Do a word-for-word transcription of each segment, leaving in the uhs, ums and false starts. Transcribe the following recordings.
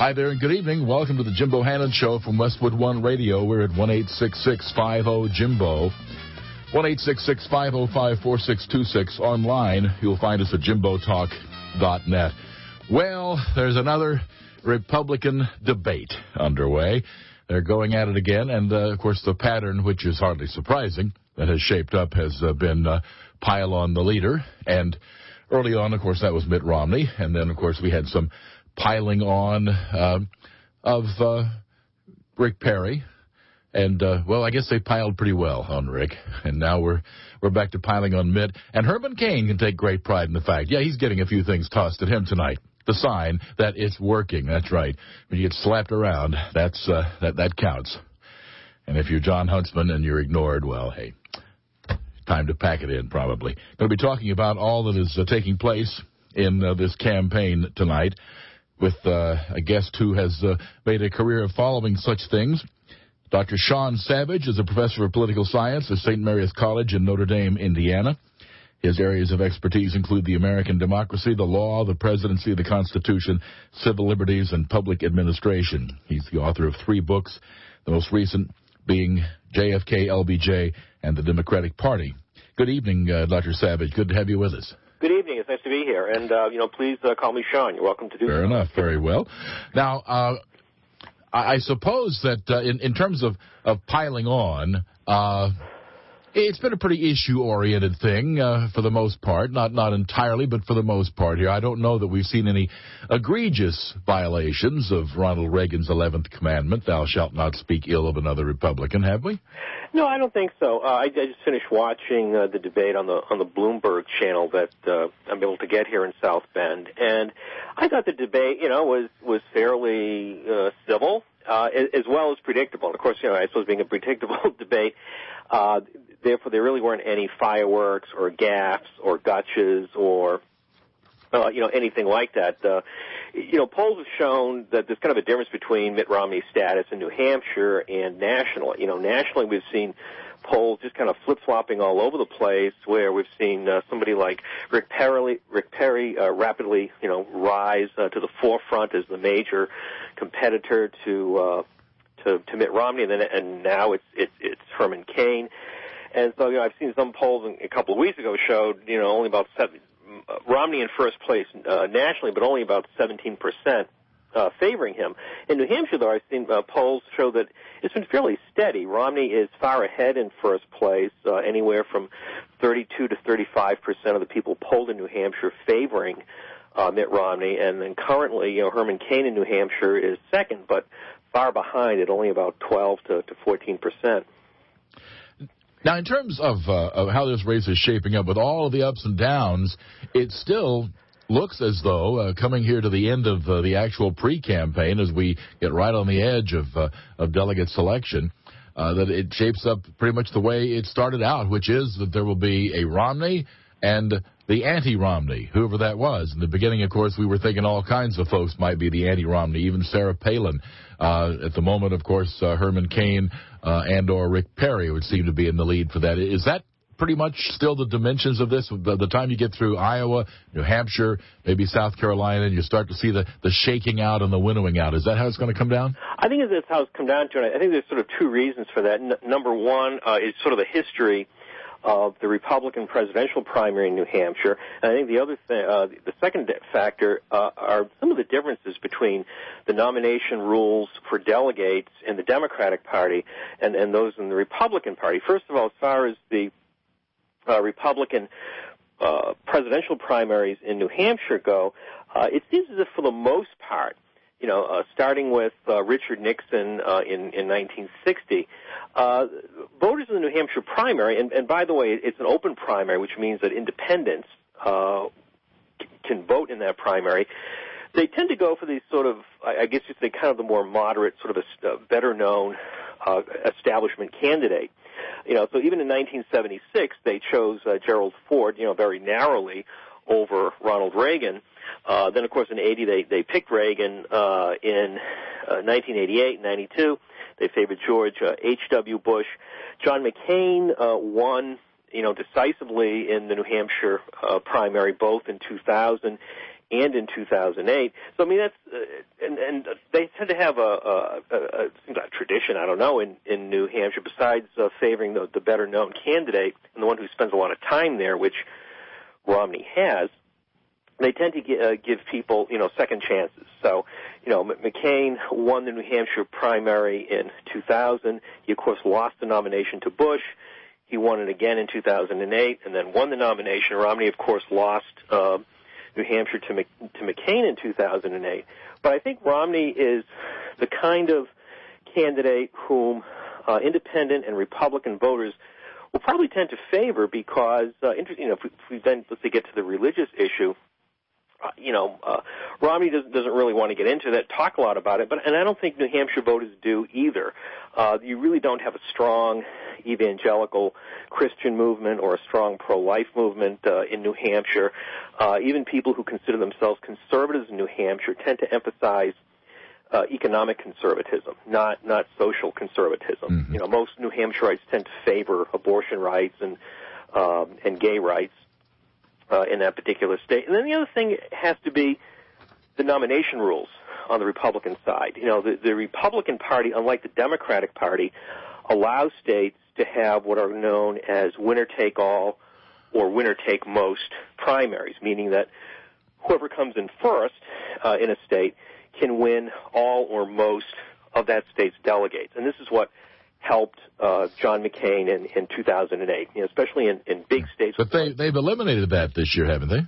Hi there and good evening. Welcome to the Jim Bohannon Show from Westwood One Radio. We're at one eight six six, five zero, Jimbo. one eight six six, five zero five, four six two six. Online, you'll find us at jimbo talk dot net. Well, there's another Republican debate underway. They're going at it again, and, uh, of course, the pattern, which is hardly surprising, that has shaped up has uh, been uh, pile on the leader. And early on, of course, that was Mitt Romney. And then, of course, we had some piling on uh, of uh, Rick Perry. And, uh, well, I guess they piled pretty well on Rick. And now we're we're back to piling on Mitt. And Herman Cain can take great pride in the fact, yeah, he's getting a few things tossed at him tonight. The sign that it's working. That's right. When you get slapped around, that's uh, that that counts. And if you're John Huntsman and you're ignored, well, hey, time to pack it in, probably. Going to be talking about all that is uh, taking place in uh, this campaign tonight with uh, a guest who has uh, made a career of following such things. Doctor Sean Savage is a professor of political science at Saint Mary's College in Notre Dame, Indiana. His areas of expertise include the American democracy, the law, the presidency, the Constitution, civil liberties, and public administration. He's the author of three books, the most recent being J F K, L B J, and the Democratic Party. Good evening, uh, Doctor Savage. Good to have you with us. Good evening. It's nice to be here. And, uh, you know, please uh, call me Sean. You're welcome to do that. Fair enough. Very well. Now, uh, I, I suppose that uh, in, in terms of, of piling on, uh, it's been a pretty issue-oriented thing uh, for the most part, not not entirely, but for the most part here. I don't know that we've seen any egregious violations of Ronald Reagan's eleventh commandment, thou shalt not speak ill of another Republican, have we? No, I don't think so. Uh, I, I just finished watching uh, the debate on the on the Bloomberg channel that uh, I'm able to get here in South Bend, and I thought the debate, you know, was was fairly uh, civil, uh, as well as predictable. And of course, you know, I suppose being a predictable debate, uh, therefore there really weren't any fireworks or gaffes or gotchas or Uh, you know, anything like that. Uh, you know, polls have shown that there's kind of a difference between Mitt Romney's status in New Hampshire and nationally. You know, nationally we've seen polls just kind of flip-flopping all over the place, where we've seen uh, somebody like Rick Perry, Rick Perry uh, rapidly, you know, rise uh, to the forefront as the major competitor to uh, to, to Mitt Romney, and then and now it's it's, it's Herman Cain. And so, you know, I've seen some polls a couple of weeks ago showed, you know, only about seven. Uh, Romney in first place uh, nationally, but only about seventeen percent uh, favoring him. In New Hampshire, though, I've seen uh, polls show that it's been fairly steady. Romney is far ahead in first place, uh, anywhere from thirty-two to thirty-five percent of the people polled in New Hampshire favoring uh, Mitt Romney. And then currently, you know, Herman Cain in New Hampshire is second, but far behind at only about twelve to fourteen percent. Now, in terms of, uh, of how this race is shaping up, with all of the ups and downs, it still looks as though, uh, coming here to the end of uh, the actual pre-campaign, as we get right on the edge of, uh, of delegate selection, uh, that it shapes up pretty much the way it started out, which is that there will be a Romney and the anti-Romney, whoever that was. In the beginning, of course, we were thinking all kinds of folks might be the anti-Romney, even Sarah Palin. Uh, at the moment, of course, uh, Herman Cain uh, and or Rick Perry would seem to be in the lead for that. Is that pretty much still the dimensions of this? By the time you get through Iowa, New Hampshire, maybe South Carolina, and you start to see the, the shaking out and the winnowing out, is that how it's going to come down? I think that's how it's come down to it. I think there's sort of two reasons for that. N- number one uh, is sort of the history of the Republican presidential primary in New Hampshire. And I think the other thing, uh, the second factor uh, are some of the differences between the nomination rules for delegates in the Democratic Party and, and those in the Republican Party. First of all, as far as the uh, Republican uh, presidential primaries in New Hampshire go, uh, it seems as if for the most part, you know, uh, starting with uh, Richard Nixon uh, in, in nineteen sixty, uh, voters in the New Hampshire primary, and, and by the way, it's an open primary, which means that independents uh, c- can vote in that primary. They tend to go for these sort of, I, I guess you'd say, kind of the more moderate, sort of a uh, better-known uh, establishment candidate. You know, so even in nineteen seventy-six, they chose uh, Gerald Ford, you know, very narrowly over Ronald Reagan. Uh, then, of course, in eighty, they, they picked Reagan. Uh, in uh, nineteen eighty-eight and ninety-two, they favored George uh, H W. Bush. John McCain uh, won, you know, decisively in the New Hampshire uh, primary, both in two thousand and in two thousand eight. So, I mean, that's, uh, and, and they tend to have a, a, a, a tradition, I don't know, in, in New Hampshire, besides uh, favoring the, the better-known candidate and the one who spends a lot of time there, which Romney has. They tend to g- uh, give people, you know, second chances. So, you know, M- McCain won the New Hampshire primary in two thousand. He, of course, lost the nomination to Bush. He won it again in two thousand eight and then won the nomination. Romney, of course, lost uh, New Hampshire to, Mc- to McCain in two thousand eight. But I think Romney is the kind of candidate whom uh, independent and Republican voters will probably tend to favor because, uh, inter- you know, if we, if we then, let's say, get to the religious issue, Uh, you know, uh, Romney doesn't, doesn't really want to get into that, talk a lot about it, but and I don't think New Hampshire voters do either. Uh, you really don't have a strong evangelical Christian movement or a strong pro-life movement uh, in New Hampshire. Uh, even people who consider themselves conservatives in New Hampshire tend to emphasize uh, economic conservatism, not not social conservatism. Mm-hmm. You know, most New Hampshireites tend to favor abortion rights and um, and gay rights. Uh, in that particular state. And then the other thing has to be the nomination rules on the Republican side. You know, the, the Republican Party, unlike the Democratic Party, allows states to have what are known as winner-take-all or winner-take-most primaries, meaning that whoever comes in first uh, in a state can win all or most of that state's delegates. And this is what helped uh, John McCain in, in two thousand eight, you know, especially in, in big states. But they, they've eliminated that this year, haven't they?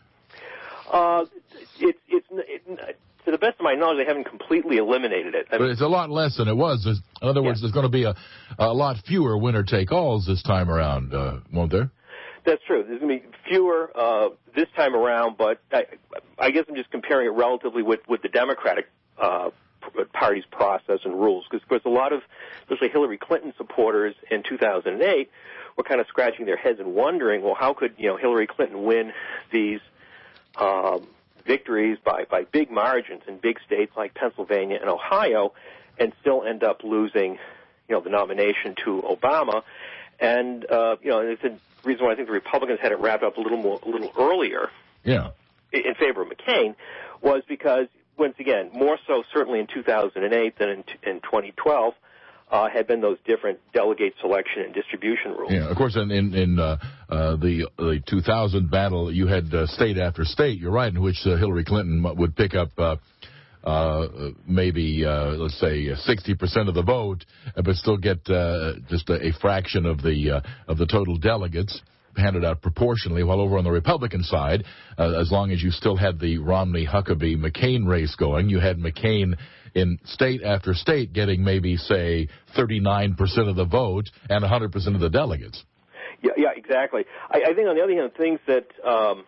Uh, it's it's it, to the best of my knowledge, they haven't completely eliminated it. I but mean, it's a lot less than it was. There's, in other words, yeah. There's going to be a, a lot fewer winner-take-alls this time around, uh, won't there? That's true. There's going to be fewer uh, this time around, but I, I guess I'm just comparing it relatively with, with the Democratic uh party's process and rules, because of course a lot of, especially Hillary Clinton supporters in two thousand eight, were kind of scratching their heads and wondering, well, how could you know Hillary Clinton win these um, victories by by big margins in big states like Pennsylvania and Ohio, and still end up losing, you know, the nomination to Obama? And uh, you know, it's the reason why I think the Republicans had it wrapped up a little more, a little earlier, yeah, in favor of McCain, was because, once again, more so certainly in two thousand eight than in, in twenty twelve, uh, had been those different delegate selection and distribution rules. Yeah, of course, in, in, in uh, uh, the, the two thousand battle, you had uh, state after state, you're right, in which uh, Hillary Clinton would pick up uh, uh, maybe, uh, let's say, sixty percent of the vote, but still get uh, just a, a fraction of the uh, of the total delegates handed out proportionally, while over on the Republican side, uh, as long as you still had the Romney-Huckabee-McCain race going, you had McCain in state after state getting maybe, say, thirty-nine percent of the vote and one hundred percent of the delegates. Yeah, yeah, exactly. I, I think, on the other hand, things that um,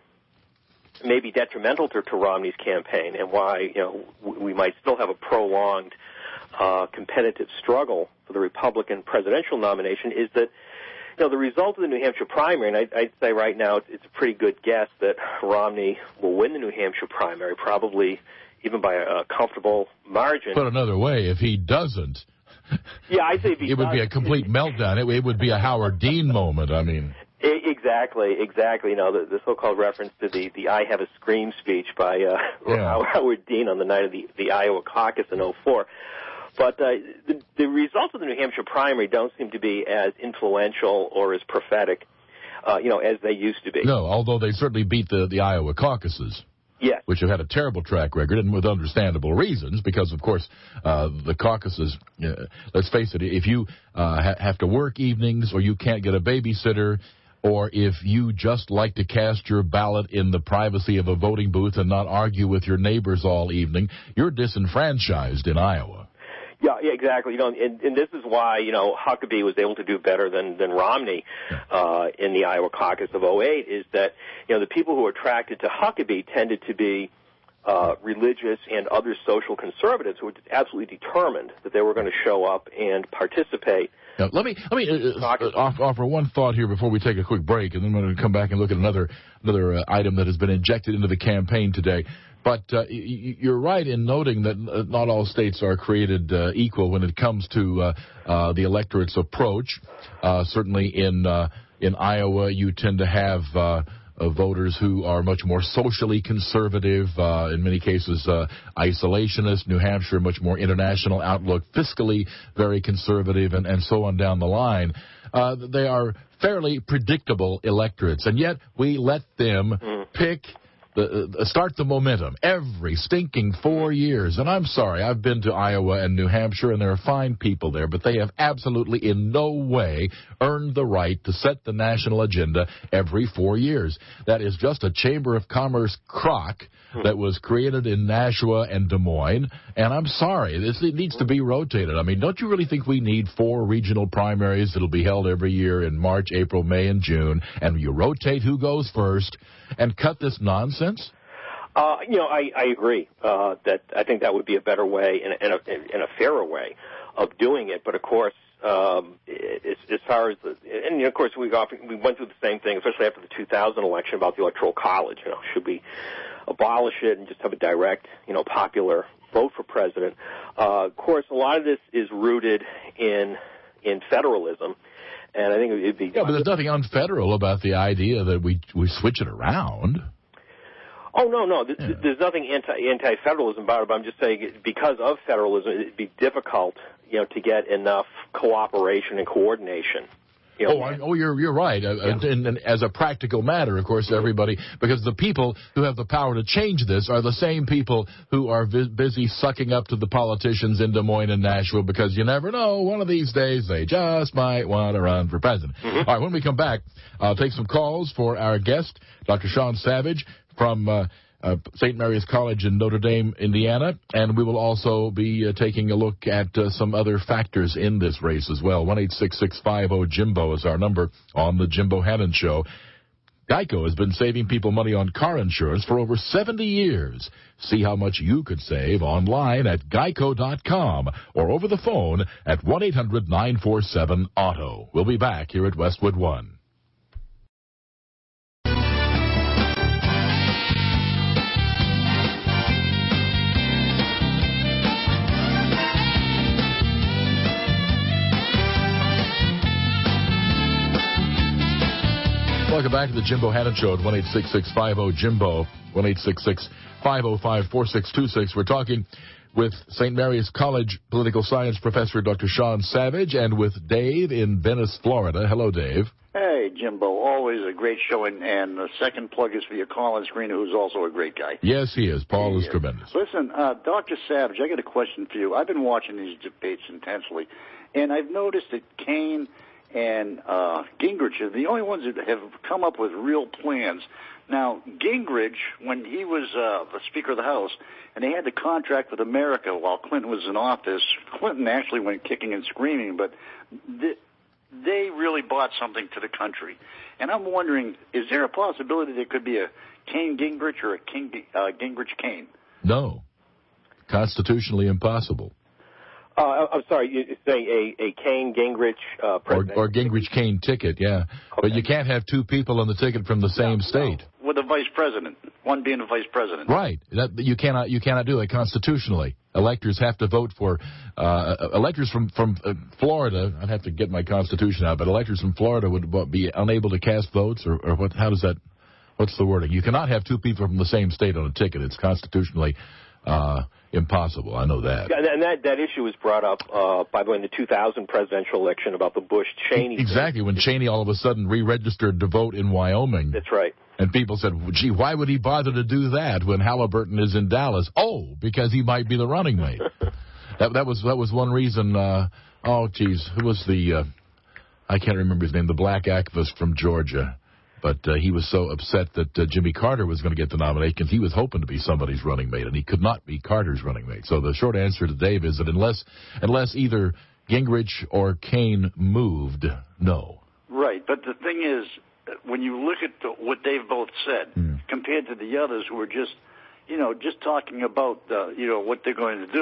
may be detrimental to, to Romney's campaign and why, you know, we might still have a prolonged uh, competitive struggle for the Republican presidential nomination is that, you know, the result of the New Hampshire primary, and I'd, I'd say right now it's, it's a pretty good guess that Romney will win the New Hampshire primary, probably even by a, a comfortable margin. Put another way, if he doesn't, yeah, I say if he it would does, be a complete meltdown. It, it would be a Howard Dean moment. I mean, exactly, exactly. You know, the, the so-called reference to the, the "I Have a Scream" speech by uh, yeah. Howard Dean on the night of the, the Iowa caucus in oh four. But uh, the, the results of the New Hampshire primary don't seem to be as influential or as prophetic, uh, you know, as they used to be. No, although they certainly beat the, the Iowa caucuses. Yes. Which have had a terrible track record, and with understandable reasons, because, of course, uh, the caucuses, uh, let's face it, if you uh, ha- have to work evenings or you can't get a babysitter, or if you just like to cast your ballot in the privacy of a voting booth and not argue with your neighbors all evening, you're disenfranchised in Iowa. Yeah, yeah, exactly. You know, and, and this is why, you know, Huckabee was able to do better than, than Romney uh, in the Iowa caucus of oh eight, is that, you know, the people who were attracted to Huckabee tended to be uh, religious and other social conservatives who were absolutely determined that they were going to show up and participate. Now, let me let me uh, uh, offer one thought here before we take a quick break, and then we're going to come back and look at another another uh, item that has been injected into the campaign today. But uh, you're right in noting that not all states are created uh, equal when it comes to uh, uh, the electorate's approach. Uh, certainly in uh, in Iowa, you tend to have uh, of voters who are much more socially conservative, uh, in many cases uh, isolationist. New Hampshire, much more international outlook, fiscally very conservative, and, and so on down the line. Uh, they are fairly predictable electorates, and yet we let them pick The, uh, start the momentum every stinking four years. And I'm sorry, I've been to Iowa and New Hampshire, and there are fine people there, but they have absolutely in no way earned the right to set the national agenda every four years. That is just a Chamber of Commerce crock that was created in Nashua and Des Moines, and I'm sorry, this it needs to be rotated. I mean, don't you really think we need four regional primaries that'll be held every year in March, April, May, and June, and you rotate who goes first and cut this nonsense? Uh, you know, I, I agree uh, that I think that would be a better way and, and, a, and a fairer way of doing it. But of course, um, as, as far as the and you know, of course we often, we went through the same thing, especially after the two thousand election about the Electoral College. You know, should we abolish it and just have a direct, you know, popular vote for president? Uh, of course, a lot of this is rooted in in federalism. And I think it'd be yeah, but there's nothing unfederal about the idea that we we switch it around. Oh no, no, th- yeah. there's nothing anti anti-federalism about it. But I'm just saying, because of federalism, it'd be difficult, you know, to get enough cooperation and coordination. You know, oh, I, oh, you're you're right. Uh, yeah. and, and as a practical matter, of course, everybody, because the people who have the power to change this are the same people who are vi- busy sucking up to the politicians in Des Moines and Nashville, because you never know, one of these days they just might want to run for president. Mm-hmm. All right, when we come back, I'll take some calls for our guest, Doctor Sean Savage from uh, uh, Saint Mary's College in Notre Dame, Indiana, and we will also be uh, taking a look at uh, some other factors in this race as well. one eight six six five zero Jimbo is our number on the Jimbo Hannon Show. Geico has been saving people money on car insurance for over seventy years. See how much you could save online at geico dot com or over the phone at one eight hundred nine four seven auto. We'll be back here at Westwood One. Welcome back to the Jimbo Hannon Show at one eight six six five zero Jimbo, one eight six six five zero five four six two six. We're talking with Saint Mary's College political science professor Doctor Sean Savage and with Dave in Venice, Florida. Hello, Dave. Hey, Jimbo. Always a great show, and, and the second plug is for your Colin Screener, who's also a great guy. Yes, he is. Paul he is tremendous. Listen, uh, Doctor Savage, I got a question for you. I've been watching these debates intensely, and I've noticed that Kane and uh, Gingrich are the only ones that have come up with real plans. Now, Gingrich, when he was uh, the Speaker of the House, and they had the contract with America while Clinton was in office, Clinton actually went kicking and screaming, but th- they really bought something to the country. And I'm wondering, is there a possibility there could be a Kane-Gingrich or a King, uh, Gingrich-Kane? No. Constitutionally impossible. Uh, I'm sorry, you're saying a, a Kane-Gingrich uh, president? Or, or Gingrich-Kane ticket, yeah. Okay. But you can't have two people on the ticket from the same no, state. No. With a vice president, one being a vice president. Right. That, you cannot you cannot do it constitutionally. Electors have to vote for, uh, electors from, from uh, Florida, I'd have to get my constitution out, but electors from Florida would be unable to cast votes, or, or what? How does that, what's the wording? You cannot have two people from the same state on a ticket. It's constitutionally uh, impossible. I know that. And that, that issue was brought up, uh, by the way, in the two thousand presidential election about the Bush-Cheney Exactly, thing. when Cheney all of a sudden re-registered to vote in Wyoming. That's right. And people said, gee, why would he bother to do that when Halliburton is in Dallas? Oh, because he might be the running mate. that that was that was one reason. Uh, oh, geez, who was the, uh, I can't remember his name, the black activist from Georgia. But uh, he was so upset that uh, Jimmy Carter was going to get the nomination because he was hoping to be somebody's running mate, and he could not be Carter's running mate. So the short answer to Dave is that unless unless either Gingrich or Kane moved, no. Right, but the thing is, when you look at the, what they've both said, mm. compared to the others who are just, you know, just talking about, uh, you know, what they're going to do,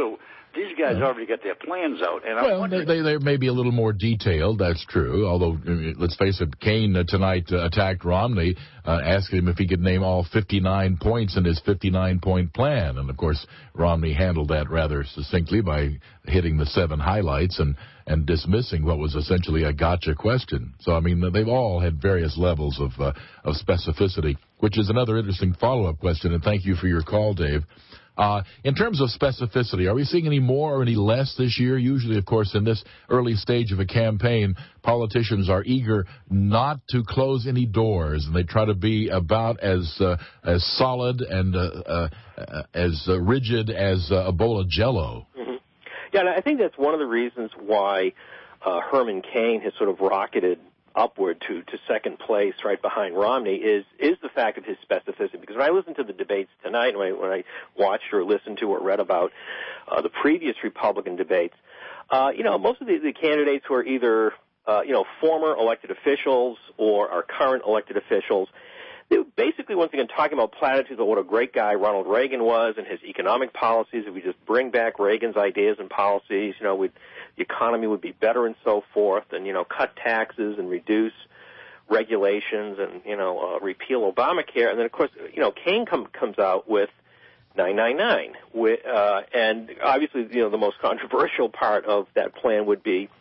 these guys yeah. already got their plans out. And well, I'm they, they, they may be a little more detailed, that's true. Although, uh, let's face it, Kaine uh, tonight uh, attacked Romney, uh, asked him if he could name all fifty-nine points in his fifty-nine point plan. And, of course, Romney handled that rather succinctly by hitting the seven highlights and, and dismissing what was essentially a gotcha question. So, I mean, they've all had various levels of, uh, of specificity, which is another interesting follow-up question. And thank you for your call, Dave. Uh, in terms of specificity, are we seeing any more or any less this year? Usually, of course, in this early stage of a campaign, politicians are eager not to close any doors, and they try to be about as uh, as solid and uh, uh, as uh, rigid as uh, a bowl of Jell-O. Mm-hmm. Yeah, and I think that's one of the reasons why uh, Herman Cain has sort of rocketed upward to, to second place right behind Romney is is the fact of his specificity. Because when I listened to the debates tonight, and when I, when I watched or listened to or read about uh, the previous Republican debates, uh, you know, most of the, the candidates were either, uh, you know, former elected officials or are current elected officials. They were basically, once again, talking about platitudes about what a great guy Ronald Reagan was and his economic policies. If we just bring back Reagan's ideas and policies, you know, we'd, the economy would be better and so forth, and, you know, cut taxes and reduce regulations and, you know, uh, repeal Obamacare. And then, of course, you know, Cain com- comes out with nine nine nine. With, uh, and obviously, you know, the most controversial part of that plan would be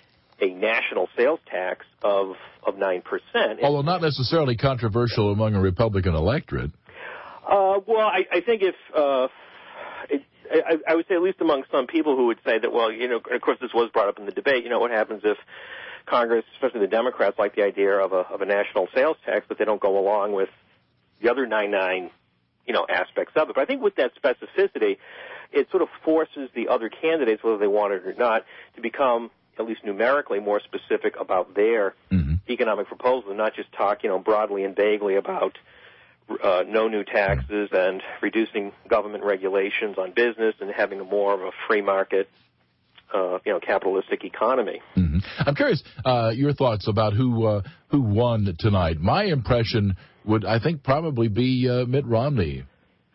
a national sales tax of, of nine percent. Although not necessarily controversial among a Republican electorate. Uh, well, I, I think if, uh, it, I, I would say at least among some people who would say that, well, you know, of course this was brought up in the debate, you know, what happens if Congress, especially the Democrats, like the idea of a, of a national sales tax, but they don't go along with the other nine nine, you know, aspects of it. But I think with that specificity, it sort of forces the other candidates, whether they want it or not, to become at least numerically more specific about their mm-hmm. economic proposal and not just talk, you know, broadly and vaguely about uh, no new taxes and reducing government regulations on business and having a more of a free market, uh, you know, capitalistic economy. Mm-hmm. I'm curious uh, your thoughts about who uh, who won tonight. My impression would, I think, probably be uh, Mitt Romney.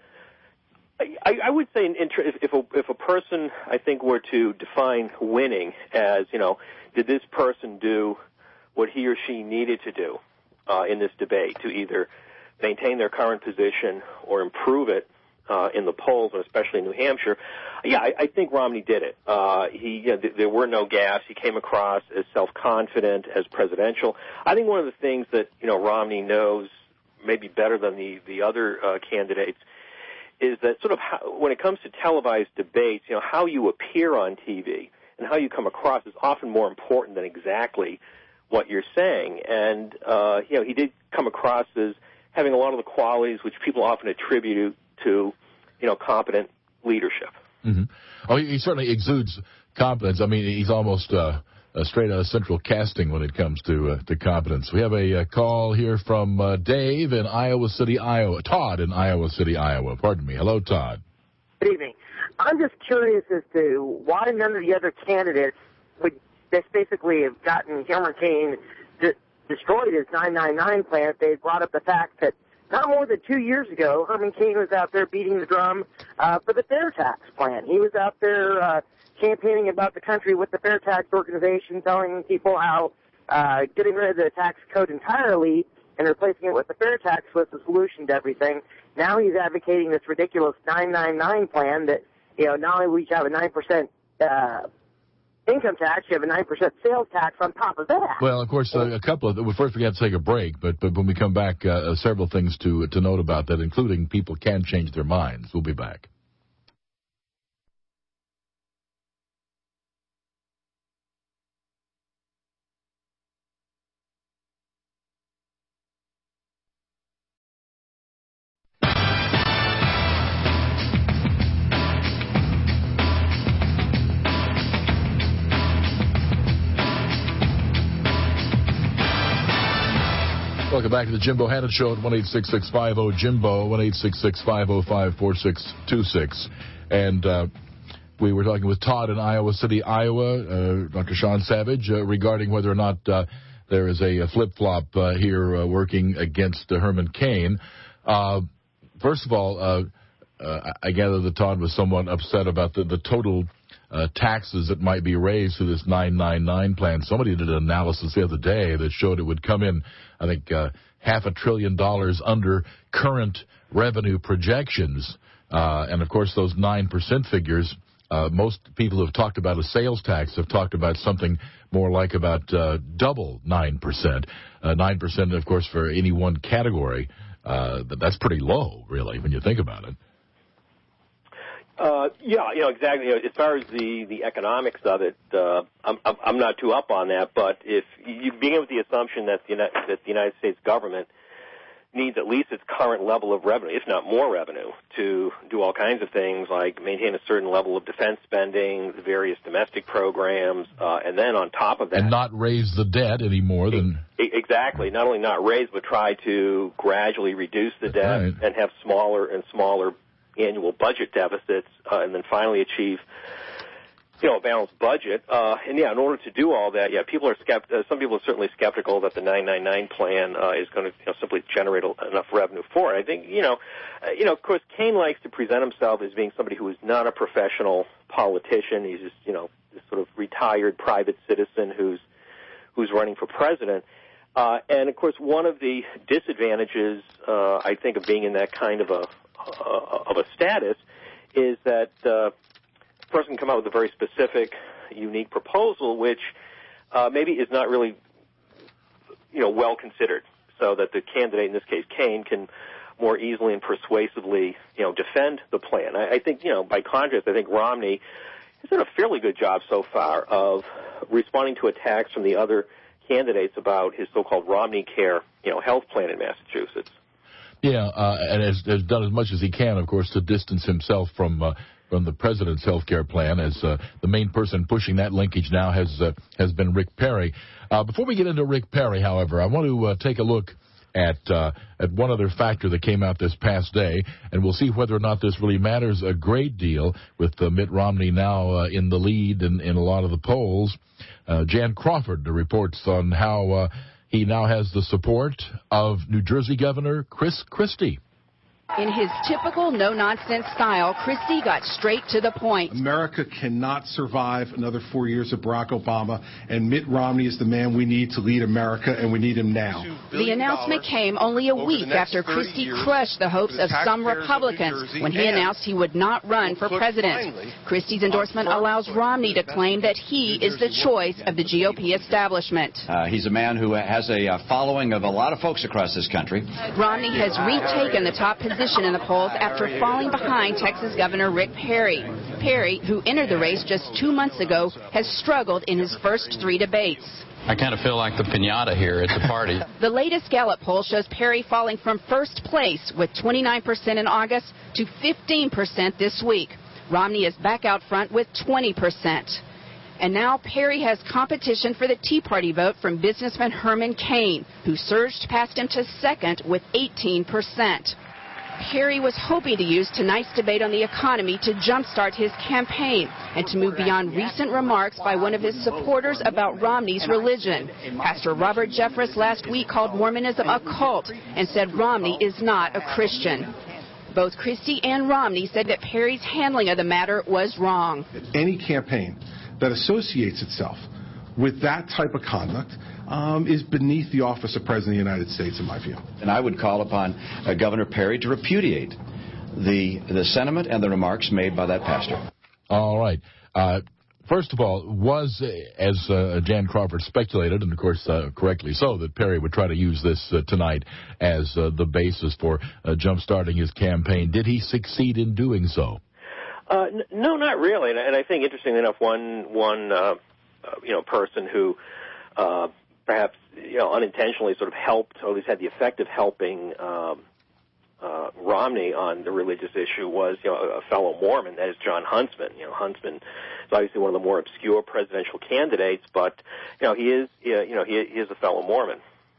I, I would say if, if, a, if a person, I think, were to define winning as, you know, did this person do what he or she needed to do uh, in this debate to either maintain their current position or improve it uh, in the polls, and especially in New Hampshire, yeah, I, I think Romney did it. Uh, he, you know, th- there were no gaffes. He came across as self-confident, as presidential. I think one of the things that, you know, Romney knows maybe better than the, the other uh, candidates is that sort of how, when it comes to televised debates, you know, how you appear on T V and how you come across is often more important than exactly what you're saying. And, uh, you know, he did come across as having a lot of the qualities which people often attribute to, you know, competent leadership. Mm-hmm. Oh, he, he certainly exudes competence. I mean, he's almost uh, a straight out of central casting when it comes to uh, to competence. We have a, a call here from uh, Dave in Iowa City, Iowa. Todd in Iowa City, Iowa. Pardon me. Hello, Todd. Good evening. I'm just curious as to why none of the other candidates would just basically have gotten Herman Cain de- destroyed his nine nine nine plan if they had brought up the fact that not more than two years ago, Herman Cain was out there beating the drum uh, for the fair tax plan. He was out there uh, campaigning about the country with the fair tax organization, telling people how uh, getting rid of the tax code entirely and replacing it with the fair tax was the solution to everything. Now he's advocating this ridiculous nine nine nine plan that, you know, not only will you have a nine percent uh, income tax, you have a nine percent sales tax on top of that. Well, of course, uh, a couple of, well, first we have to take a break, but, but when we come back, uh, several things to, to note about that, including people can change their minds. We'll be back. Welcome back to the Jim Bohannon Show at one eight six six five zero Jimbo, one eight six six five zero five four six two six. And uh, we were talking with Todd in Iowa City, Iowa, uh, Doctor Sean Savage, uh, regarding whether or not uh, there is a, a flip-flop uh, here uh, working against uh, Herman Cain. Uh, first of all, uh, uh, I gather that Todd was somewhat upset about the, the total uh, taxes that might be raised through this nine nine nine plan. Somebody did an analysis the other day that showed it would come in, I think, uh, half a trillion dollars under current revenue projections. Uh, and, of course, those nine percent figures, uh, most people who have talked about a sales tax have talked about something more like about uh, double nine percent. Uh, nine percent, of course, for any one category. Uh, that's pretty low, really, when you think about it. Uh, yeah, you know, exactly. You know, as far as the, the economics of it, uh, I'm, I'm not too up on that, but if you begin with the assumption that the, United, that the United States government needs at least its current level of revenue, if not more revenue, to do all kinds of things like maintain a certain level of defense spending, the various domestic programs, uh, and then on top of that... And not raise the debt any more than... Exactly. Not only not raise, but try to gradually reduce the debt right. and have smaller and smaller annual budget deficits, uh, and then finally achieve, you know, a balanced budget. Uh, and yeah, in order to do all that, yeah, people are skept- uh, some people are certainly skeptical that the nine nine nine plan uh, is going to you know, simply generate a- enough revenue for it. I think, you know, uh, you know, of course, Kaine likes to present himself as being somebody who is not a professional politician. He's just, you know, this sort of retired private citizen who's who's running for president. Uh, and of course, one of the disadvantages, uh, I think, of being in that kind of a uh, of a status is that uh, a person can come out with a very specific, unique proposal, which uh, maybe is not really, you know, well considered, so that the candidate, in this case Kaine, can more easily and persuasively, you know, defend the plan. I, I think, you know, by contrast, I think Romney has done a fairly good job so far of responding to attacks from the other candidates about his so-called Romney Care, you know, health plan in Massachusetts. Yeah, uh, and has, has done as much as he can, of course, to distance himself from uh, from the president's health care plan. As uh, the main person pushing that linkage now has uh, has been Rick Perry. Uh, before we get into Rick Perry, however, I want to uh, take a look at uh, at one other factor that came out this past day, and we'll see whether or not this really matters a great deal with uh, Mitt Romney now uh, in the lead in, in a lot of the polls. Uh, Jan Crawford reports on how uh, he now has the support of New Jersey Governor Chris Christie. In his typical no-nonsense style, Christie got straight to the point. America cannot survive another four years of Barack Obama, and Mitt Romney is the man we need to lead America, and we need him now. The announcement came only a week after Christie crushed the hopes of some Republicans when he announced he would not run for president. Christie's endorsement allows Romney to claim that he is the choice of the G O P establishment. Uh, he's a man who has a uh, following of a lot of folks across this country. Romney has retaken the top position in the polls after falling behind Texas Governor Rick Perry. Perry, who entered the race just two months ago, has struggled in his first three debates. I kind of feel like the piñata here at the party. The latest Gallup poll shows Perry falling from first place with twenty-nine percent in August to fifteen percent this week. Romney is back out front with twenty percent. And now Perry has competition for the Tea Party vote from businessman Herman Cain, who surged past him to second with eighteen percent. Perry was hoping to use tonight's debate on the economy to jumpstart his campaign and to move beyond recent remarks by one of his supporters about Romney's religion. Pastor Robert Jeffress last week called Mormonism a cult and said Romney is not a Christian. Both Christie and Romney said that Perry's handling of the matter was wrong. Any campaign that associates itself with that type of conduct um, is beneath the office of President of the United States, in my view. And I would call upon uh, Governor Perry to repudiate the the sentiment and the remarks made by that pastor. All right. Uh, first of all, was, as uh, Jan Crawford speculated, and of course uh, correctly so, that Perry would try to use this uh, tonight as uh, the basis for uh, jump-starting his campaign. Did he succeed in doing so? Uh, n- no, not really. And, and I think, interestingly enough, one one uh, uh, you know person who uh, perhaps you know unintentionally sort of helped, or at least had the effect of helping um, uh, Romney on the religious issue was you know a fellow Mormon, that is John Huntsman. You know, Huntsman is obviously one of the more obscure presidential candidates, but you know he is you know he, he is a fellow Mormon.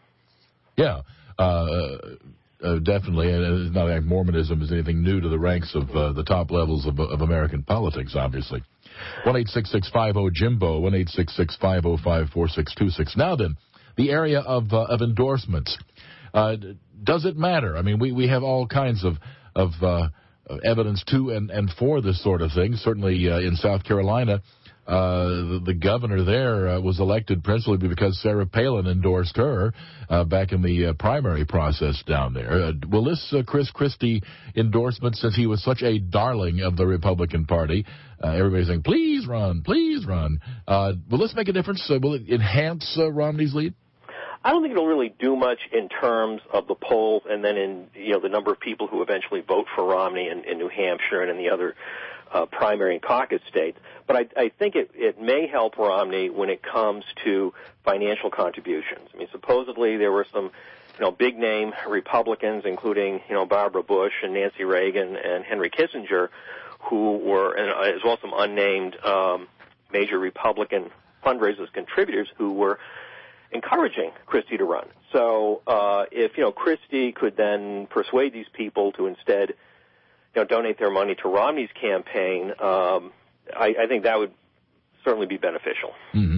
Yeah. Uh, Uh, definitely, and it's not like Mormonism is anything new to the ranks of uh, the top levels of, of American politics, obviously. one eight six six five zero Jimbo, one eight six six five zero five four six two six. Now then, the area of uh, of endorsements. Uh, does it matter? I mean, we, we have all kinds of of uh, evidence to and, and for this sort of thing. Certainly uh, in South Carolina, uh, the, the governor there uh, was elected principally because Sarah Palin endorsed her uh, back in the uh, primary process down there. Uh, will this uh, Chris Christie endorsement, since he was such a darling of the Republican Party, uh, everybody's saying, please run, please run, uh, will this make a difference? Uh, will it enhance uh, Romney's lead? I don't think it'll really do much in terms of the polls and then in, you know, the number of people who eventually vote for Romney in, in New Hampshire and in the other uh, primary and caucus states. But I, I think it, it may help Romney when it comes to financial contributions. I mean, supposedly there were some, you know, big-name Republicans, including, you know, Barbara Bush and Nancy Reagan and Henry Kissinger, who were, and as well as some unnamed um, major Republican fundraisers contributors who were encouraging Christie to run. So uh, if, you know, Christie could then persuade these people to instead, you know, donate their money to Romney's campaign, um, I, I think that would certainly be beneficial. Mm-hmm.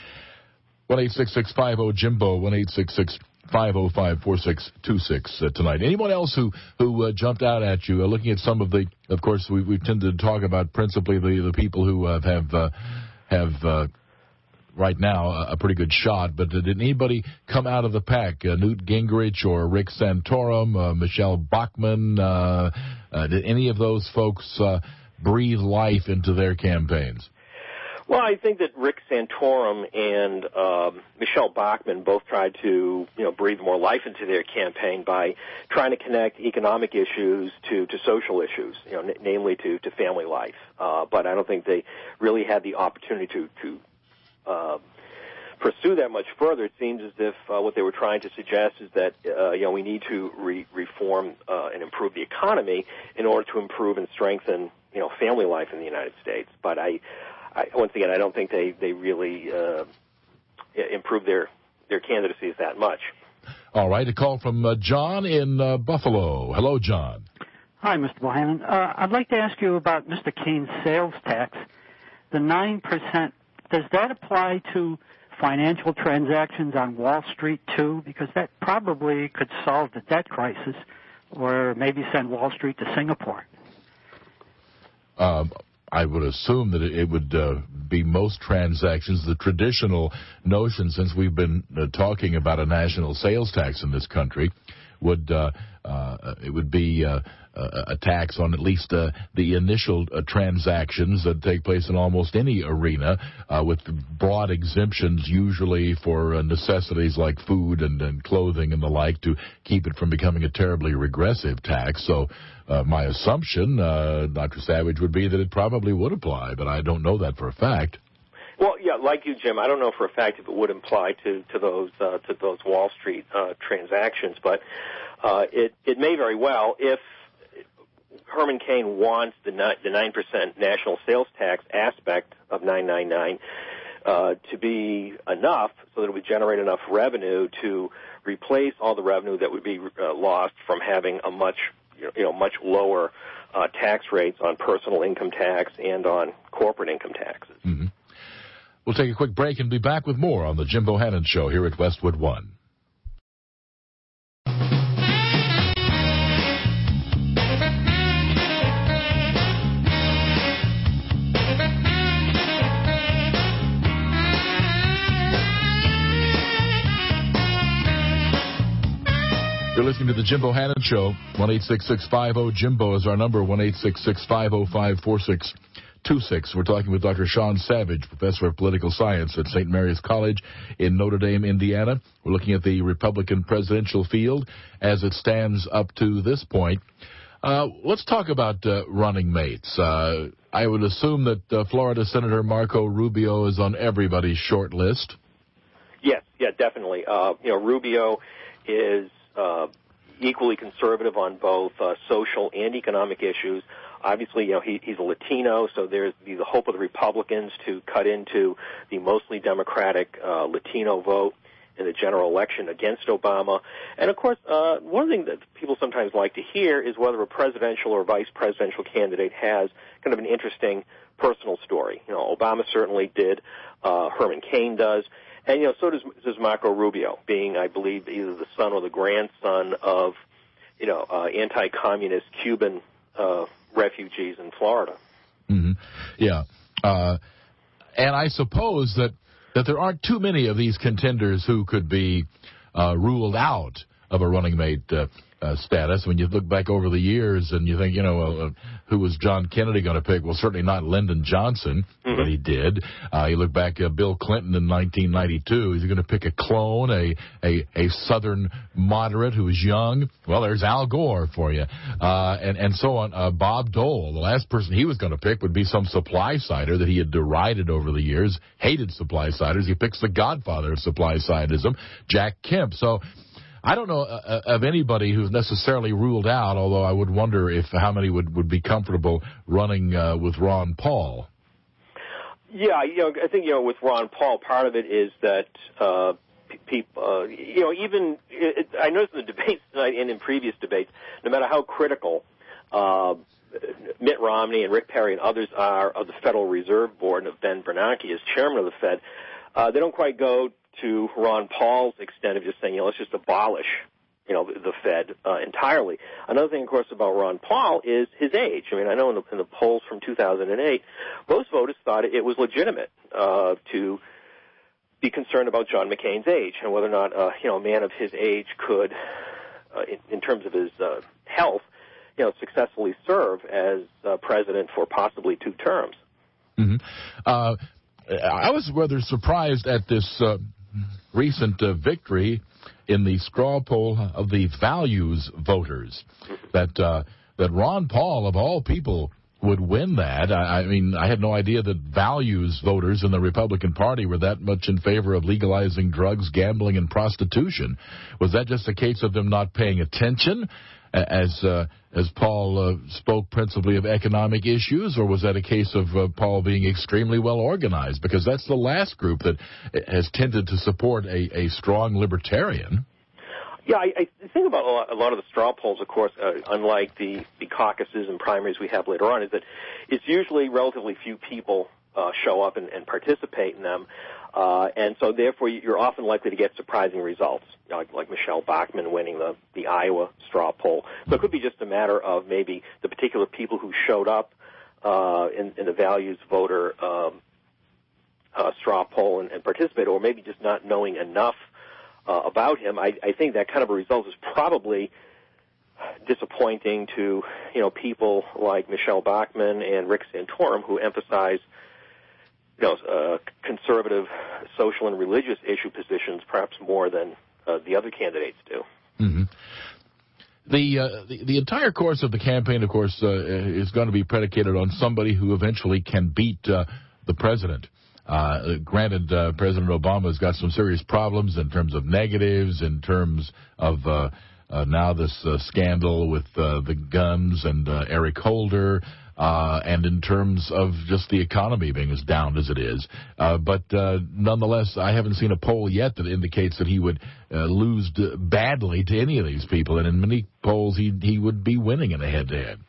one eight six six five zero Jimbo, one eight six six five zero five four six two six uh, tonight. Anyone else who, who uh, jumped out at you, uh, looking at some of the, of course, we, we've tended to talk about principally the, the people who uh, have, uh, have, uh, right now a pretty good shot, but did anybody come out of the pack? Uh, Newt Gingrich or Rick Santorum, uh, Michelle Bachmann, uh, uh, did any of those folks uh, breathe life into their campaigns? Well, I think that Rick Santorum and um, Michelle Bachmann both tried to, you know, breathe more life into their campaign by trying to connect economic issues to, to social issues, you know, n- namely to, to family life. Uh, but I don't think they really had the opportunity to, to Uh, pursue that much further. It seems as if uh, what they were trying to suggest is that uh, you know we need to re- reform uh, and improve the economy in order to improve and strengthen you know family life in the United States. But I, I once again, I don't think they they really uh, improved their their candidacies that much. All right, a call from uh, John in uh, Buffalo. Hello, John. Hi, Mister Bohannon. Uh, I'd like to ask you about Mister Kane's sales tax, the nine percent. Does that apply to financial transactions on Wall Street, too? Because that probably could solve the debt crisis or maybe send Wall Street to Singapore. Um, I would assume that it would uh, be most transactions. The traditional notion, since we've been uh, talking about a national sales tax in this country, would uh, uh, it would be uh, a tax on at least uh, the initial uh, transactions that take place in almost any arena, uh, with broad exemptions usually for uh, necessities like food and, and clothing and the like, to keep it from becoming a terribly regressive tax. So uh, my assumption, uh, Doctor Savage, would be that it probably would apply, but I don't know that for a fact. Well, yeah, like you, Jim, I don't know for a fact if it would apply to to those uh, to those Wall Street uh, transactions, but uh, it it may very well if Herman Cain wants the the nine percent national sales tax aspect of nine ninety-nine uh, to be enough so that it would generate enough revenue to replace all the revenue that would be uh, lost from having a much you know much lower uh, tax rates on personal income tax and on corporate income taxes. Mm-hmm. We'll take a quick break and be back with more on the Jim Bohannon Show here at Westwood One. You're listening to the Jim Bohannon Show. one eight six six five zero Jimbo is our number, one eight six six five zero five four six two six. We're talking with Doctor Sean Savage, professor of political science at Saint Mary's College in Notre Dame, Indiana. We're looking at the Republican presidential field as it stands up to this point. Uh, let's talk about uh, running mates. Uh, I would assume that uh, Florida Senator Marco Rubio is on everybody's short list. Yes, yeah, definitely. Uh, you know, Rubio is uh, equally conservative on both uh, social and economic issues. Obviously, you know, he, he's a Latino, so there's the, the hope of the Republicans to cut into the mostly Democratic uh, Latino vote in the general election against Obama. And, of course, uh, one thing that people sometimes like to hear is whether a presidential or vice presidential candidate has kind of an interesting personal story. You know, Obama certainly did. Uh, Herman Cain does. And, you know, so does, does Marco Rubio, being, I believe, either the son or the grandson of, you know, uh, anti-communist Cuban uh, refugees in Florida. Mm-hmm. Yeah. Uh, and I suppose that, that there aren't too many of these contenders who could be uh, ruled out of a running mate uh, uh, status. When you look back over the years and you think, you know, uh, who was John Kennedy going to pick? Well, certainly not Lyndon Johnson, mm-hmm. but he did. Uh, you look back at Bill Clinton in nineteen ninety-two. Is he going to pick a clone, a, a, a Southern moderate who was young? Well, there's Al Gore for you. Uh, and, and so on. Uh, Bob Dole, the last person he was going to pick would be some supply-sider that he had derided over the years, hated supply-siders. He picks the godfather of supply-sidism, Jack Kemp. So I don't know uh, of anybody who's necessarily ruled out, although I would wonder if how many would, would be comfortable running uh, with Ron Paul. Yeah, you know, I think, you know, with Ron Paul, part of it is that uh, people, uh, you know, even, it, I noticed in the debates tonight and in previous debates, no matter how critical uh, Mitt Romney and Rick Perry and others are of the Federal Reserve Board and of Ben Bernanke as chairman of the Fed, uh, they don't quite go to Ron Paul's extent of just saying, you know, let's just abolish, you know, the, the Fed uh, entirely. Another thing, of course, about Ron Paul is his age. I mean, I know in the, in the polls from two thousand eight, most voters thought it was legitimate uh, to be concerned about John McCain's age and whether or not, uh, you know, a man of his age could, uh, in, in terms of his uh, health, you know, successfully serve as uh, president for possibly two terms. Mm-hmm. Uh, I was rather surprised at this uh, recent uh, victory in the straw poll of the values voters, that uh, that Ron Paul, of all people, would win that. I, I mean, I had no idea that values voters in the Republican Party were that much in favor of legalizing drugs, gambling, and prostitution. Was that just a case of them not paying attention, as uh, as Paul uh, spoke principally of economic issues, or was that a case of uh, Paul being extremely well organized? Because that's the last group that has tended to support a, a strong libertarian. Yeah, I, I think about a lot, a lot of the straw polls, of course, uh, unlike the, the caucuses and primaries we have later on, is that it's usually relatively few people uh, show up and, and participate in them. Uh, and so, therefore, you're often likely to get surprising results, you know, like, like Michelle Bachmann winning the, the Iowa straw poll. So it could be just a matter of maybe the particular people who showed up uh, in, in the values voter um, uh, straw poll and, and participated, or maybe just not knowing enough uh, about him. I, I think that kind of a result is probably disappointing to, you know, people like Michelle Bachmann and Rick Santorum, who emphasize, you know, uh, conservative social and religious issue positions perhaps more than uh, the other candidates do. Mm-hmm. The, uh, the the entire course of the campaign, of course, uh, is going to be predicated on somebody who eventually can beat uh, the president. Uh, granted, uh, President Obama has got some serious problems in terms of negatives, in terms of uh, uh, now this uh, scandal with uh, the guns and uh, Eric Holder. Uh, and in terms of just the economy being as down as it is. Uh, but uh, nonetheless, I haven't seen a poll yet that indicates that he would uh, lose d- badly to any of these people. And in many polls, he he would be winning in a head-to-head.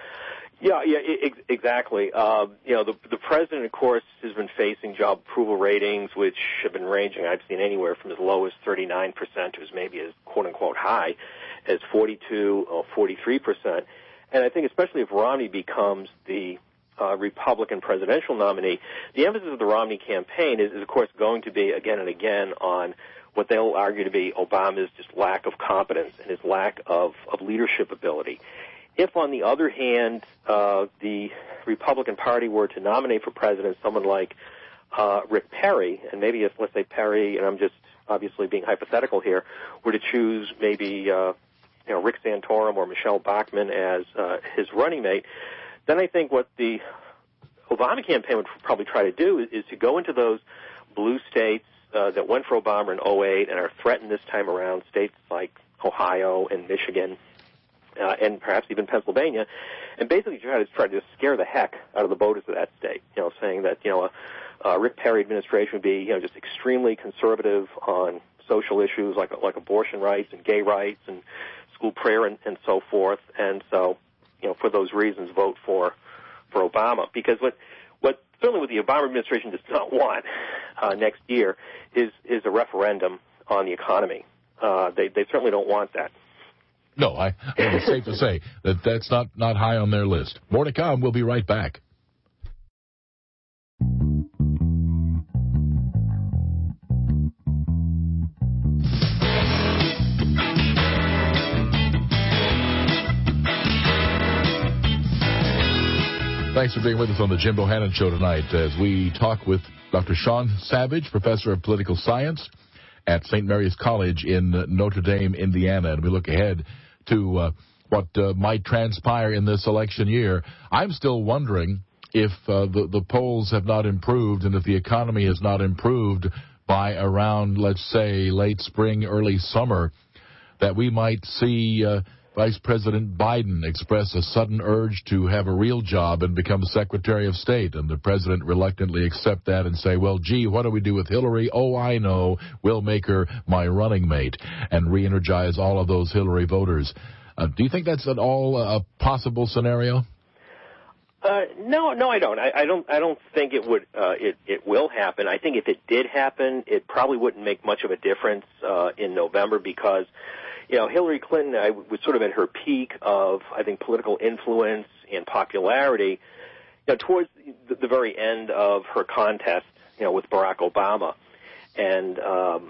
Yeah, yeah, I- exactly. Uh, you know, the, the president, of course, has been facing job approval ratings, which have been ranging, I've seen anywhere from as low as thirty-nine percent to as maybe as quote-unquote high as forty-two or forty-three percent. And I think especially if Romney becomes the uh, Republican presidential nominee, the emphasis of the Romney campaign is, is, of course, going to be again and again on what they'll argue to be Obama's just lack of competence and his lack of, of leadership ability. If, on the other hand, uh, the Republican Party were to nominate for president someone like uh, Rick Perry, and maybe if, let's say, Perry, and I'm just obviously being hypothetical here, were to choose maybe uh, you know, Rick Santorum or Michelle Bachmann as uh, his running mate, then I think what the Obama campaign would probably try to do is, is to go into those blue states uh, that went for Obama in oh eight and are threatened this time around, states like Ohio and Michigan, uh, and perhaps even Pennsylvania, and basically try to try to scare the heck out of the voters of that state, you know, saying that, you know, a, a Rick Perry administration would be, you know, just extremely conservative on social issues like like abortion rights and gay rights and school prayer and, and so forth, and so, you know, for those reasons, vote for for Obama. Because what what certainly what the Obama administration does not want uh, next year is is a referendum on the economy. Uh, they they certainly don't want that. No, I, I think it's safe to say that that's not, not high on their list. More to come. We'll be right back. Thanks for being with us on the Jim Bohannon Show tonight as we talk with Doctor Sean Savage, Professor of Political Science at Saint Mary's College in Notre Dame, Indiana. And we look ahead to uh, what uh, might transpire in this election year. I'm still wondering if uh, the, the polls have not improved and if the economy has not improved by around, let's say, late spring, early summer, that we might see uh, Vice President Biden express a sudden urge to have a real job and become Secretary of State, and the president reluctantly accept that and say, well, gee, what do we do with Hillary? Oh, I know. We'll make her my running mate and re-energize all of those Hillary voters. Uh, do you think that's at all a possible scenario? Uh, no, no, I don't. I, I don't. I don't think it would. Uh, it it will happen. I think if it did happen, it probably wouldn't make much of a difference uh, in November because, you know, Hillary Clinton I, was sort of at her peak of, I think, political influence and popularity, you know, towards the, the very end of her contest, you know, with Barack Obama, and um,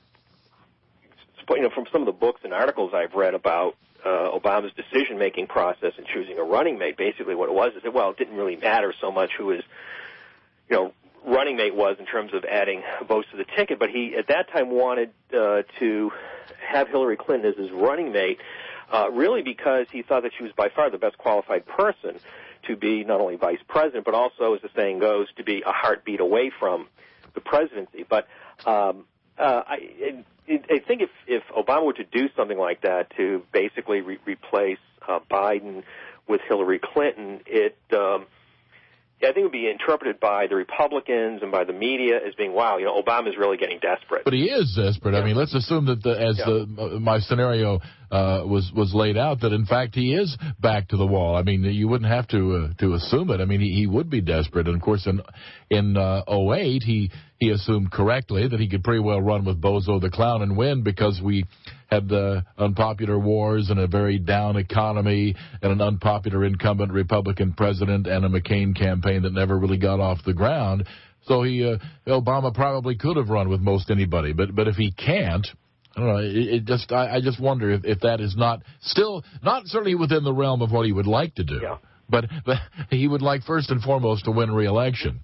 you know, from some of the books and articles I've read about uh, Obama's decision-making process in choosing a running mate, basically what it was is that, well, it didn't really matter so much who his, you know, running mate was in terms of adding votes to the ticket, but he at that time wanted uh, to have Hillary Clinton as his running mate, uh, really because he thought that she was by far the best qualified person to be not only vice president, but also, as the saying goes, to be a heartbeat away from the presidency. But um, uh, I, it, I think if, if Obama were to do something like that to basically re- replace uh, Biden with Hillary Clinton, it um, I think it would be interpreted by the Republicans and by the media as being, wow, you know, Obama's really getting desperate. But he is desperate. Yeah. I mean, let's assume that the, as yeah. the, my scenario uh, was was laid out, that in fact he is back to the wall. I mean, you wouldn't have to uh, to assume it. I mean, he, he would be desperate. And of course, in in uh, oh eight, he he assumed correctly that he could pretty well run with Bozo the Clown and win because we had the unpopular wars and a very down economy and an unpopular incumbent Republican president and a McCain campaign that never really got off the ground. So he, uh, Obama probably could have run with most anybody. But but if he can't, I don't know. It, it just I, I just wonder if, if that is not still not certainly within the realm of what he would like to do. Yeah. But but he would like first and foremost to win re-election.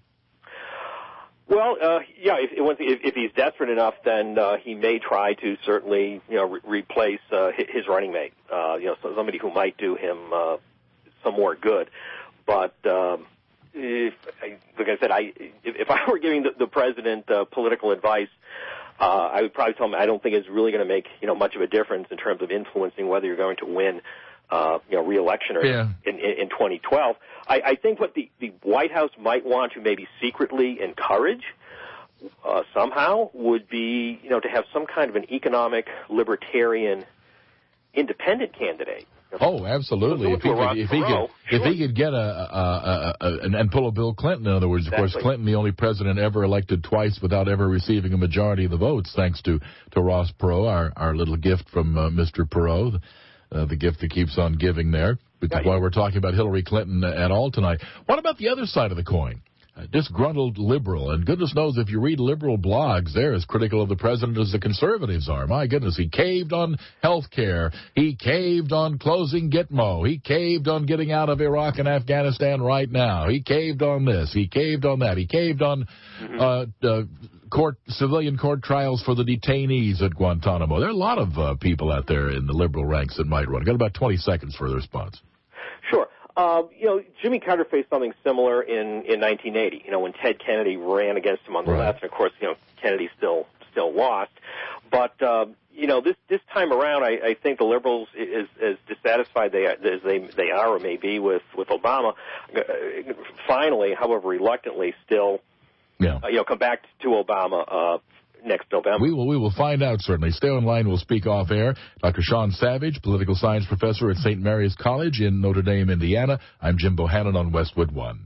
Well, uh, yeah, if, if, if he's desperate enough, then uh, he may try to certainly, you know, re- replace uh, his running mate, uh, you know, somebody who might do him uh, some more good. But um, if, like I said, I if, if I were giving the, the president uh, political advice, uh, I would probably tell him I don't think it's really going to make, you know, much of a difference in terms of influencing whether you're going to win, uh, you know, re-election or yeah. in, in, in twenty twelve. I, I think what the, the White House might want to maybe secretly encourage uh, somehow would be, you know, to have some kind of an economic libertarian independent candidate. Oh, absolutely. If he could, if he could, if he could get a, a, a, a and, and pull a Bill Clinton, in other words, of exactly. course, Clinton, the only president ever elected twice without ever receiving a majority of the votes, thanks to, to Ross Perot, our, our little gift from uh, Mister Perot, uh, the gift that keeps on giving there, which is why we're talking about Hillary Clinton at all tonight. What about the other side of the coin? A disgruntled liberal, and goodness knows if you read liberal blogs, they're as critical of the president as the conservatives are. My goodness, he caved on health care. He caved on closing Gitmo. He caved on getting out of Iraq and Afghanistan right now. He caved on this. He caved on that. He caved on uh, uh, court civilian court trials for the detainees at Guantanamo. There are a lot of uh, people out there in the liberal ranks that might run. Got about twenty seconds for the response. Sure. Uh, you know, Jimmy Carter faced something similar in, in nineteen eighty, you know, when Ted Kennedy ran against him on the right. left. And, of course, you know, Kennedy still still lost. But, uh, you know, this this time around, I, I think the liberals, as, as dissatisfied they, as they they are or may be with, with Obama, uh, finally, however reluctantly, still, yeah. uh, you know, come back to Obama uh next November. We will we will find out, certainly. Stay on line. We'll speak off air. Doctor Sean Savage, political science professor at Saint Mary's College in Notre Dame, Indiana. I'm Jim Bohannon on Westwood One.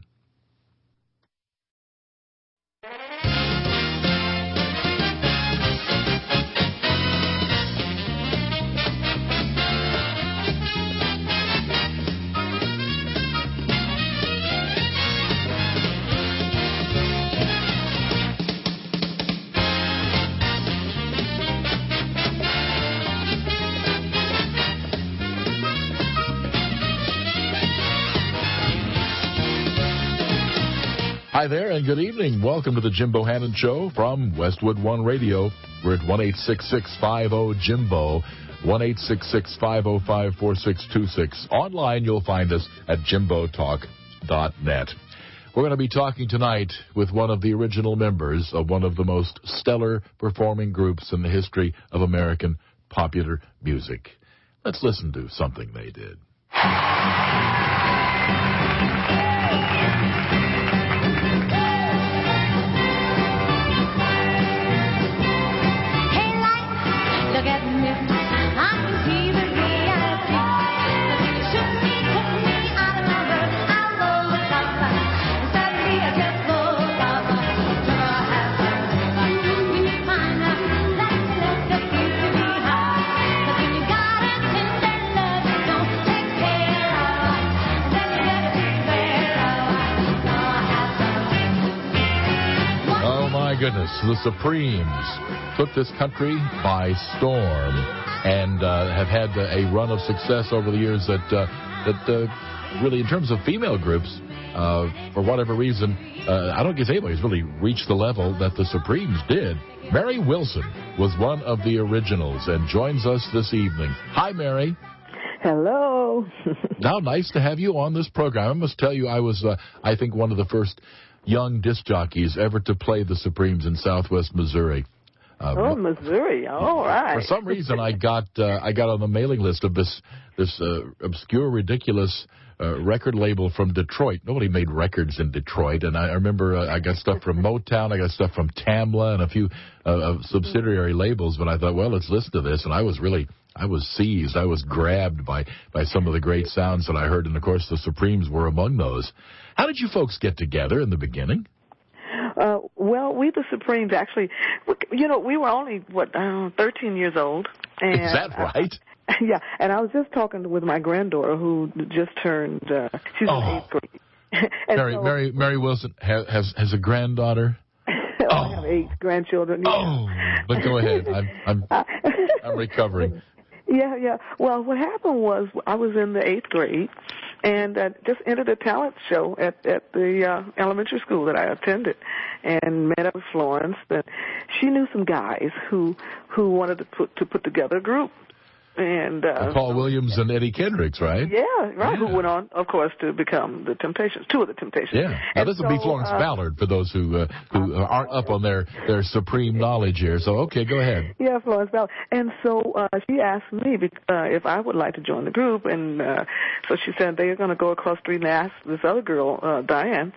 Hi there, and good evening. Welcome to the Jim Bohannon Show from Westwood One Radio. We're at one eight six six, five oh, Jimbo, one eight six six, five oh five, four six two six. Online, you'll find us at jimbo talk dot net. We're going to be talking tonight with one of the original members of one of the most stellar performing groups in the history of American popular music. Let's listen to something they did. Goodness, the Supremes took this country by storm and uh, have had a run of success over the years that uh, that uh, really, in terms of female groups, uh, for whatever reason, uh, I don't guess anybody's really reached the level that the Supremes did. Mary Wilson was one of the originals and joins us this evening. Hi, Mary. Hello. Now, nice to have you on this program. I must tell you, I was, uh, I think, one of the first young disc jockeys ever to play the Supremes in Southwest Missouri. Um, oh, Missouri! All right. For some reason, I got uh, I got on the mailing list of this this uh, obscure, ridiculous uh, record label from Detroit. Nobody made records in Detroit, and I, I remember uh, I got stuff from Motown, I got stuff from Tamla, and a few uh, subsidiary labels. But I thought, well, let's listen to this, and I was really. I was seized. I was grabbed by, by some of the great sounds that I heard, and, of course, the Supremes were among those. How did you folks get together in the beginning? Uh, well, we, the Supremes, actually, you know, we were only, what, uh, thirteen years old. And, Is that right? Uh, yeah, and I was just talking with my granddaughter who just turned, uh, she's oh. in eighth grade. Mary, so, Mary, Mary Wilson has, has, has a granddaughter? oh. I have eight grandchildren. Yeah. Oh, but go ahead. I'm, I'm, I'm recovering. Yeah, yeah. Well, what happened was I was in the eighth grade and uh, just entered a talent show at, at the uh, elementary school that I attended and met up with Florence. And she knew some guys who who wanted to put to put together a group. And uh, Paul Williams and Eddie Kendricks, right? Yeah, right. Yeah. Who went on, of course, to become the Temptations, two of the Temptations. Yeah. Now and this so, will be Florence uh, Ballard for those who uh, who aren't up on their, their supreme knowledge here. So okay, go ahead. Yeah, Florence Ballard. And so uh, she asked me uh, if I would like to join the group, and uh, so she said they're going to go across the street and ask this other girl, uh, Diane.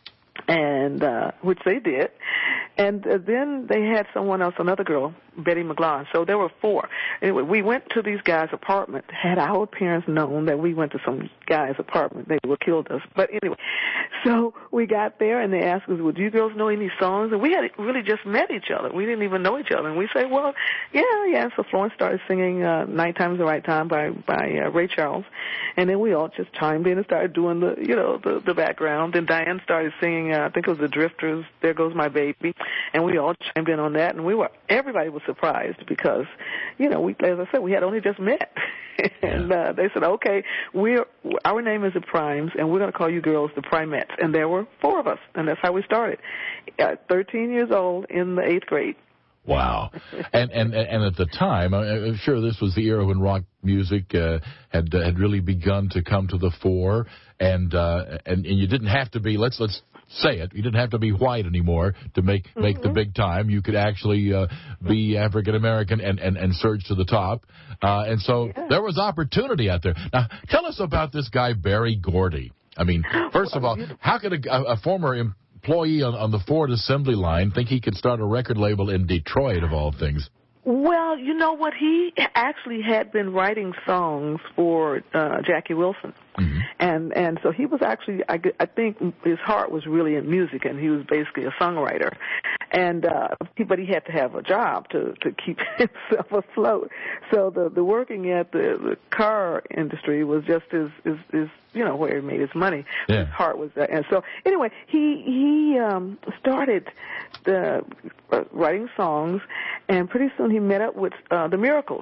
And uh, which they did, and uh, then they had someone else, another girl, Betty McGlon. So there were four. Anyway, we went to these guys' apartment. Had our parents known that we went to some guy's apartment, they would have killed us. But anyway, so we got there, and they asked us, "Would you girls know any songs?" And we had really just met each other. We didn't even know each other. And we said, "Well, yeah, yeah." So Florence started singing uh, "Nighttime's the Right Time" by by uh, Ray Charles, and then we all just chimed in and started doing the, you know, the the background. And Diane started singing. Uh, I think it was the Drifters, "There Goes My Baby," and we all chimed in on that, and we were, everybody was surprised because, you know, we, as I said, we had only just met, and uh, they said, okay, we're, our name is the Primes, and we're going to call you girls the Primettes, and there were four of us, and that's how we started, uh, thirteen years old in the eighth grade. Wow. And and and at the time, I'm sure this was the era when rock music uh, had uh, had really begun to come to the fore, and uh, and and you didn't have to be let's let's say it, you didn't have to be white anymore to make make mm-hmm. the big time. You could actually uh, be African American and, and and surge to the top. Uh, and so yeah. there was opportunity out there. Now, tell us about this guy Berry Gordy. I mean, first of all, how could a, a former employee on, on the Ford assembly line think he could start a record label in Detroit, of all things? Well, you know what? He actually had been writing songs for uh, Jackie Wilson. Mm-hmm. And and so he was actually, I, I think his heart was really in music, and he was basically a songwriter. And uh, but he had to have a job to, to keep himself afloat. So the, the working at the, the car industry was just his, his, his, you know, where he made his money. Yeah. His heart was there. And so anyway, he he um, started the, uh, writing songs, and pretty soon he met up with uh, the Miracles.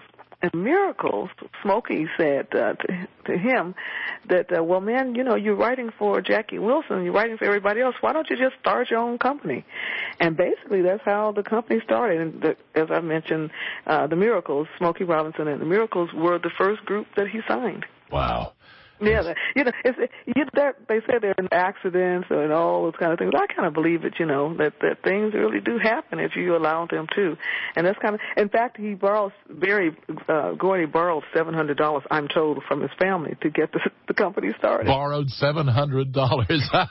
and Miracles, Smokey said uh, to, to him that, uh, well, man, you know, you're writing for Jackie Wilson, you're writing for everybody else. Why don't you just start your own company? And basically, that's how the company started. And the, as I mentioned, uh, the Miracles, Smokey Robinson and the Miracles were the first group that he signed. Wow. Yeah, you know, it's, you, they say they're in accidents and all those kind of things. I kind of believe it, you know, that, that things really do happen if you allow them to. And that's kind of, in fact, he borrowed, Barry uh, Gordy borrowed seven hundred dollars, I'm told, from his family to get the, the company started. Borrowed seven hundred dollars.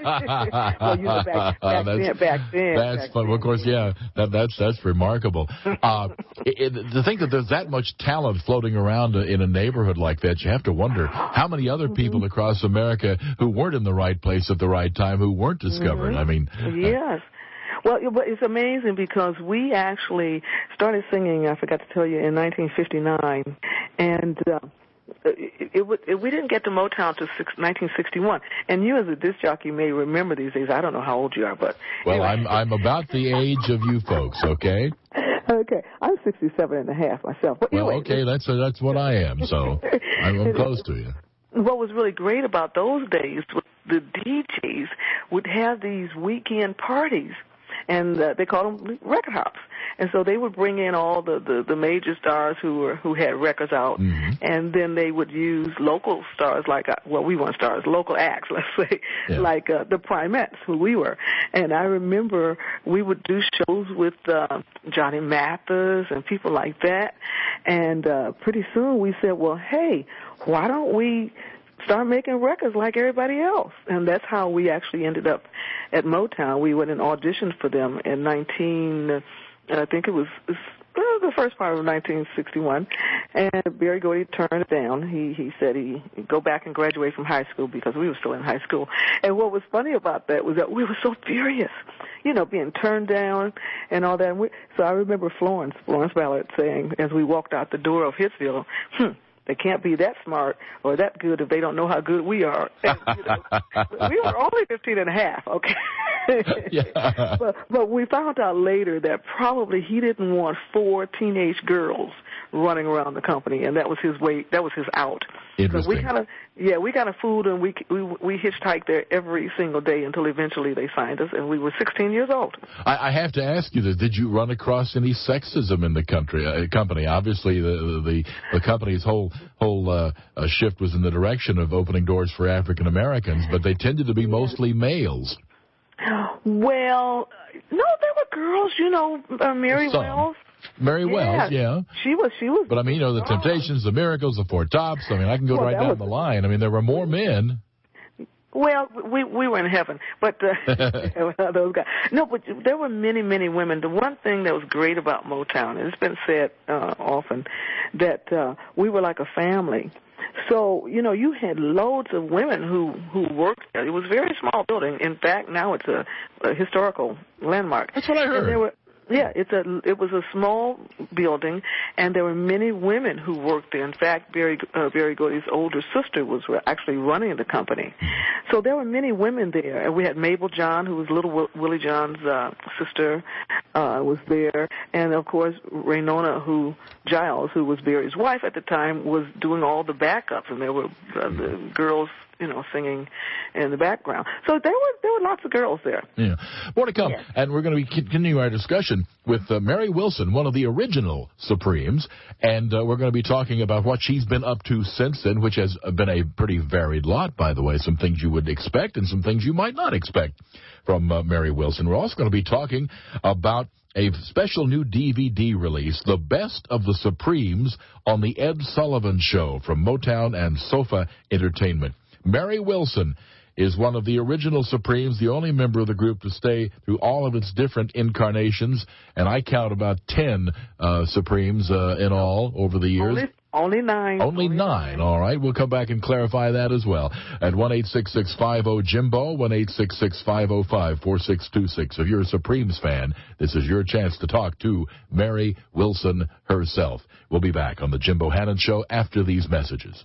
Well, you know, back, back that's, then, back then. That's back fun. then. Well, of course, yeah, that, that's that's remarkable. Uh, it, it, to think that there's that much talent floating around in a neighborhood like that, you have to wonder how many other people people across America who weren't in the right place at the right time, who weren't discovered. Mm-hmm. I mean, yes. Well, but it's amazing because we actually started singing, I forgot to tell you, in nineteen fifty-nine, and uh, it, it, it, we didn't get to Motown to nineteen sixty-one. And you as a disc jockey may remember these days. I don't know how old you are, but... Well, anyway. I'm I'm about the age of you folks, okay? Okay, I'm sixty-seven and a half myself. But well, anyway, okay, that's uh, that's what I am, so I'm, I'm close to you. What was really great about those days was the D Js would have these weekend parties, and uh, they called them record hops. And so they would bring in all the, the, the major stars who were who had records out, mm-hmm. and then they would use local stars like, uh, well, we weren't stars, local acts, let's say, yeah. like uh, the Primettes, who we were. And I remember we would do shows with uh, Johnny Mathis and people like that, and uh, pretty soon we said, well, hey, why don't we start making records like everybody else? And that's how we actually ended up at Motown. We went and auditioned for them in nineteen, I think it was, it was the first part of nineteen sixty-one, and Barry Gordy turned it down. He he said he he'd go back and graduate from high school because we were still in high school. And what was funny about that was that we were so furious, you know, being turned down and all that. And we, so I remember Florence, Florence Ballard saying as we walked out the door of Hitsville, hmm, they can't be that smart or that good if they don't know how good we are. And, you know, we were only fifteen and a half, okay? yeah. but, but we found out later that probably he didn't want four teenage girls running around the company, and that was his way. That was his out. Interesting. So we kind of, yeah, we kind of fooled, and we we we hitchhiked there every single day until eventually they signed us, and we were sixteen years old. I, I have to ask you this: did you run across any sexism in the country uh, company? Obviously, the the the company's whole whole uh, uh, shift was in the direction of opening doors for African Americans, but they tended to be mostly males. Well, no, there were girls, you know, uh, Mary Some. Wells. Mary yeah. Wells, yeah. She was, she was. But I mean, you know, the Temptations, the Miracles, the Four Tops. I mean, I can go well, right down was, the line. I mean, there were more men. Well, we we were in heaven, but uh, those guys. No, but there were many, many women. The one thing that was great about Motown, and it's been said uh, often, that uh, we were like a family. So, you know, you had loads of women who, who worked there. It was a very small building. In fact, now it's a, a historical landmark. That's what I heard. And there were, yeah, it's a, it was a small building, and there were many women who worked there. In fact, Barry, uh, Barry Gordy's older sister was actually running the company. So there were many women there. And we had Mabel John, who was Little Will, Willie John's uh, sister, uh, was there. And, of course, Raynona, who, Giles, who was Barry's wife at the time, was doing all the backups. And there were uh, the girls, you know, singing in the background. So there were there were lots of girls there. Yeah. More to come. Yeah. And we're going to be continuing our discussion with uh, Mary Wilson, one of the original Supremes. And uh, we're going to be talking about what she's been up to since then, which has been a pretty varied lot, by the way. Some things you would expect and some things you might not expect from uh, Mary Wilson. We're also going to be talking about a special new D V D release, The Best of the Supremes, on the Ed Sullivan Show from Motown and Sofa Entertainment. Mary Wilson is one of the original Supremes, the only member of the group to stay through all of its different incarnations, and I count about ten uh, Supremes uh, in all over the years. Only, only nine. Only, only nine. nine. All right. We'll come back and clarify that as well at one eight six six five zero Jimbo, one eight six six five zero five four six two six. If you're a Supremes fan, this is your chance to talk to Mary Wilson herself. We'll be back on the Jimbo Hannon Show after these messages.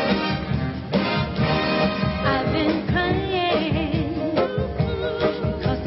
I've been crying 'cause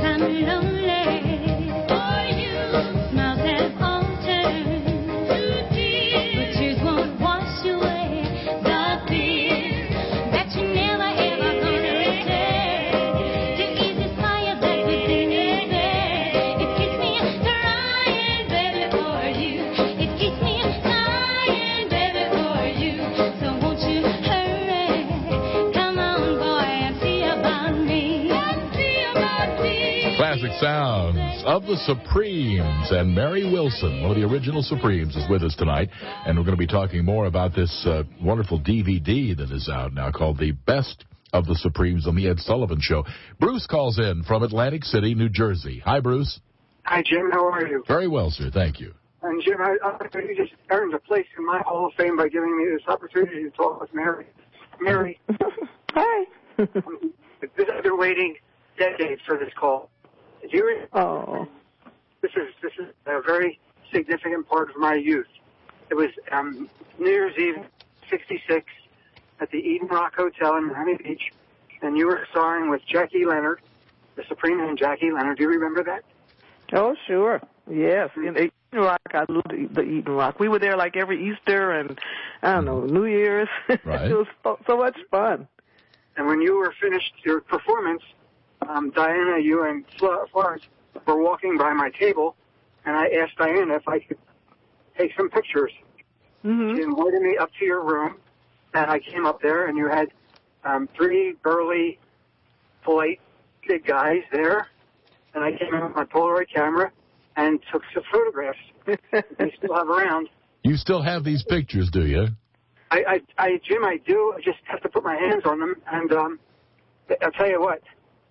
classic sounds of the Supremes, and Mary Wilson, one of the original Supremes, is with us tonight, and we're going to be talking more about this uh, wonderful D V D that is out now called The Best of the Supremes on the Ed Sullivan Show. Bruce calls in from Atlantic City, New Jersey. Hi, Bruce. Hi, Jim. How are you? Very well, sir. Thank you. And, Jim, I, I, you just earned a place in my Hall of Fame by giving me this opportunity to talk with Mary. Mary. Hi. um, I've been waiting decades for this call. Do you oh. This is this is a very significant part of my youth. It was um, New Year's Eve, sixty-six, at the Eden Rock Hotel in Miami Beach, and you were starring with Jackie Leonard, the Supreme and Jackie Leonard. Do you remember that? Oh, sure. Yes. In Eden Rock, I loved the Eden Rock. We were there like every Easter and, I don't know, New Year's. Right. It was so, so much fun. And when you were finished your performance, um, Diana, you and Florence were walking by my table, and I asked Diana if I could take some pictures. Mm-hmm. She invited me up to your room, and I came up there, and you had um, three burly, polite, big guys there, and I came in with my Polaroid camera and took some photographs. They still have around. You still have these pictures, do you? I, I, I, Jim, I do. I just have to put my hands on them, and um, I'll tell you what.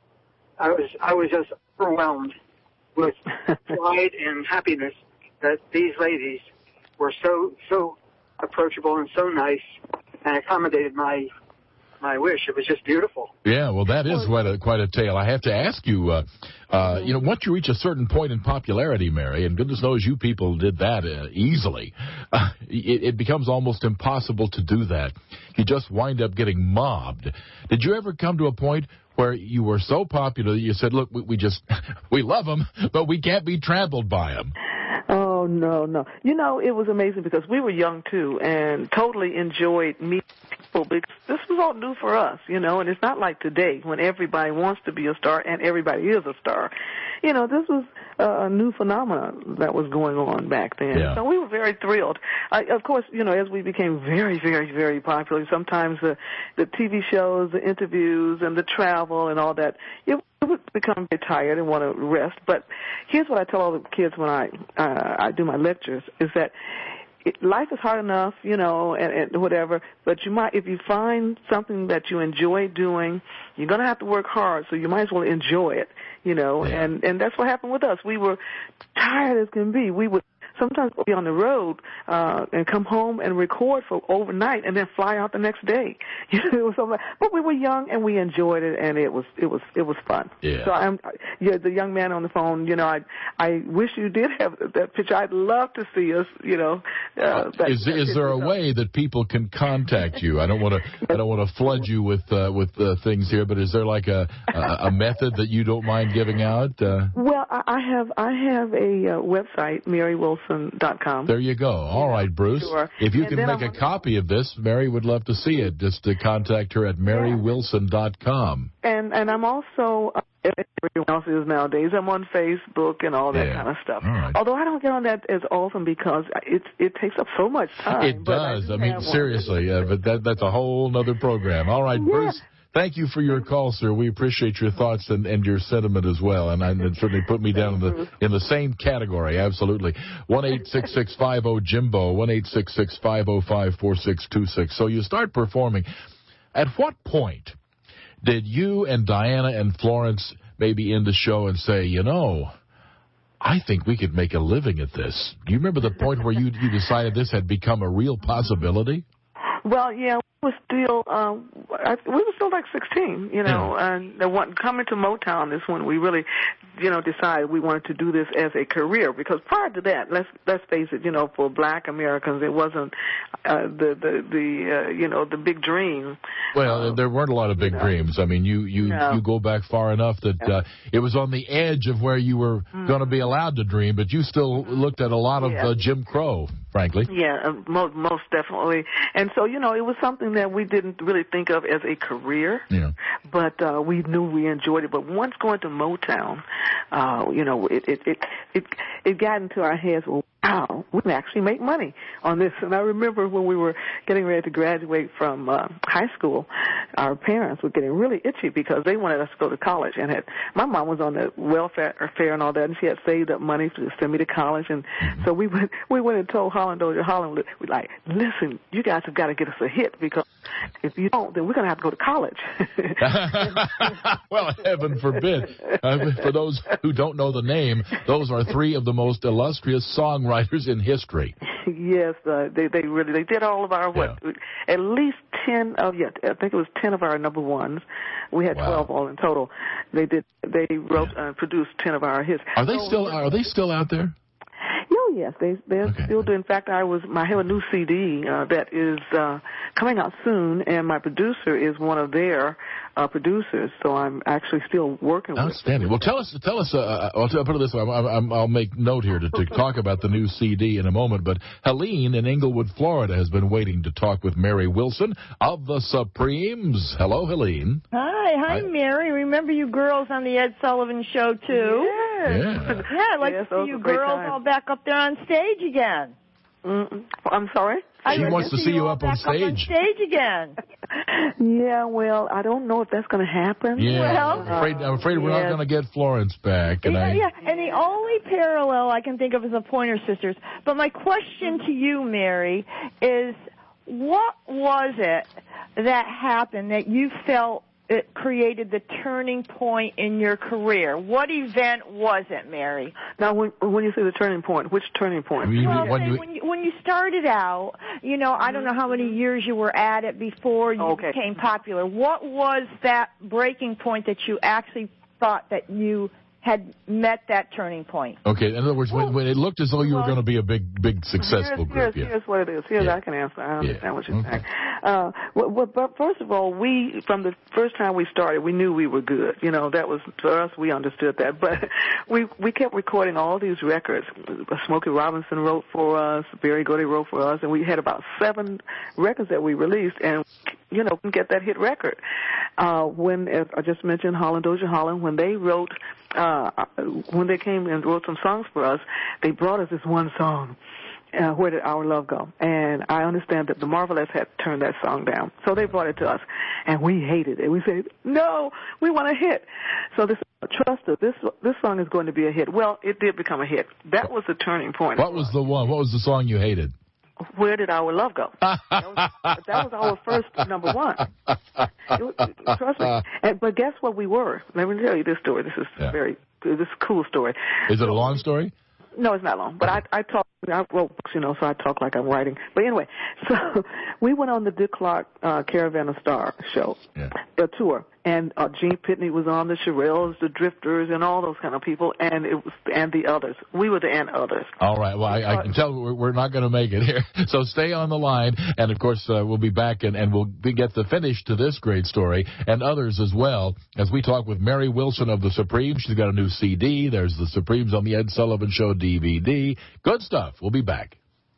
I was, I was just overwhelmed with pride and happiness that these ladies were so, so approachable and so nice, and accommodated my, my wish. It was just beautiful. Yeah, well, that is quite a quite a tale. I have to ask you, uh, uh, you know, once you reach a certain point in popularity, Mary, and goodness knows you people did that uh, easily, uh, it, it becomes almost impossible to do that. You just wind up getting mobbed. Did you ever come to a point where you were so popular that you said, look, we, we just, we love them, but we can't be trampled by them? Oh, no, no. You know, it was amazing because we were young, too, and totally enjoyed meeting people because this was all new for us, you know, and it's not like today when everybody wants to be a star and everybody is a star. You know, this was a new phenomenon that was going on back then. Yeah. So we were very thrilled. I, of course, you know, as we became very, very, very popular, sometimes the, the T V shows, the interviews, and the travel and all that, it would become very tired and want to rest. But here's what I tell all the kids when I uh, I do my lectures, is that it, life is hard enough, you know, and, and whatever, but you might, if you find something that you enjoy doing, you're going to have to work hard, so you might as well enjoy it, you know, yeah. and, and that's what happened with us. We were tired as can be. We would sometimes be on the road uh, and come home and record for overnight and then fly out the next day. You know, it was so much, but we were young and we enjoyed it, and it was it was it was fun. Yeah. So I'm yeah, the young man on the phone. You know, I I wish you did have that picture. I'd love to see us. You know, uh, that, is that is there a way that people can contact you? I don't want to I don't want to flood you with uh, with uh, things here, but is there like a a, a method that you don't mind giving out? Uh, well, I, I have I have a uh, website, Mary Wilson dot com. There you go. All right, Bruce. Sure. If you And can then make I'm a copy of this, Mary would love to see it. Just to contact her at Mary Wilson dot com. And and I'm also, uh, everyone else is nowadays, I'm on Facebook and all that Yeah. kind of stuff. All right. Although I don't get on that as often because it it takes up so much time. It but does. I, I, do mean, have one. seriously. Uh, but that that's a whole other program. All right, Yeah. Bruce. Thank you for your call, sir. We appreciate your thoughts and, and your sentiment as well. And, I, and certainly put me down in the in the same category. Absolutely. one eight six six five zero Jimbo. one eight six six five zero five four six two six. So you start performing. At what point did you and Diana and Florence maybe end the show and say, you know, I think we could make a living at this? Do you remember the point where you you decided this had become a real possibility? Well, yeah, we were still, um, I, we were still like sixteen, you know, Yeah. and the one, coming to Motown is when we really, you know, decided we wanted to do this as a career. Because prior to that, let's let's face it, you know, for Black Americans, it wasn't uh, the the the uh, you know the big dream. Well, uh, there weren't a lot of big you know. dreams. I mean, you you No. you go back far enough that Yeah. uh, it was on the edge of where you were Mm. going to be allowed to dream, but you still looked at a lot of Yeah. uh, Jim Crow, frankly. Yeah, uh, most, most definitely. And so, you know, it was something that we didn't really think of as a career, Yeah. but uh, we knew we enjoyed it. But once going to Motown, uh, you know, it it, it it it got into our heads, well, wow, we can actually make money on this. And I remember when we were getting ready to graduate from uh, high school, our parents were getting really itchy because they wanted us to go to college. And had my mom was on the welfare fair and all that, and she had saved up money to send me to college. And so we went, we went and told Holland Dozier Holland, we like, listen, you guys have got to get us a hit because if you don't, then we're going to have to go to college. Well, heaven forbid. Uh, for those who don't know the name, those are three of the most illustrious songwriters in history. Yes, uh, they they really they did all of our what yeah. at least ten of yeah I think it was ten of our number ones. We had wow. twelve all in total. They did they wrote and uh, produced ten of our hits. Are they so, still are they still out there? No, yes, they they're okay. still doing. In fact, I was I have a new C D uh, that is uh, coming out soon, and my producer is one of their uh, producers. So I'm actually still working. Outstanding. with Well, tell us, tell us. Uh, I'll put it this way. I'm, I'm, I'll make note here to, to talk about the new C D in a moment. But Helene in Englewood, Florida, has been waiting to talk with Mary Wilson of the Supremes. Hello, Helene. Hi, hi, hi. Mary. Remember you girls on the Ed Sullivan Show too? Yes. Yeah. Yeah, I'd like yes, to see you girls time. all back up there on stage again. Mm-mm. I'm sorry? She I'd wants like to see you all up on back stage. Up on stage again. Yeah, well, I don't know if that's going to happen. Yeah, well, I'm afraid, I'm afraid we're yes. not going to get Florence back. And yeah, I... yeah, and the only parallel I can think of is the Pointer Sisters. But my question to you, Mary, is what was it that happened that you felt it created the turning point in your career? What event was it, Mary? Now, when, when you say the turning point, which turning point? I mean, well, when, say you... when you when you started out, you know, I don't know how many years you were at it before you okay. became popular. What was that breaking point that you actually thought that you had met that turning point? Okay, in other words, well, when, when it looked as though you well, were going to be a big, big successful here's, group. Here's, yeah. here's what it is. Here's yeah. I can answer. I understand yeah. what you're okay. saying. Uh, well, well, but first of all, we, from the first time we started, we knew we were good. You know, that was, for us, we understood that. But we we kept recording all these records. Smokey Robinson wrote for us, Barry Gordy wrote for us, and we had about seven records that we released, and, you know, get that hit record. Uh, when, as I just mentioned, Holland Dozier Holland, when they wrote, uh, when they came and wrote some songs for us, they brought us this one song, uh, Where Did Our Love Go? And I understand that the Marvelettes had turned that song down. So they brought it to us, and we hated it. We said, no, we want a hit. So this, trust us, this, this song is going to be a hit. Well, it did become a hit. That was the turning point. What was the one? What was the song you hated? Where Did Our Love Go? that, was, that was our first number one. It, it, trust me. And, but guess what we were? Let me tell you this story. This is yeah. very, this is a cool story. Is it a long story? No, it's not long. But I, I talk, I wrote books, you know, so I talk like I'm writing. But anyway, so we went on the Dick Clark uh, Caravan of Star show, yeah. a tour. And uh, Gene Pitney was on, the Shirelles, the Drifters, and all those kind of people, and it was and the others. We were the and others. All right. Well, I, I can tell we're, we're not going to make it here. So stay on the line, and of course uh, we'll be back, and, and we'll be, get the finish to this great story and others as well as we talk with Mary Wilson of the Supremes. She's got a new C D. There's the Supremes on the Ed Sullivan Show D V D. Good stuff. We'll be back.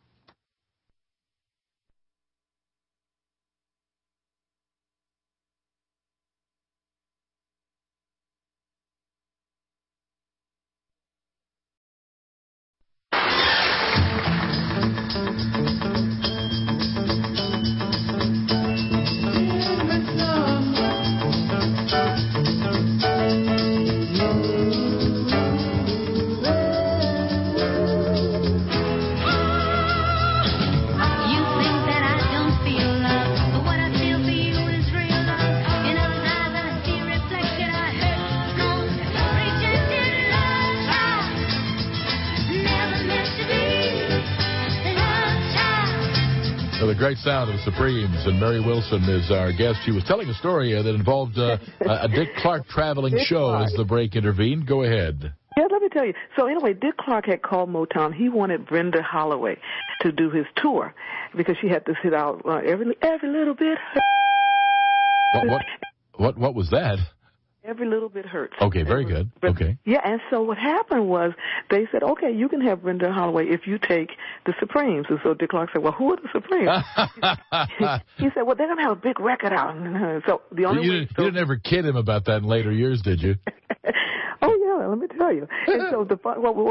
The great sound of the Supremes, and Mary Wilson is our guest. She was telling a story uh, that involved uh, a Dick Clark traveling Dick show Clark. as the break intervened. Go ahead. Yeah, let me tell you. So anyway, Dick Clark had called Motown. He wanted Brenda Holloway to do his tour because she had to sit out uh, every every little bit. What, what what what was that? Every little bit hurts. Okay, very good. Okay. Yeah, and so what happened was they said, okay, you can have Brenda Holloway if you take the Supremes. And so Dick Clark said, well, who are the Supremes? he, he said, well, they're going to have a big record out. So the only you, way, didn't, so, you didn't ever kid him about that in later years, did you? Oh, yeah, let me tell you. And so the what was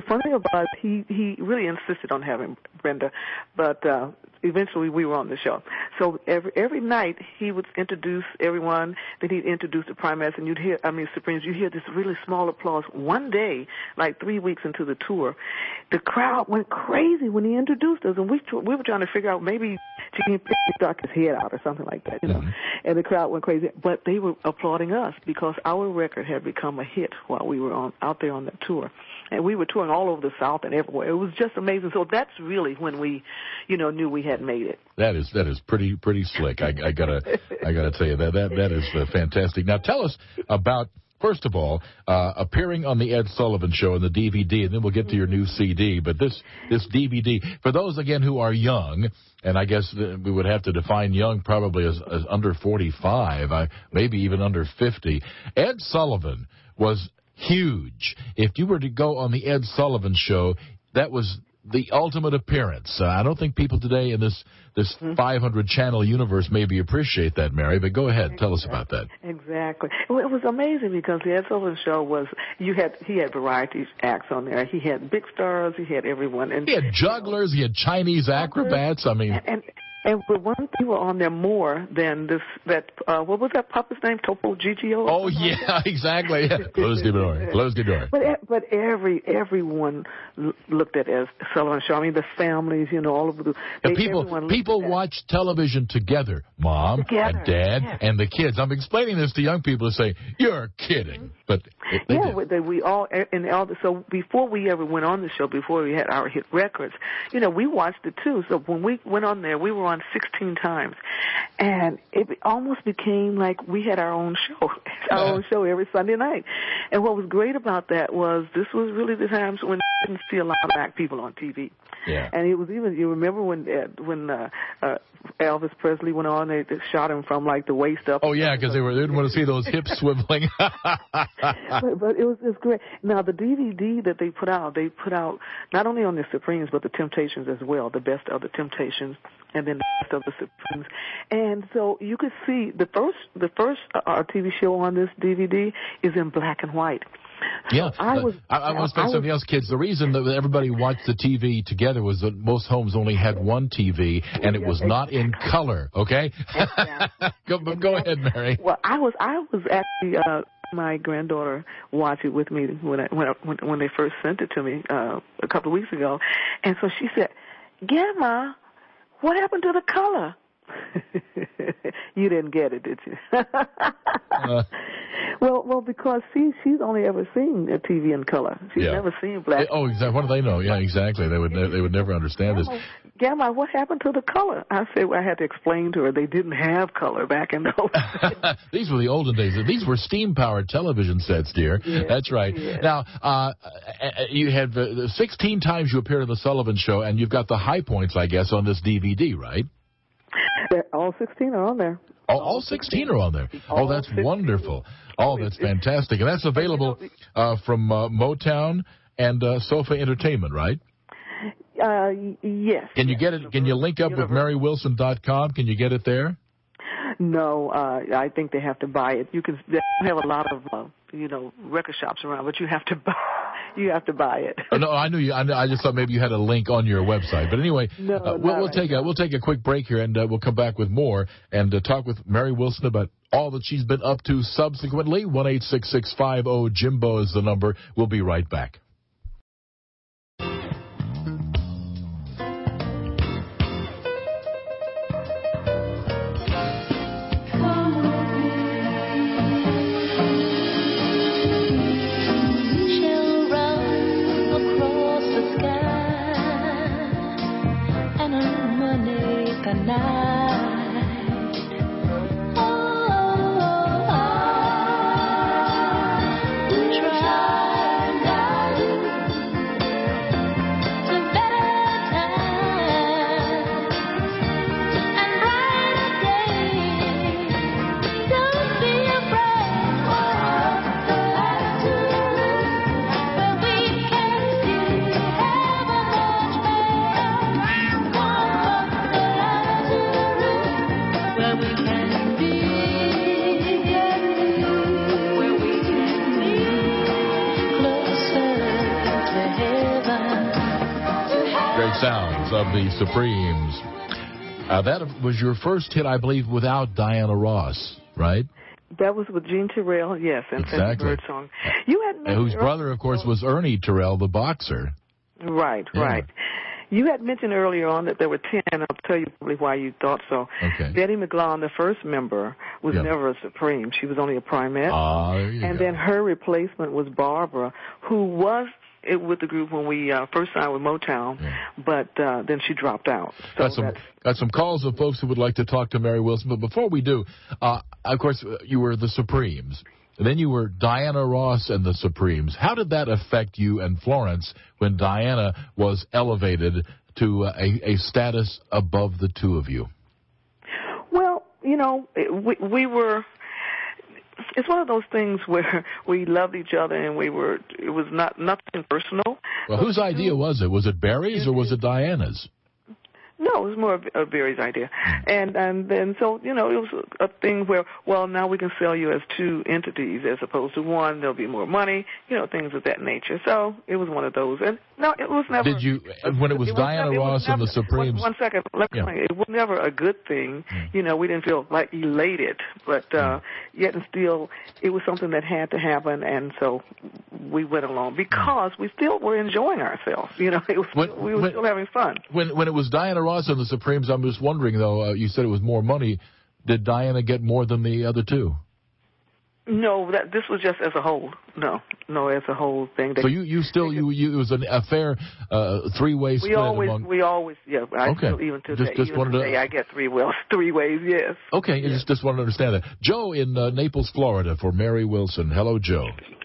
funny about it, he he really insisted on having Brenda, but uh, eventually we were on the show. So every every night he would introduce everyone. Then he'd introduce the Primates, and you'd hear, I mean, Supremes, you hear this really small applause. One day, like three weeks into the tour, the crowd went crazy when he introduced us, and we we were trying to figure out maybe Gene stuck his head out or something like that, you know. Mm-hmm. And the crowd went crazy, but they were applauding us because our record had become a hit while we were on out there on that tour. And we were touring all over the South and everywhere. It was just amazing. So that's really when we, you know, knew we had made it. That is that is pretty pretty slick. I, I gotta I gotta tell you that that that is uh, fantastic. Now tell us about, first of all, uh, appearing on the Ed Sullivan Show in the D V D, and then we'll get to your new C D. But this this D V D, for those again who are young, and I guess we would have to define young probably as, as under forty-five, I, maybe even under fifty. Ed Sullivan was huge. If you were to go on the Ed Sullivan Show, that was the ultimate appearance. Uh, I don't think people today in this this five hundred channel universe maybe appreciate that, Mary, but go ahead, tell us about that. Exactly. Well, it was amazing because the Ed Sullivan Show was, you had, he had variety acts on there. He had big stars, he had everyone. And he had jugglers, he had Chinese acrobats, I mean. And, and, And the one people on there more than this, that, uh, what was that puppet's name? Topo Gigio? Oh, yeah, like exactly. Yeah. Close the door. Close the door. But, but every, everyone looked at as Sullivan Show. I mean, the families, you know, all of the, the people, people watch television together, Mom together. and Dad yeah. and the kids. I'm explaining this to young people to say, you're kidding. But they yeah, did. They, we all, and all the, so before we ever went on the show, before we had our hit records, you know, we watched it too. So when we went on there, we were on sixteen times, and it almost became like we had our own show, our yeah. own show every Sunday night. And what was great about that was this was really the times when you didn't see a lot of black people on T V. Yeah. And it was even, you remember when uh, when uh, uh, Elvis Presley went on, they, they shot him from like the waist up. Oh yeah, because they were they didn't want to see those hips swiveling. but, but it was it was great. Now the D V D that they put out, they put out not only on the Supremes but the Temptations as well, the best of the Temptations, and then the best of the Supremes. And so you could see the first the first uh, T V show on this D V D is in black and white. Yeah, so I was. I, I want to say something else, kids. The reason that everybody watched the T V together was that most homes only had one T V, and it was not in color. Okay, go, go ahead, Mary. Well, I was I was actually uh, my granddaughter watched it with me when I, when I, when when they first sent it to me uh, a couple of weeks ago, and so she said, "Grandma, what happened to the color?" You didn't get it, did you? uh, well, well, because she she's only ever seen a T V in color. She's yeah. never seen black. Oh, exactly. What do they know? Yeah, exactly. They would ne- they would never understand Grandma, this. Grandma, what happened to the color? I said, well, I had to explain to her they didn't have color back in those days. These were the olden days. These were steam-powered television sets, dear. Yes, That's right. yes. Now, uh, you had uh, sixteen times you appeared on the Sullivan Show, and you've got the high points, I guess, on this D V D, right? All sixteen are on there. Oh, all sixteen are on there. All oh, that's sixteen. Wonderful. Oh, that's fantastic. And that's available uh, from uh, Motown and uh, Sofa Entertainment, right? Uh, yes. Can you get it? Can you link up with Mary Wilson dot com? Can you get it there? No, uh, I think they have to buy it. You can they have a lot of uh, you know record shops around, but you have to buy. You have to buy it. Oh, no, I knew you. I, I just thought maybe you had a link on your website. But anyway, no, uh, we'll, we'll right take now. a we'll take a quick break here, and uh, we'll come back with more and uh, talk with Mary Wilson about all that she's been up to subsequently. One eight six six five zero Jimbo is the number. We'll be right back. Try not sounds of the Supremes. Uh, that was your first hit, I believe, without Diana Ross, right? That was with Gene Terrell, yes, and exactly. Bird song. You had and whose brother, of course, was Ernie Terrell, the boxer. Right, yeah. right. You had mentioned earlier on that there were ten. I'll tell you probably why you thought so. Okay. Betty McGlaughlin, the first member, was yeah. never a Supreme. She was only a primate. Ah, there you and go. then her replacement was Barbara, who was it with the group when we uh, first signed with Motown, yeah. but uh, then she dropped out. So got some got some calls of folks who would like to talk to Mary Wilson. But before we do, uh, of course, you were the Supremes. And then you were Diana Ross and the Supremes. How did that affect you and Florence when Diana was elevated to a, a status above the two of you? Well, you know, we, we were... It's one of those things where we loved each other and we were, it was not nothing personal. Well, whose idea was it? Was it Barry's or was it Diana's? No, it was more of, of Barry's idea. And and then, so, you know, it was a, a thing where, well, now we can sell you as two entities as opposed to one. There'll be more money, you know, things of that nature. So it was one of those. And no, it was never. Did you, when it was, it was Diana never, Ross was never, and the Supremes? One, one second. Let me yeah. explain. It was never a good thing. Mm. You know, we didn't feel like elated, but uh, mm. yet and still, it was something that had to happen. And so we went along because we still were enjoying ourselves. You know, it was when, we were when, still having fun. When, when it was Diana Ross and the Supremes, I'm just wondering, though, uh, you said it was more money. Did Diana get more than the other two? No, that this was just as a whole. No, no, as a whole thing. So you, you still, you, you, it was an, a fair uh, three-way split we always, among... We always, yeah. I okay. Still, even today, just, just even wanted today to... I get three, well, three ways, yes. Okay, yes. just, just wanted to understand that. Joe in uh, Naples, Florida, for Mary Wilson. Hello, Joe.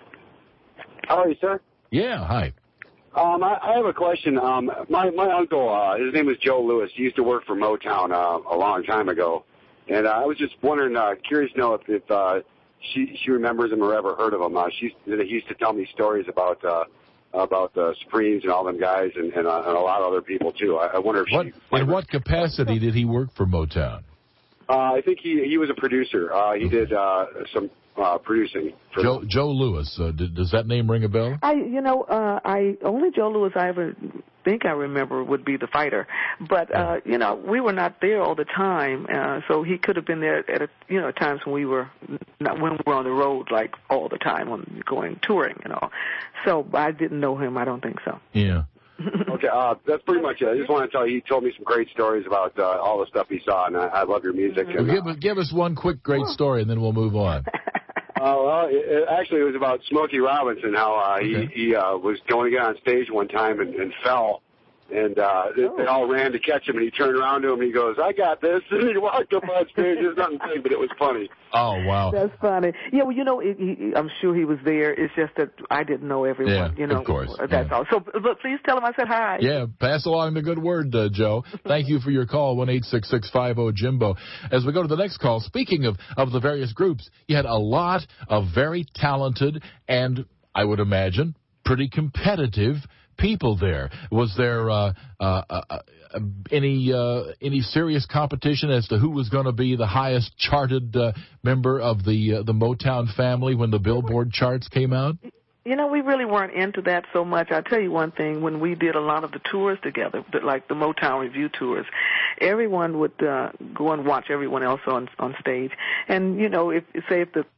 How are you, sir? Yeah, hi. Um, I, I have a question. Um, my my uncle, uh, his name was Joe Lewis. He used to work for Motown uh, a long time ago, and uh, I was just wondering, uh, curious to know if, if uh, she she remembers him or ever heard of him. Uh, she he used to tell me stories about uh, about the Supremes and all them guys, and, and, uh, and a lot of other people too. I, I wonder if what, she. In what capacity did he work for Motown? Uh, I think he he was a producer. Uh, he did uh, some. Uh, producing. For Joe Joe Lewis. Uh, did, does that name ring a bell? I, you know, uh, I only Joe Lewis I ever think I remember would be the fighter, but uh, you know, we were not there all the time, uh, so he could have been there at a, you know times when we were not when we were on the road like all the time when going touring and all. So I didn't know him. I don't think so. Yeah. Okay, uh, that's pretty much it. I just want to tell you, he told me some great stories about uh, all the stuff he saw, and I, I love your music. Well, and, give, uh, give us one quick great story, and then we'll move on. Uh, well, it, it, actually, it was about Smokey Robinson, how uh, okay. he, he uh, was going to get on stage one time and, and fell. And uh, they, oh. they all ran to catch him, and he turned around to him, and he goes, "I got this." And he walked up on stage. It was nothing big, but it was funny. Oh, wow. That's funny. Yeah, well, you know, it, he, I'm sure he was there. It's just that I didn't know everyone. Yeah, you know, of course. That's yeah. all. So, but please tell him I said hi. Yeah, pass along the good word, uh, Joe. Thank you for your call, one eight six six five zero Jimbo. As we go to the next call, speaking of, of the various groups, you had a lot of very talented and, I would imagine, pretty competitive people there. Was there uh, uh, uh, any uh, any serious competition as to who was going to be the highest charted uh, member of the uh, the Motown family when the Billboard charts came out? You know, we really weren't into that so much. I'll tell you one thing. When we did a lot of the tours together, like the Motown Review tours, everyone would uh, go and watch everyone else on on stage. And, you know, if say if the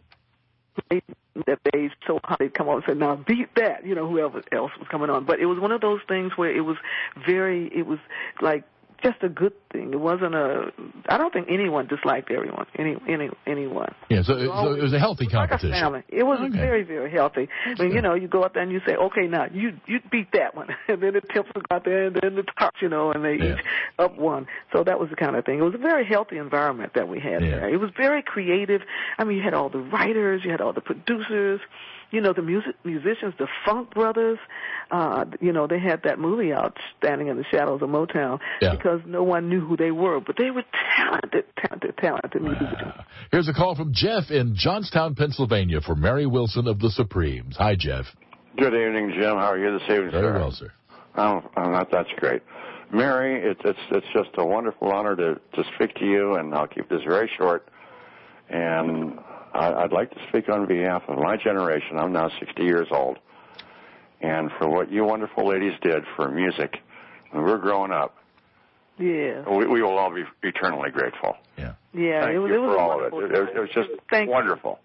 that they so hot they'd come on and say, "Now beat that," you know, whoever else was coming on. But it was one of those things where it was very, it was like just a good thing. It wasn't a. I don't think anyone disliked everyone, any any anyone. Yeah, so, it, so it was a healthy competition. Like a family. It was okay. very very healthy. That's I mean, good. You know, you go out there and you say, "Okay, now you you beat that one," and then the tips go out there, and then the tops, you know, and they yeah. each up one. So that was the kind of thing. It was a very healthy environment that we had yeah. there. It was very creative. I mean, you had all the writers, you had all the producers. You know, the music musicians, the Funk Brothers, uh, you know, they had that movie out, Standing in the Shadows of Motown, yeah. because no one knew who they were, but they were talented, talented, talented musicians. Here's a call from Jeff in Johnstown, Pennsylvania for Mary Wilson of the Supremes. Hi, Jeff. Good evening, Jim. How are you this evening, Very sir? well, sir. Oh, oh, that's great. Mary, it, it's it's just a wonderful honor to, to speak to you, and I'll keep this very short. And I'd like to speak on behalf of my generation. I'm now sixty years old. And for what you wonderful ladies did for music when we're growing up, Yeah. we, we will all be eternally grateful. Yeah. Yeah. Thank it was, you it was for a all of it. wonderful It, it, it was just Thank wonderful.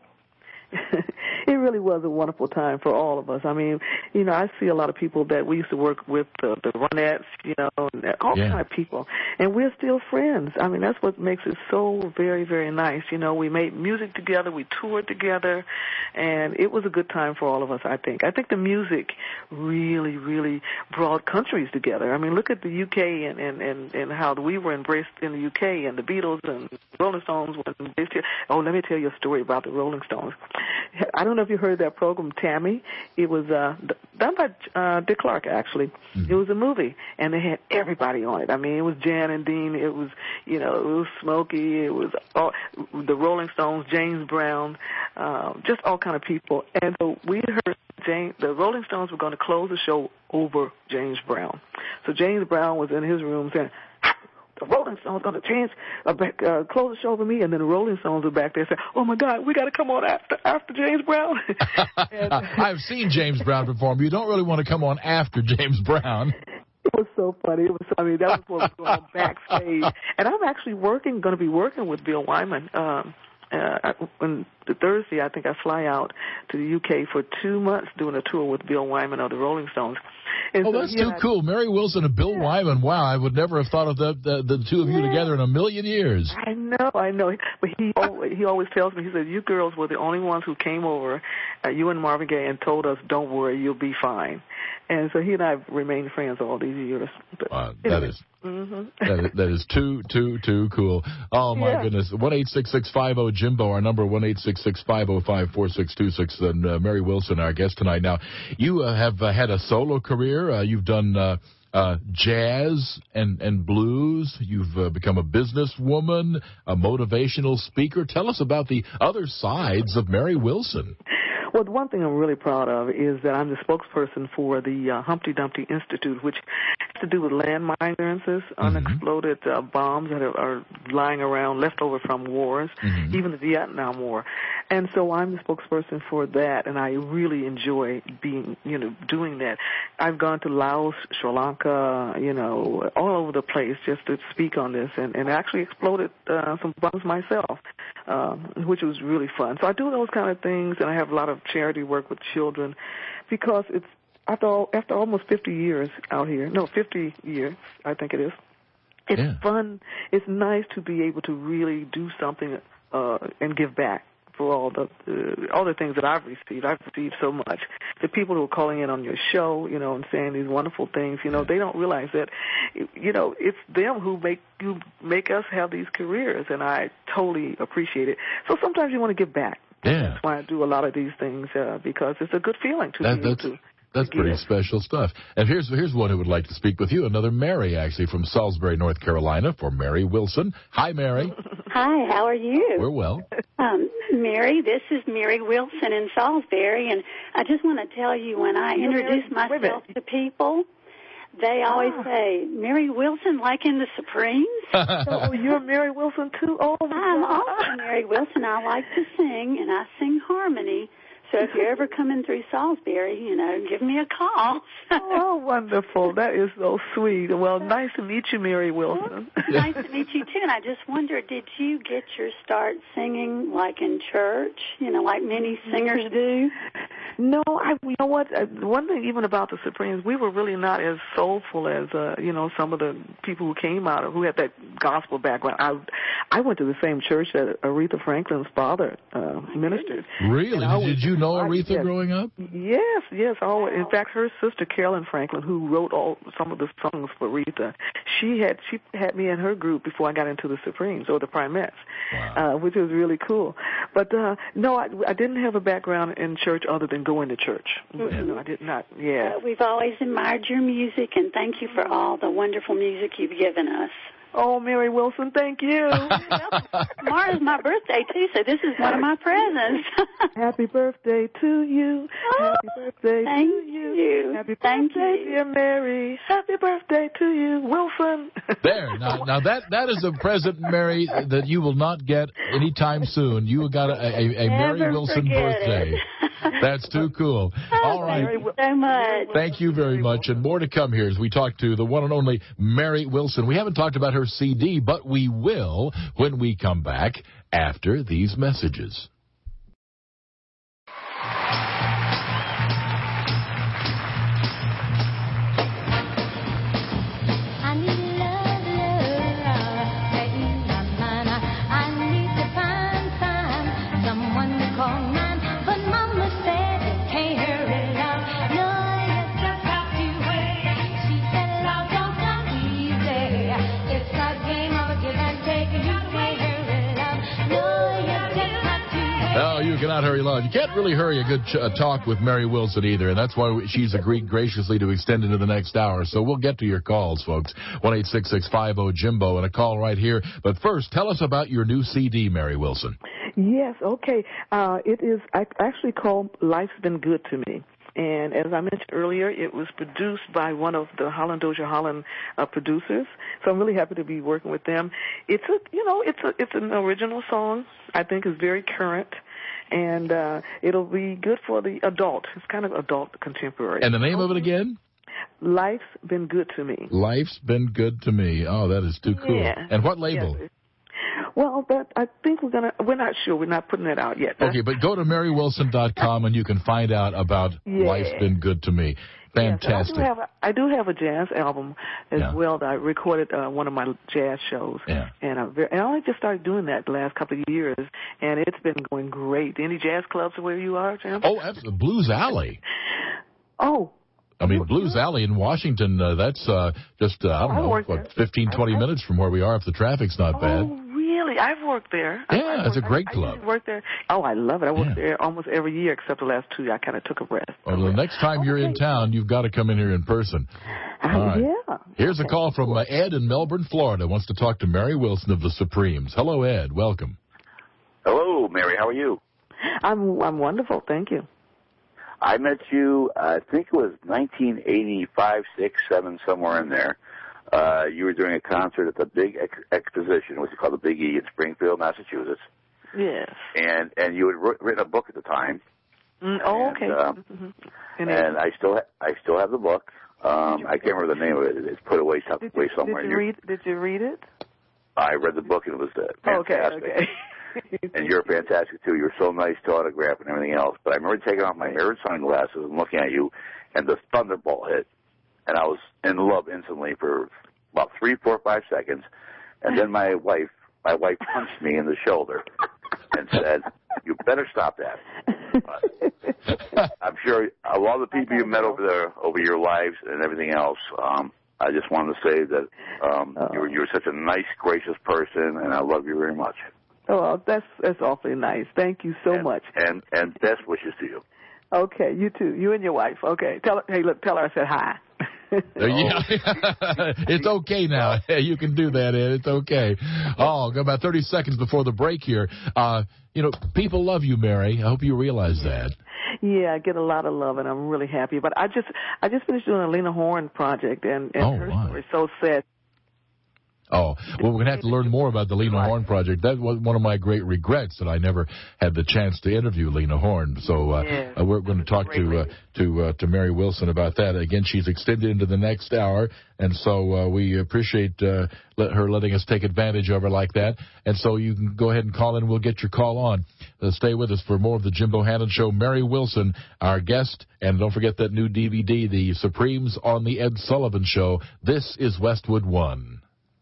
It really was a wonderful time for all of us. I mean, you know, I see a lot of people that we used to work with, uh, the Ronettes, you know, and all Yeah. kind of people, and we're still friends. I mean, that's what makes it so very, very nice. You know, we made music together, we toured together, and it was a good time for all of us, I think. I think the music really, really brought countries together. I mean, look at the U K and, and, and, and how we were embraced in the U K, and the Beatles and Rolling Stones were embraced here. Oh, let me tell you a story about the Rolling Stones. I don't know if you heard that program, Tammy. It was uh, done by uh, Dick Clark, actually. Mm-hmm. It was a movie, and they had everybody on it. I mean, it was Jan and Dean. It was, you know, it was Smokey. It was all, the Rolling Stones, James Brown, um, just all kind of people. And so we heard James, the Rolling Stones were going to close the show over James Brown. So James Brown was in his room saying, the Rolling Stones going to change, uh, back, uh, close the show for me, and then the Rolling Stones were back there saying, "Oh my God, we got to come on after after James Brown." and, I've seen James Brown perform. You don't really want to come on after James Brown. It was so funny. It was. I mean, that was what was going on backstage. And I'm actually working, going to be working with Bill Wyman. Um, uh, on the Thursday, I think I fly out to the U K for two months doing a tour with Bill Wyman of the Rolling Stones. And oh, so, that's yeah, too cool. Mary Wilson and Bill yeah. Wyman. Wow, I would never have thought of the, the, the two of you yeah. together in a million years. I know, I know. But he always, he always tells me, he said, you girls were the only ones who came over, uh, you and Marvin Gaye, and told us, don't worry, you'll be fine. And so he and I have remained friends all these years. But wow, anyway. that is mm-hmm. that, is, that is too, too, too cool. Oh, my yeah. goodness. one eight six six five zero Jimbo, our number, one eight six six five zero five four six two six. And uh, Mary Wilson, our guest tonight. Now, you uh, have uh, had a solo career. Uh, you've done uh, uh, jazz and, and blues. You've uh, become a businesswoman, a motivational speaker. Tell us about the other sides of Mary Wilson. Well, the one thing I'm really proud of is that I'm the spokesperson for the uh, Humpty Dumpty Institute, which has to do with landmine clearances, mm-hmm. unexploded uh, bombs that are, are lying around, left over from wars, mm-hmm. even the Vietnam War. And so I'm the spokesperson for that, and I really enjoy being, you know, doing that. I've gone to Laos, Sri Lanka, you know, all over the place just to speak on this, and, and actually exploded uh, some bombs myself, um, which was really fun. So I do those kind of things, and I have a lot of charity work with children, because it's after all, after almost fifty years out here, no, fifty years, I think it is. It's yeah. fun. It's nice to be able to really do something uh, and give back for all the uh, all the things that I've received. I've received so much. The people who are calling in on your show, you know, and saying these wonderful things, you know, they don't realize that, you know, it's them who make you make us have these careers, and I totally appreciate it. So sometimes you want to give back. Yeah. That's why I do a lot of these things, uh, because it's a good feeling to that, be able that's, to. That's pretty special stuff. And here's here's one who would like to speak with you, another Mary, actually, from Salisbury, North Carolina, for Mary Wilson. Hi, Mary. Hi, how are you? We're well. Um, Mary, this is Mary Wilson in Salisbury, and I just want to tell you, when I introduce myself to people, they always ah. say, Mary Wilson, like in the Supremes? Oh, you're Mary Wilson, too? Oh, I'm also Mary Wilson. I like to sing, and I sing harmony. So if you're ever coming through Salisbury, you know, give me a call. Oh, wonderful. That is so sweet. Well, nice to meet you, Mary Wilson. Nice to meet you, too. And I just wonder, did you get your start singing, like, in church, you know, like many singers do? No, I, you know what, one thing even about the Supremes, we were really not as soulful as, uh, you know, some of the people who came out of, who had that gospel background. I I went to the same church that Aretha Franklin's father uh, ministered. Really? Did, did you know Aretha yes. growing up? Yes, yes. Always. In fact, her sister Carolyn Franklin, who wrote all some of the songs for Aretha, she had she had me in her group before I got into the Supremes or the Primettes, wow. uh, which was really cool. But uh, no, I, I didn't have a background in church other than going to church. Mm-hmm. You know, I did not. Yeah. Uh, we've always admired your music, and thank you for all the wonderful music you've given us. Oh, Mary Wilson, thank you. Tomorrow's my birthday, too, so this is one of my presents. Happy birthday to you. Oh, Happy birthday thank to you. you. Happy thank birthday, you. dear Mary. Happy birthday to you, Wilson. There. Now, now that, that is a present, Mary, that you will not get anytime soon. You got a, a, a Mary Wilson birthday. That's too cool. All right. Thank you so much. Thank you very much. And more to come here as we talk to the one and only Mary Wilson. We haven't talked about her C D, but we will when we come back after these messages. No, you cannot hurry love. You can't really hurry a good ch- uh, talk with Mary Wilson either, and that's why she's agreed graciously to extend into the next hour. So we'll get to your calls, folks. one eight six six five zero Jimbo and a call right here. But first, tell us about your new C D, Mary Wilson. Yes, okay. Uh, it is actually called Life's Been Good to Me. And as I mentioned earlier, it was produced by one of the Holland Dozier Holland uh, producers. So I'm really happy to be working with them. It's a, you know, it's a, it's an original song. I think it's very current, and uh, it'll be good for the adult. It's kind of adult contemporary. And the name of it again? Life's Been Good to Me. Life's Been Good to Me. Oh, that is too cool. Yeah. And what label? Yeah. Well, that I think we're gonna. We're not sure. We're not putting that out yet. Okay, but go to mary wilson dot com and you can find out about Yeah. Life's Been Good to Me. Fantastic. Yes, I do have a, I do have a jazz album as Yeah. well that I recorded uh, one of my jazz shows. Yeah. And, I, and I only just started doing that the last couple of years, and it's been going great. Any jazz clubs where you are, Jim? Oh, absolutely. Blues Alley. Oh. I mean, Blues Alley in Washington, uh, that's uh, just, uh, I don't I know, worked what, there. fifteen, twenty I- minutes from where we are if the traffic's not Oh, bad. really? I've worked there. I- Yeah, I it's a worked- great I, club. I usually work there. Oh, I love it. I work Yeah. there almost every year except the last two. I kind of took a rest. Well, the next time you're in town, you've got to come in here in person. Uh, All right. Yeah. Here's a call from uh, Ed in Melbourne, Florida. Wants to talk to Mary Wilson of the Supremes. Hello, Ed. Welcome. Hello, Mary. How are you? I'm I'm wonderful. Thank you. I met you, uh, I think it was nineteen eighty-five, six, seven, somewhere in there. Uh, you were doing a concert at the Big Ex- Exposition, which is called the Big E in Springfield, Massachusetts. Yes. And and you had wr- written a book at the time. Mm, oh, okay. And, uh, Mhm. and, And, I still ha- I still have the book. Um, I can't remember the name of it. It's put away, some- did, away you, somewhere. did you read? Did you read it? I read the book and it was uh, Okay. fantastic. Okay. And you're fantastic, too. You're so nice to autograph and everything else. But I remember taking off my mirrored sunglasses and looking at you, and the thunderbolt hit. And I was in love instantly for about three, four, five seconds. And then my wife, my wife punched me in the shoulder and said, you better stop that. But I'm sure of all the people you met over there, over your lives and everything else, um, I just wanted to say that um, Oh. you're, you're such a nice, gracious person, and I love you very much. Oh, well, that's that's awfully nice. Thank you so and, much. And and best wishes to you. Okay, you too. You and your wife. Okay. Tell her. Hey, look. Tell her I said hi. Uh, yeah. It's okay now. You can do that, Ed. It's okay. Oh, got about thirty seconds before the break here. Uh, you know, people love you, Mary. I hope you realize that. Yeah, I get a lot of love, and I'm really happy. But I just I just finished doing a Lena Horne project, and, and Oh, her my. story is so sad. Oh, well, we're going to have to learn more about the Lena Horne project. That was one of my great regrets, that I never had the chance to interview Lena Horne. So uh, Yeah. uh, we're going to talk to uh, to uh, to Mary Wilson about that. Again, she's extended into the next hour, and so uh, we appreciate uh, let her letting us take advantage of her like that. And so you can go ahead and call in. We'll get your call on. Uh, stay with us for more of the Jim Bohannon Show. Mary Wilson, our guest. And don't forget that new D V D, The Supremes on the Ed Sullivan Show. This is Westwood One.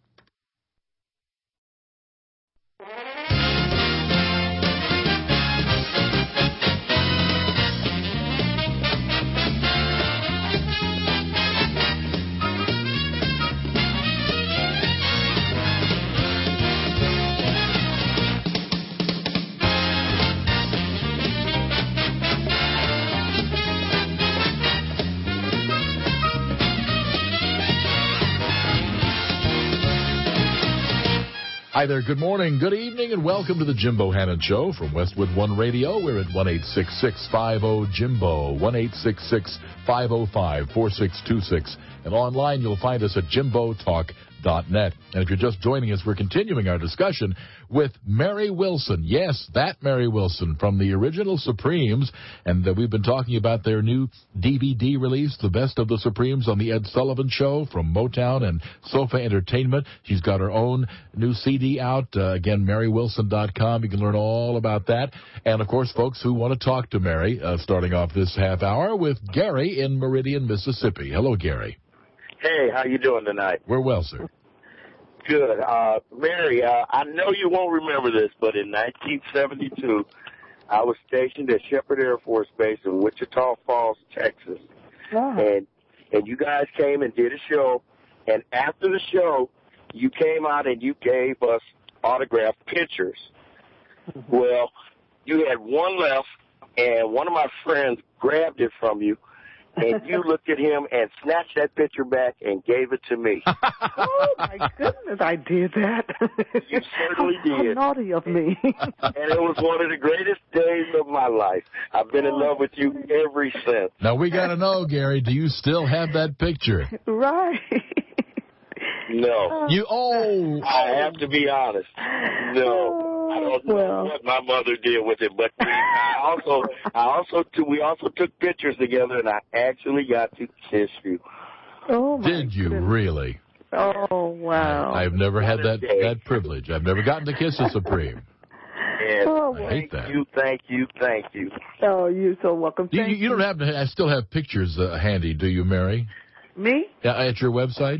Hi there, good morning, good evening, and welcome to the Jim Bohannon Show from Westwood One Radio. We're at one eight six six five zero Jimbo, one eight six six five zero five four six two six. And online you'll find us at jimbo talk dot net. And if you're just joining us, we're continuing our discussion with Mary Wilson. Yes, that Mary Wilson from the original Supremes. And uh, we've been talking about their new D V D release, The Best of the Supremes on the Ed Sullivan Show from Motown and Sofa Entertainment. She's got her own new C D out. Uh, again, Mary Wilson dot com. You can learn all about that. And, of course, folks who want to talk to Mary, uh, starting off this half hour with Gary in Meridian, Mississippi. Hello, Gary. Hey, how you doing tonight? We're well, sir. Good. Uh, Mary, uh, I know you won't remember this, but in nineteen seventy-two, I was stationed at Shepherd Air Force Base in Wichita Falls, Texas. Oh. And and you guys came and did a show, and after the show, you came out and you gave us autographed pictures. Mm-hmm. Well, you had one left, and one of my friends grabbed it from you, and you looked at him and snatched that picture back and gave it to me. Oh, my goodness, I did that. You certainly did. How naughty of me. And it was one of the greatest days of my life. I've been in love with you ever since. Now, we got to know, Gary, do you still have that picture? Right. No. You, oh. I have to be honest. No. I don't know well. what my mother did with it, but we, I also, I also, t- we also took pictures together, and I actually got to kiss you. Oh my Did you goodness. really? Oh wow! I, I've never had that that privilege. I've never gotten to kiss a Supreme. And oh, I hate that. You, thank you, thank you. Oh, you're so welcome. You, Thank you don't have to. I still have pictures uh, handy, do you, Mary? Me? Yeah, at your website.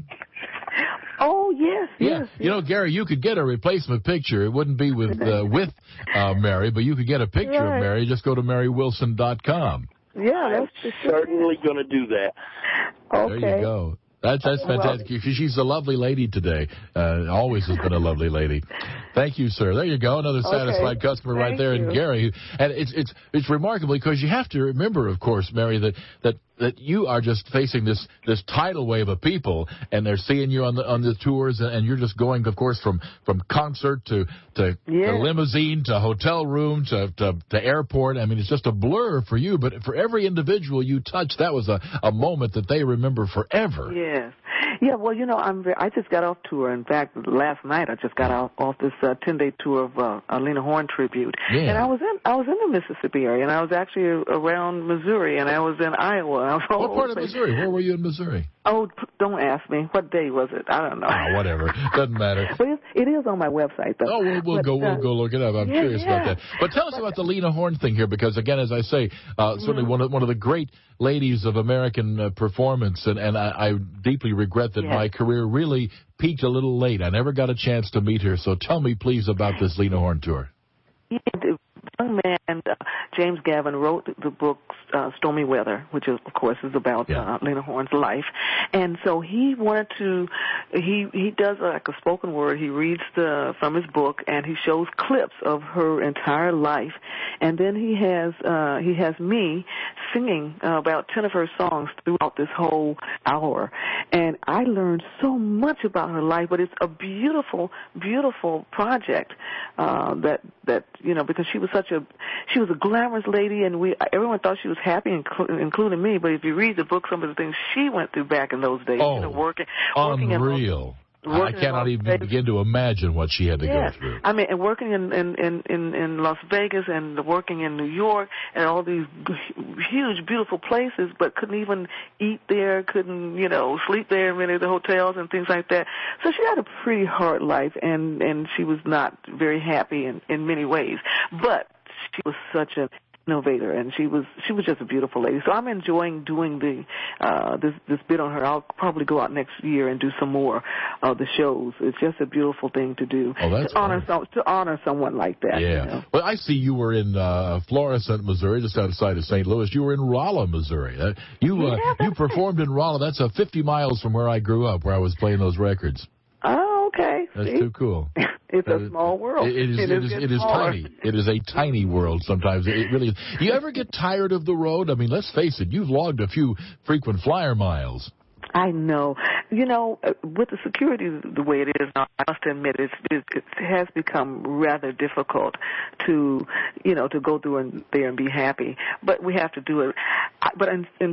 Oh yes, Yeah, yes. you know, Gary, you could get a replacement picture. It wouldn't be with uh, with uh, Mary, but you could get a picture Right. of Mary. Just go to Mary Wilson dot com. Yeah, I'm that's certainly going to do that. Okay. There you go. That's that's fantastic. Well, She's a lovely lady today. Uh, always has been a lovely lady. Thank you, sir. There you go. Another satisfied okay. customer right Thank there. you. And Gary, and it's it's it's remarkable because you have to remember, of course, Mary, that that. that you are just facing this, this tidal wave of people, and they're seeing you on the on the tours, and, and you're just going, of course, from, from concert to to, yeah. to limousine to hotel room to, to to airport. I mean, it's just a blur for you. But for every individual you touch, that was a, a moment that they remember forever. Yes. Yeah, well, you know, I'm very, I just got off tour. In fact, last night I just got off, off this uh, ten-day tour of uh, a Lena Horne tribute. Yeah. And I was in I was in the Mississippi area, and I was actually around Missouri, and I was in Iowa. I was all What part over of the place. Missouri? Where were you in Missouri? Oh, p- don't ask me. What day was it? I don't know. Oh, whatever. Doesn't matter. But it, it is on my website, though. Oh, we'll, we'll but, go. uh, We'll go look it up. I'm yeah, curious yeah. about that. But tell us about the Lena Horne thing here, because again, as I say, uh, certainly Mm-hmm. one of one of the great ladies of American uh, performance, and and I, I deeply regret that Yes. my career really peaked a little late. I never got a chance to meet her. So tell me, please, about this Lena Horne tour. Yeah, the young man, uh, James Gavin, wrote the book uh, Stormy Weather, which is, of course, is about Yeah. uh, Lena Horne's life. And so he wanted to, he he does uh, like a spoken word. He reads the from his book, and he shows clips of her entire life. And then he has uh, he has me singing uh, about ten of her songs throughout this whole hour. And I learned so much about her life, but it's a beautiful, beautiful project uh, that that you know, because she was such a she was a glamorous lady, and we everyone thought she was happy, inclu- including me. But if you read the book, some of the things she went through back in those days, Oh, you know, working, working in unreal. Los, I cannot even Vegas. begin to imagine what she had to Yes. go through. I mean, and working in, in, in, in, in Las Vegas and working in New York and all these g- huge, beautiful places, but couldn't even eat there, couldn't, you know, sleep there in many of the hotels and things like that. So she had a pretty hard life, and, and she was not very happy in, in many ways. But she was such a innovator, and she was she was just a beautiful lady. So I'm enjoying doing the uh this this bit on her. I'll probably go out next year and do some more of the shows. It's just a beautiful thing to do. Oh, that's to honor some, to honor someone like that. Yeah. You know? Well, I see you were in uh, Florissant, Missouri, just outside of Saint Louis. You were in Rolla, Missouri. Uh, you uh, Yeah, you performed in Rolla. That's uh, fifty miles from where I grew up, where I was playing those records. Oh, okay. That's See? too cool. It's Uh, a small world. It, it is. It is. getting It is smaller. tiny. It is a tiny world. Sometimes it really is. Do you ever get tired of the road? I mean, let's face it. You've logged a few frequent flyer miles. I know. You know, uh, with the security the way it is now, I must admit it's, it, it has become rather difficult to, you know, to go through and there and be happy. But we have to do it. I, but in, in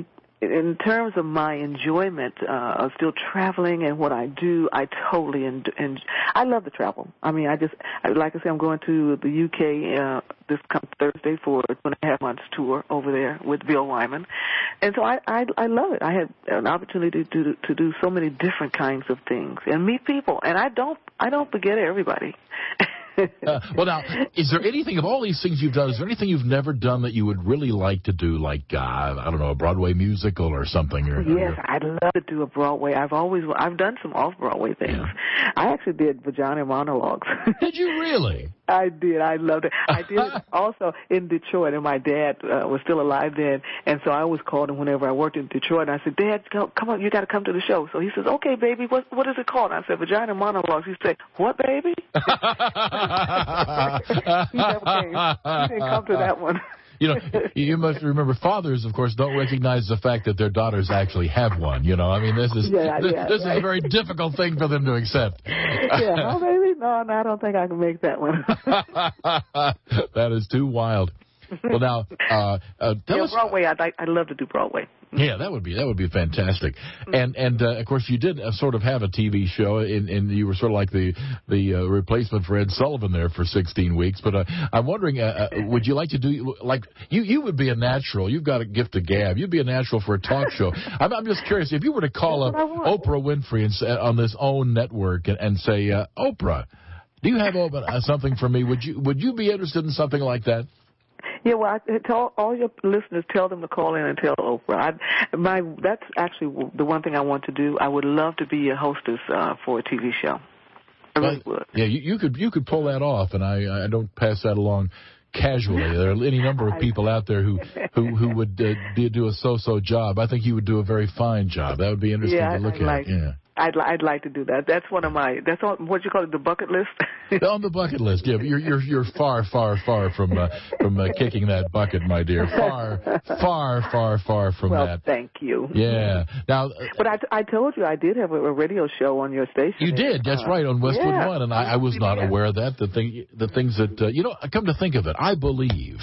in terms of my enjoyment uh, of still traveling and what I do, I totally and en- I love to travel. I mean, I just I, like I said, I'm going to the U K uh, this come Thursday for a two and a half months tour over there with Bill Wyman, and so I I, I love it. I had an opportunity to do, to do so many different kinds of things and meet people, and I don't I don't forget everybody. uh, well, now, is there anything of all these things you've done? Is there anything you've never done that you would really like to do, like uh, I don't know, a Broadway musical or something? Or, yes, or... I'd love to do a Broadway. I've always I've done some off Broadway things. Yeah. I actually did Vagina Monologues. Did you really? I did. I loved it. I did it also in Detroit, and my dad uh, was still alive then, and so I always called him whenever I worked in Detroit. And I said, "Dad, come, come on, you got to come to the show." So he says, "Okay, baby, what what is it called?" And I said, "Vagina Monologues." He said, "What, baby?" he never came. He didn't come to that one. You know, you must remember, fathers, of course, don't recognize the fact that their daughters actually have one. You know, I mean, this is yeah, this, yeah, this right. is a very difficult thing for them to accept. Yeah, oh, baby, no, no, I don't think I can make that one. That is too wild. Well, now, uh, uh, tell yeah, us, Broadway. I'd like, I'd love to do Broadway. Yeah, that would be that would be fantastic. And and uh, of course, you did uh, sort of have a T V show, and, and you were sort of like the the uh, replacement for Ed Sullivan there for sixteen weeks. But uh, I'm wondering, uh, uh, would you like to do like you you would be a natural? You've got a gift of gab. You'd be a natural for a talk show. I'm, I'm just curious if you were to call up Oprah Winfrey and say, on this own network and, and say, uh, Oprah, do you have uh, something for me? Would you would you be interested in something like that? Yeah, well, I tell all your listeners, tell them to call in and tell Oprah. I, my that's actually the one thing I want to do. I would love to be a hostess uh, for a T V show. I really well, would. Yeah, you, you could you could pull that off, and I I don't pass that along casually. There are any number of people out there who who who would uh, do a so-so job. I think you would do a very fine job. That would be interesting yeah, to look I'd at. Like, yeah. I'd I'd like to do that. That's one of my. That's on what you call it, the bucket list. On the bucket list, yeah. But you're you're you're far far far from uh, from uh, kicking that bucket, my dear. Far far far far from well, that. Thank you. Yeah. Now. Uh, but I, I told you I did have a, a radio show on your station. You did. That's uh, right, on Westwood yeah. One, and I, I was not aware of that. The thing, the things that uh, you know. Come to think of it, I believe.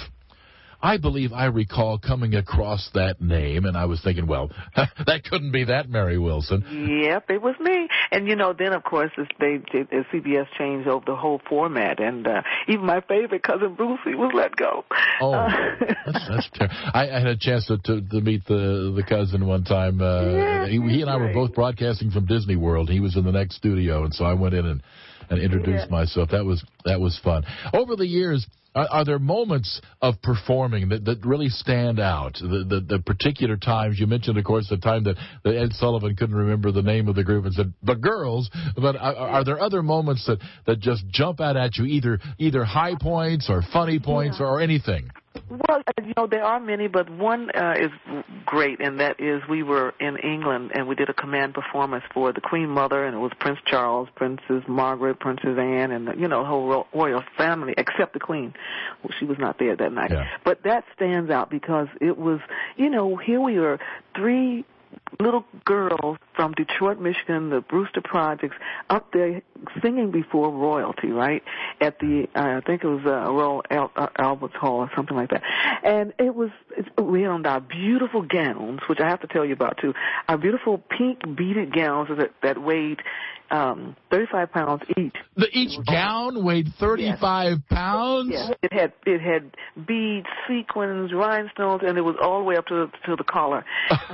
I believe I recall coming across that name, and I was thinking, well, that couldn't be that Mary Wilson. Yep, it was me. And, you know, then, of course, as they, as C B S changed over the whole format, and uh, even my favorite cousin Brucey was let go. Oh, uh, that's, that's terrible. I, I had a chance to, to, to meet the the cousin one time. Uh, yeah, he, he and I were both broadcasting from Disney World. He was in the next studio, and so I went in and, and introduced yeah. myself. That was that was fun. Over the years, Are, are there moments of performing that, that really stand out? The, the the particular times you mentioned, of course, the time that, that Ed Sullivan couldn't remember the name of the group and said the girls. But are, are there other moments that, that just jump out at you, either either high points or funny points yeah. or, or anything? Well, you know, there are many, but one uh, is great, and that is we were in England, and we did a command performance for the Queen Mother, and it was Prince Charles, Princess Margaret, Princess Anne, and, you know, the whole royal family, except the Queen. Well, she was not there that night. Yeah. But that stands out because it was, you know, here we are, three little girls from Detroit, Michigan, the Brewster Projects, up there singing before royalty, right? At the, uh, I think it was uh, Royal Al- uh, Albert Hall or something like that. And it was, it, we had on our beautiful gowns, which I have to tell you about too, our beautiful pink beaded gowns that, that weighed um, thirty-five pounds each. The each gown weighed thirty-five yes. pounds? Yes. It had it had beads, sequins, rhinestones, and it was all the way up to the, to the collar,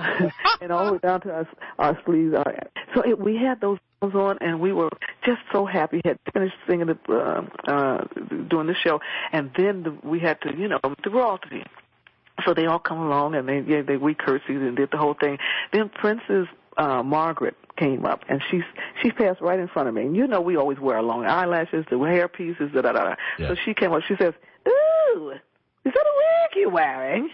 and all the way down to our, our sleeves. So it, we had those on, and we were just so happy. Had finished singing the, uh, uh, doing the show, and then the, we had to, you know, the royalty. So they all come along, and they yeah, they we curtsied and did the whole thing. Then Princess uh, Margaret came up, and she she passed right in front of me. And you know, we always wear long eyelashes, the hair pieces, da da da. Yeah. So she came up. She says, "Ooh, is that a wig you're wearing?"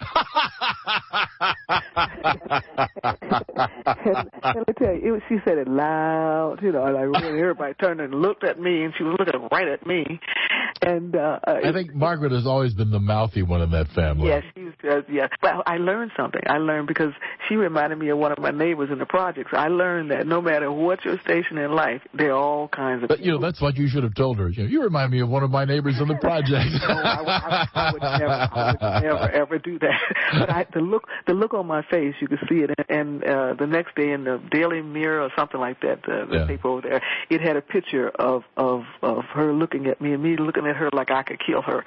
and, and let me tell you, it was, she said it loud, you know, like really everybody turned and looked at me, and she was looking right at me. And uh, I think Margaret has always been the mouthy one in that family. Yeah, she's Because, yeah, well, I learned something. I learned because she reminded me of one of my neighbors in the projects. I learned that no matter what your station in life, there are all kinds of But, you know, that's what you should have told her. You know, you remind me of one of my neighbors in the project. No, I, I, I would never, I would never, ever do that. But I, the look, the look on my face, you could see it. And uh, the next day in the Daily Mirror or something like that, uh, the yeah. paper over there, it had a picture of, of, of her looking at me and me looking at her like I could kill her.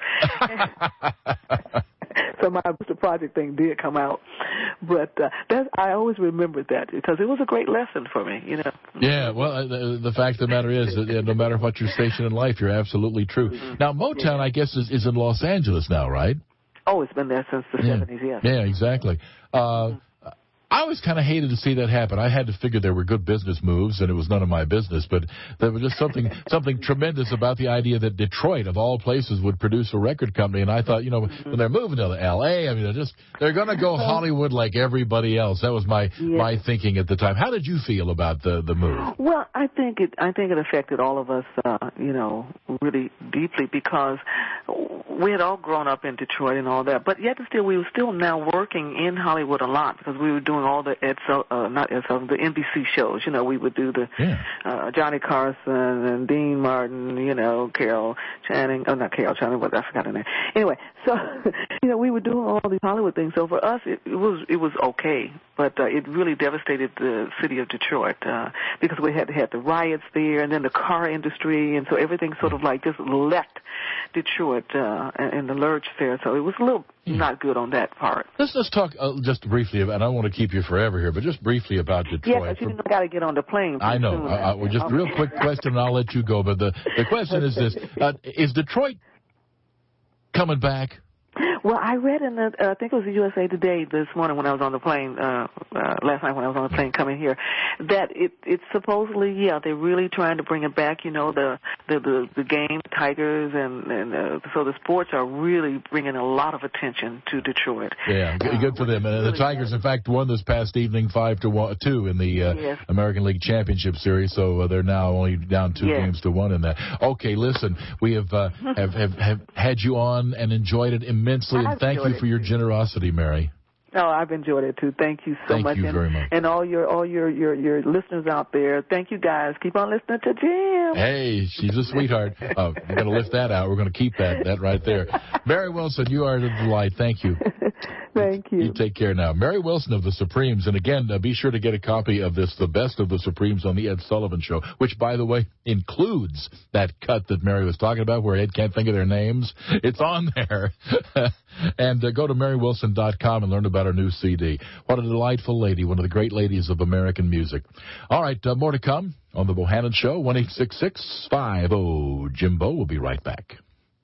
So my the project thing did come out, but uh, that I always remembered that because it was a great lesson for me, you know. Yeah, well, uh, the, the fact of the matter is that uh, no matter what your station in life, you're absolutely true. Mm-hmm. Now, Motown, yeah. I guess, is, is in Los Angeles now, right? Oh, it's been there since the yeah. seventies, yes. Yeah, exactly. Uh, mm-hmm. I always kind of hated to see that happen. I had to figure there were good business moves, and it was none of my business. But there was just something something tremendous about the idea that Detroit, of all places, would produce a record company. And I thought, you know, mm-hmm. when they're moving to L A, I mean, they're just they're going to go Hollywood like everybody else. That was my yeah. my thinking at the time. How did you feel about the the move? Well, I think it I think it affected all of us, uh, you know, really deeply because we had all grown up in Detroit and all that. But yet still, we were still now working in Hollywood a lot because we were doing all the Ed, uh, not Ed Sullivan, the N B C shows. You know, we would do the yeah. uh, Johnny Carson and Dean Martin, you know, Carol Channing. Oh, not Carol Channing, but I forgot her name. Anyway, so, you know, we were doing all these Hollywood things. So for us, it, it was it was okay. But uh, it really devastated the city of Detroit uh, because we had had the riots there and then the car industry. And so everything sort of like just left Detroit uh, in the lurch there. So it was a little mm. not good on that part. Let's just talk uh, just briefly, and I don't want to keep you forever here, but just briefly about Detroit. Yeah, but you know, got to get on the plane. I know. Soon, I, I, well, just a real quick question, and I'll let you go. But the, the question is this. Uh, is Detroit coming back? Well, I read in the, uh, I think it was the U S A Today this morning when I was on the plane, uh, uh, last night when I was on the plane coming here, that it, it's supposedly, yeah, they're really trying to bring it back, you know, the, the, the, the game, Tigers, and, and, uh, so the sports are really bringing a lot of attention to Detroit. Yeah, good, good for them. And the Tigers, in fact, won this past evening five to one, two in the, uh, yes. American League Championship Series, so uh, they're now only down two yes. games to one in that. Okay, listen, we have, uh, have, have, have had you on and enjoyed it immensely. And thank you for your generosity, Mary. Oh, I've enjoyed it too. Thank you so thank much. Thank you and, very much. And all your all your, your your listeners out there, thank you guys. Keep on listening to Jim. Hey, she's a sweetheart. Oh, we're going to lift that out. We're going to keep that that right there. Mary Wilson, you are a delight. Thank you. Thank you. You take care now. Mary Wilson of the Supremes. And again, uh, be sure to get a copy of this, The Best of the Supremes on the Ed Sullivan Show, which, by the way, includes that cut that Mary was talking about where Ed can't think of their names. It's on there. And uh, go to mary wilson dot com and learn about her new C D. What a delightful lady, one of the great ladies of American music. All right, uh, more to come on The Bohannon Show, one eight six six, five oh, Jimbo. We'll be right back.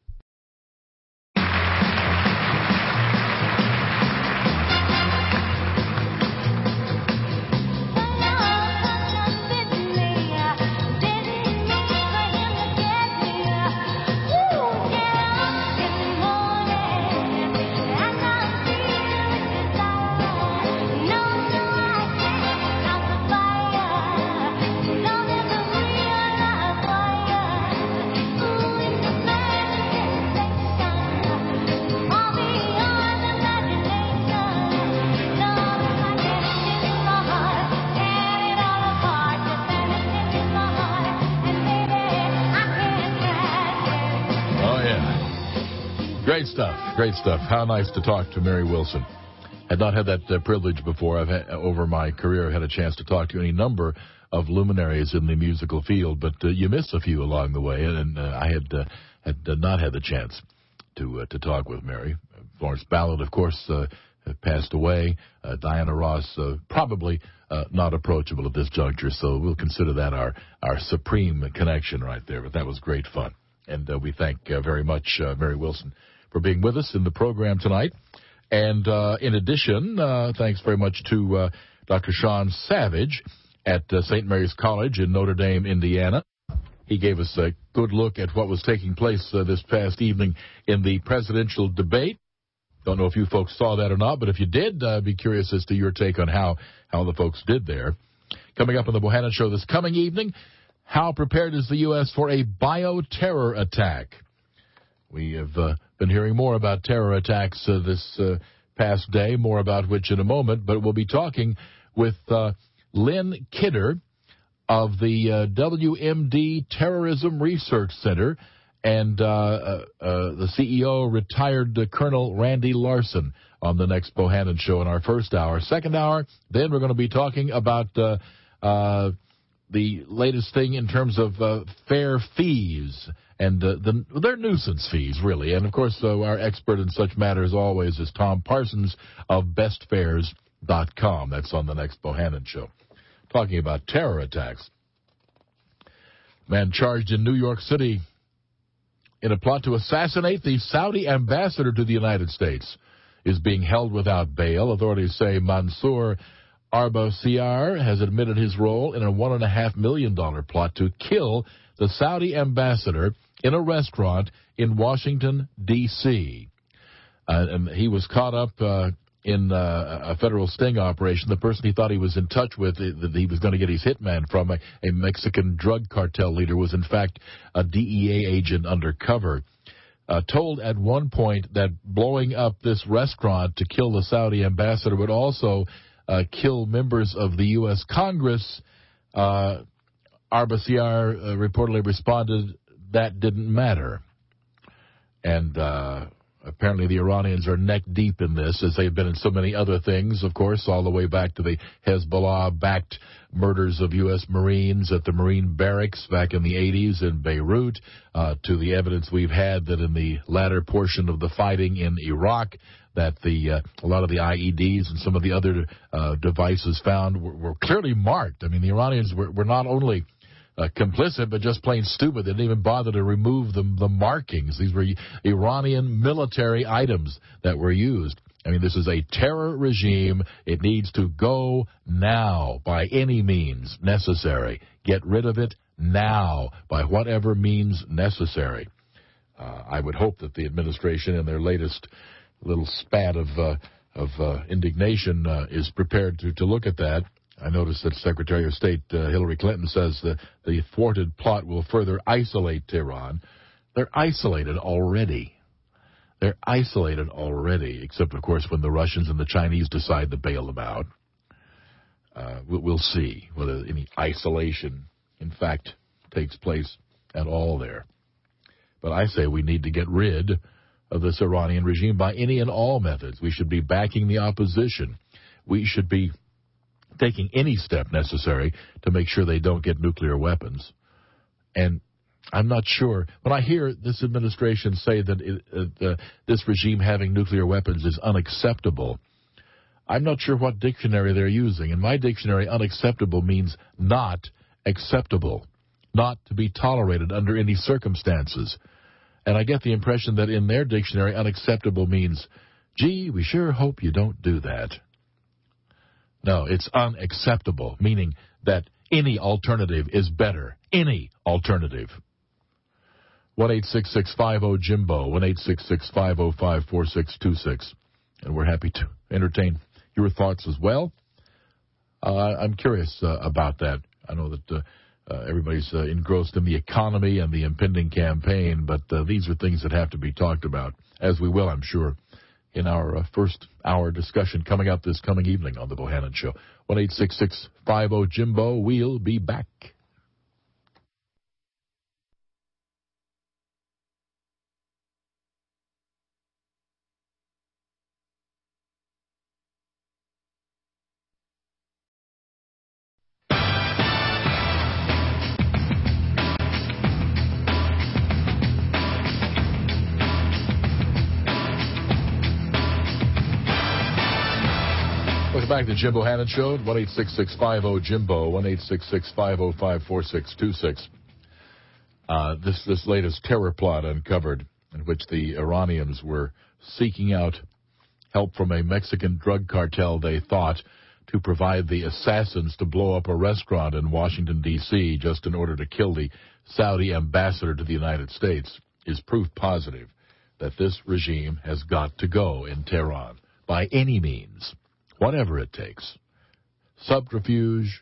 Great stuff. Great stuff. How nice to talk to Mary Wilson. Had not had that uh, privilege before. I've had, over my career, I've had a chance to talk to any number of luminaries in the musical field, but uh, you miss a few along the way, and uh, I had uh, had uh, not had the chance to uh, to talk with Mary. Florence Ballard, of course, uh, passed away. Uh, Diana Ross, uh, probably uh, not approachable at this juncture, so we'll consider that our, our supreme connection right there. But that was great fun, and uh, we thank uh, very much uh, Mary Wilson for being with us in the program tonight. And uh, in addition, uh, thanks very much to uh, Doctor Sean Savage at uh, Saint Mary's College in Notre Dame, Indiana. He gave us a good look at what was taking place uh, this past evening in the presidential debate. Don't know if you folks saw that or not, but if you did, uh, I'd be curious as to your take on how, how the folks did there. Coming up on the Bohannon Show this coming evening, how prepared is the U S for a bioterror attack? We have uh, been hearing more about terror attacks uh, this uh, past day, more about which in a moment. But we'll be talking with uh, Lynn Kidder of the uh, W M D Terrorism Research Center and uh, uh, uh, the C E O, retired uh, Colonel Randy Larson, on the next Bohannon Show in our first hour. Second hour, then we're going to be talking about uh, uh, the latest thing in terms of uh, fair fees and uh, the, they're nuisance fees, really. And, of course, uh, our expert in such matters always is Tom Parsons of best fares dot com. That's on the next Bohannon Show. Talking about terror attacks. Man charged in New York City in a plot to assassinate the Saudi ambassador to the United States is being held without bail. Authorities say Mansour Arbasiar has admitted his role in a one point five million dollars plot to kill the Saudi ambassador in a restaurant in Washington, D C Uh, and he was caught up uh, in uh, a federal sting operation. The person he thought he was in touch with, that he was going to get his hitman from, a, a Mexican drug cartel leader, was in fact a D E A agent undercover. Uh, told at one point that blowing up this restaurant to kill the Saudi ambassador would also uh, kill members of the U S Congress. Uh, Arbasiar uh, reportedly responded that didn't matter. And uh, apparently the Iranians are neck deep in this, as they've been in so many other things, of course, all the way back to the Hezbollah-backed murders of U S Marines at the Marine barracks back in the eighties in Beirut, uh, to the evidence we've had that in the latter portion of the fighting in Iraq, that the uh, a lot of the I E Ds and some of the other uh, devices found were, were clearly marked. I mean, the Iranians were, were not only Uh, complicit, but just plain stupid. They didn't even bother to remove the, the markings. These were Iranian military items that were used. I mean, this is a terror regime. It needs to go now by any means necessary. Get rid of it now by whatever means necessary. Uh, I would hope that the administration, in their latest little spat of uh, of uh, indignation, uh, is prepared to, to look at that. I noticed that Secretary of State uh, Hillary Clinton says that the thwarted plot will further isolate Tehran. They're isolated already. They're isolated already, except, of course, when the Russians and the Chinese decide to bail them out. Uh, we'll see whether any isolation, in fact, takes place at all there. But I say we need to get rid of this Iranian regime by any and all methods. We should be backing the opposition. We should be taking any step necessary to make sure they don't get nuclear weapons. And I'm not sure. When I hear this administration say that it, uh, uh, this regime having nuclear weapons is unacceptable, I'm not sure what dictionary they're using. In my dictionary, unacceptable means not acceptable, not to be tolerated under any circumstances. And I get the impression that in their dictionary, unacceptable means, gee, we sure hope you don't do that. No, it's unacceptable, meaning that any alternative is better. Any alternative. one eight six six five zero Jimbo, one eight six six five zero five four six two six. And we're happy to entertain your thoughts as well. Uh, I'm curious uh, about that. I know that uh, uh, everybody's uh, engrossed in the economy and the impending campaign, but uh, these are things that have to be talked about, as we will, I'm sure, in our uh, first hour discussion coming up this coming evening on the Bohannon Show. one eight six six five zero Jimbo. We'll be back. Back to Jim Bohannon Show at one eight six six five zero Jimbo, one eight six six five zero five four six two six. Uh, this this latest terror plot uncovered, in which the Iranians were seeking out help from a Mexican drug cartel, they thought, to provide the assassins to blow up a restaurant in Washington, D C, just in order to kill the Saudi ambassador to the United States, is proof positive that this regime has got to go in Tehran by any means. Whatever it takes. Subterfuge.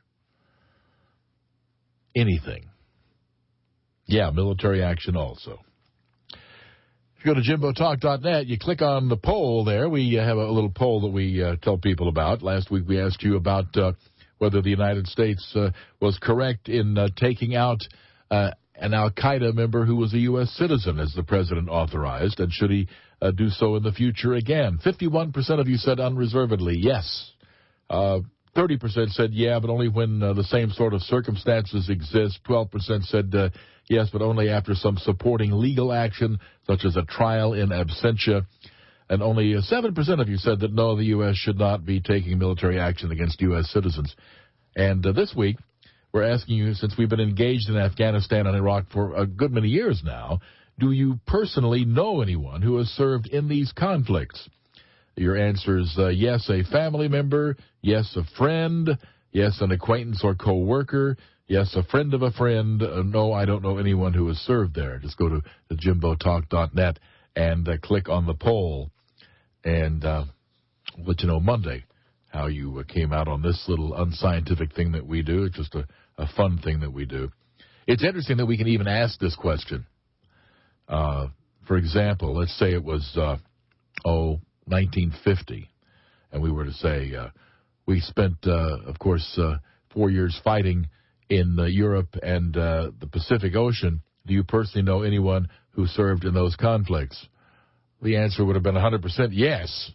Anything. Yeah, military action also. If you go to Jimbo Talk dot net, you click on the poll there. We uh, have a little poll that we uh, tell people about. Last week we asked you about uh, whether the United States uh, was correct in uh, taking out uh, an al-Qaeda member who was a U S citizen, as the president authorized, and should he uh, do so in the future again. fifty-one percent of you said unreservedly yes. Uh, thirty percent said yeah, but only when uh, the same sort of circumstances exist. twelve percent said uh, yes, but only after some supporting legal action, such as a trial in absentia. And only uh, seven percent of you said that no, the U S should not be taking military action against U S citizens. And uh, this week, we're asking you, since we've been engaged in Afghanistan and Iraq for a good many years now, do you personally know anyone who has served in these conflicts? Your answer is uh, yes, a family member, yes, a friend, yes, an acquaintance or co-worker, yes, a friend of a friend. Uh, no, I don't know anyone who has served there. Just go to the Jimbo Talk dot net and uh, click on the poll, and uh, we'll let you know Monday how you uh, came out on this little unscientific thing that we do. It's just a, a fun thing that we do. It's interesting that we can even ask this question. Uh, for example, let's say it was, uh, oh, nineteen fifty, and we were to say uh, we spent, uh, of course, uh, four years fighting in uh, Europe and uh, the Pacific Ocean. Do you personally know anyone who served in those conflicts? The answer would have been one hundred percent yes.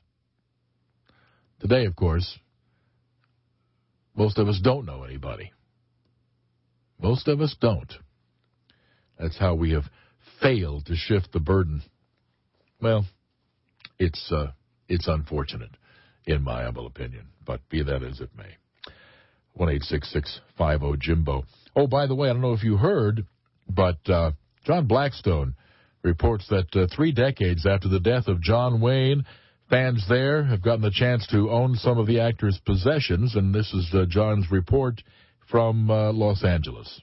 Today, of course, most of us don't know anybody. Most of us don't. That's how we have failed to shift the burden. Well, it's uh, it's unfortunate, in my humble opinion, but be that as it may. one eight six six five zero Jimbo. Oh, by the way, I don't know if you heard, but uh, John Blackstone reports that uh, three decades after the death of John Wayne, fans there have gotten the chance to own some of the actor's possessions, and this is uh, John's report from uh, Los Angeles.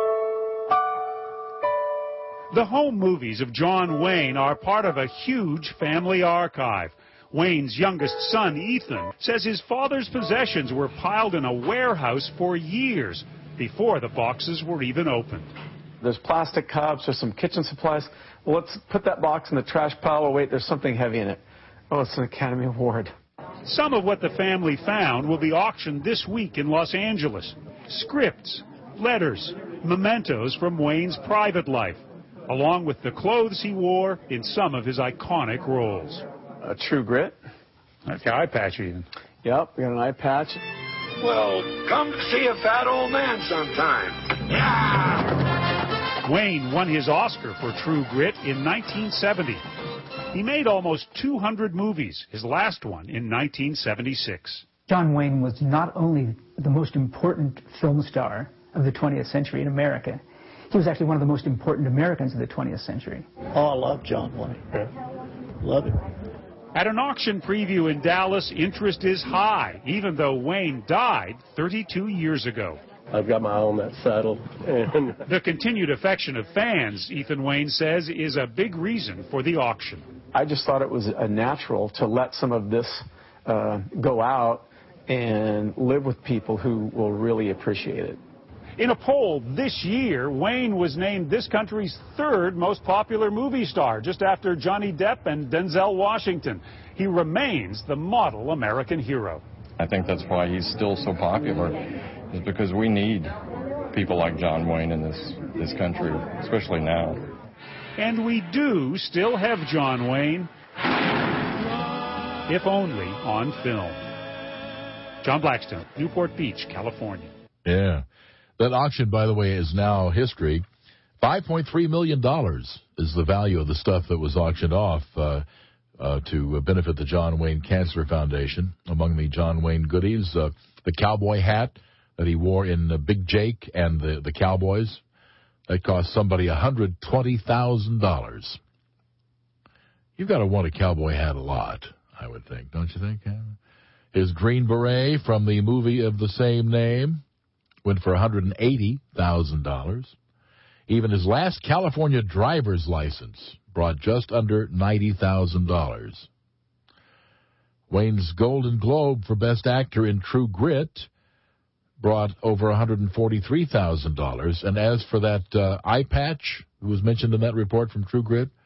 The home movies of John Wayne are part of a huge family archive. Wayne's youngest son, Ethan, says his father's possessions were piled in a warehouse for years before the boxes were even opened. There's plastic cups, there's some kitchen supplies. Well, let's put that box in the trash pile. Oh, wait, there's something heavy in it. Oh, it's an Academy Award. Some of what the family found will be auctioned this week in Los Angeles. Scripts, letters, mementos from Wayne's private life, along with the clothes he wore in some of his iconic roles. A True Grit. That's the eye patch even. Yep, we got an eye patch. Well, come to see a fat old man sometime. Yeah! Wayne won his Oscar for True Grit in nineteen seventy. He made almost two hundred movies, his last one in nineteen seventy-six. John Wayne was not only the most important film star of the twentieth century in America, he was actually one of the most important Americans of the twentieth century. Oh, I love John Wayne. Yeah. Love it. At an auction preview in Dallas, interest is high, even though Wayne died thirty-two years ago. I've got my eye on that saddle. And the continued affection of fans, Ethan Wayne says, is a big reason for the auction. I just thought it was a natural to let some of this uh, go out and live with people who will really appreciate it. In a poll this year, Wayne was named this country's third most popular movie star, just after Johnny Depp and Denzel Washington. He remains the model American hero. I think that's why he's still so popular, is because we need people like John Wayne in this, this country, especially now. And we do still have John Wayne, if only on film. John Blackstone, Newport Beach, California. Yeah. That auction, by the way, is now history. five point three million dollars is the value of the stuff that was auctioned off uh, uh, to benefit the John Wayne Cancer Foundation. Among the John Wayne goodies, uh, the cowboy hat that he wore in uh, Big Jake and the, the Cowboys. That cost somebody one hundred twenty thousand dollars. You've got to want a cowboy hat a lot, I would think, don't you think? His green beret from the movie of the same name went for one hundred eighty thousand dollars. Even his last California driver's license brought just under ninety thousand dollars. Wayne's Golden Globe for Best Actor in True Grit brought over one hundred forty-three thousand dollars. And as for that uh, eye patch that was mentioned in that report from True Grit,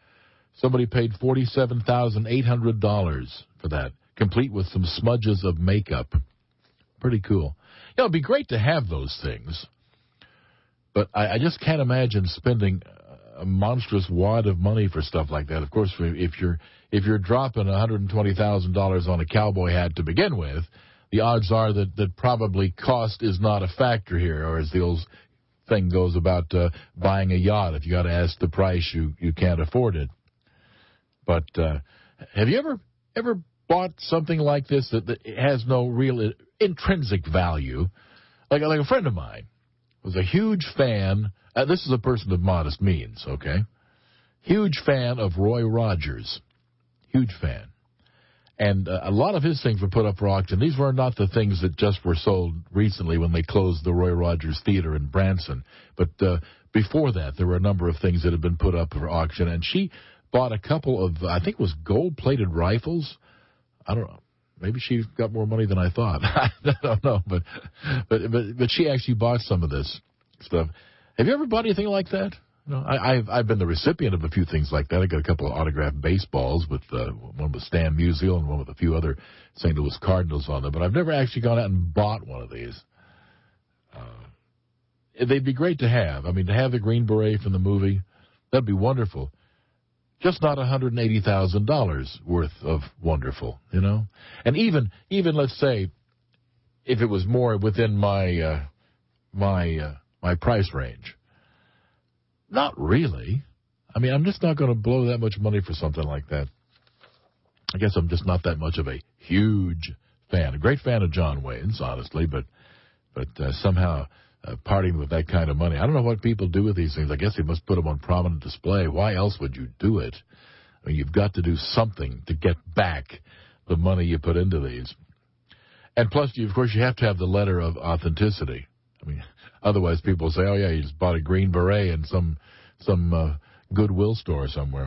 Somebody paid forty-seven thousand eight hundred dollars for that, complete with some smudges of makeup. Pretty cool. You know, it'd be great to have those things, but I, I just can't imagine spending a monstrous wad of money for stuff like that. Of course, if you're if you're dropping one hundred twenty thousand dollars on a cowboy hat to begin with, the odds are that, that probably cost is not a factor here, or as the old thing goes about uh, buying a yacht. If you got to ask the price, you, you can't afford it. But uh, have you ever ever bought something like this that, that has no real intrinsic value? Like, like a friend of mine was a huge fan. Uh, this is a person of modest means, okay? Huge fan of Roy Rogers. Huge fan. And uh, a lot of his things were put up for auction. These were not the things that just were sold recently when they closed the Roy Rogers Theater in Branson. But uh, before that, there were a number of things that had been put up for auction. And she bought a couple of, I think it was gold-plated rifles. I don't know. Maybe she got more money than I thought. I don't know. But, but but but she actually bought some of this stuff. Have you ever bought anything like that? No, I, I've I've been the recipient of a few things like that. I got a couple of autographed baseballs with uh, one with Stan Musial and one with a few other Saint Louis Cardinals on them. But I've never actually gone out and bought one of these. Uh, they'd be great to have. I mean, to have the Green Beret from the movie, that'd be wonderful. Just not one hundred eighty thousand dollars worth of wonderful, you know. And even even let's say, if it was more within my uh, my uh, my price range. Not really. I mean, I'm just not going to blow that much money for something like that. I guess I'm just not that much of a huge fan. A great fan of John Wayne's, honestly, but but uh, somehow uh, partying with that kind of money. I don't know what people do with these things. I guess they must put them on prominent display. Why else would you do it? I mean, you've got to do something to get back the money you put into these. And plus, you, of course, you have to have the letter of authenticity. I mean, otherwise people say, oh, yeah, you just bought a Green Beret in some some uh, Goodwill store somewhere.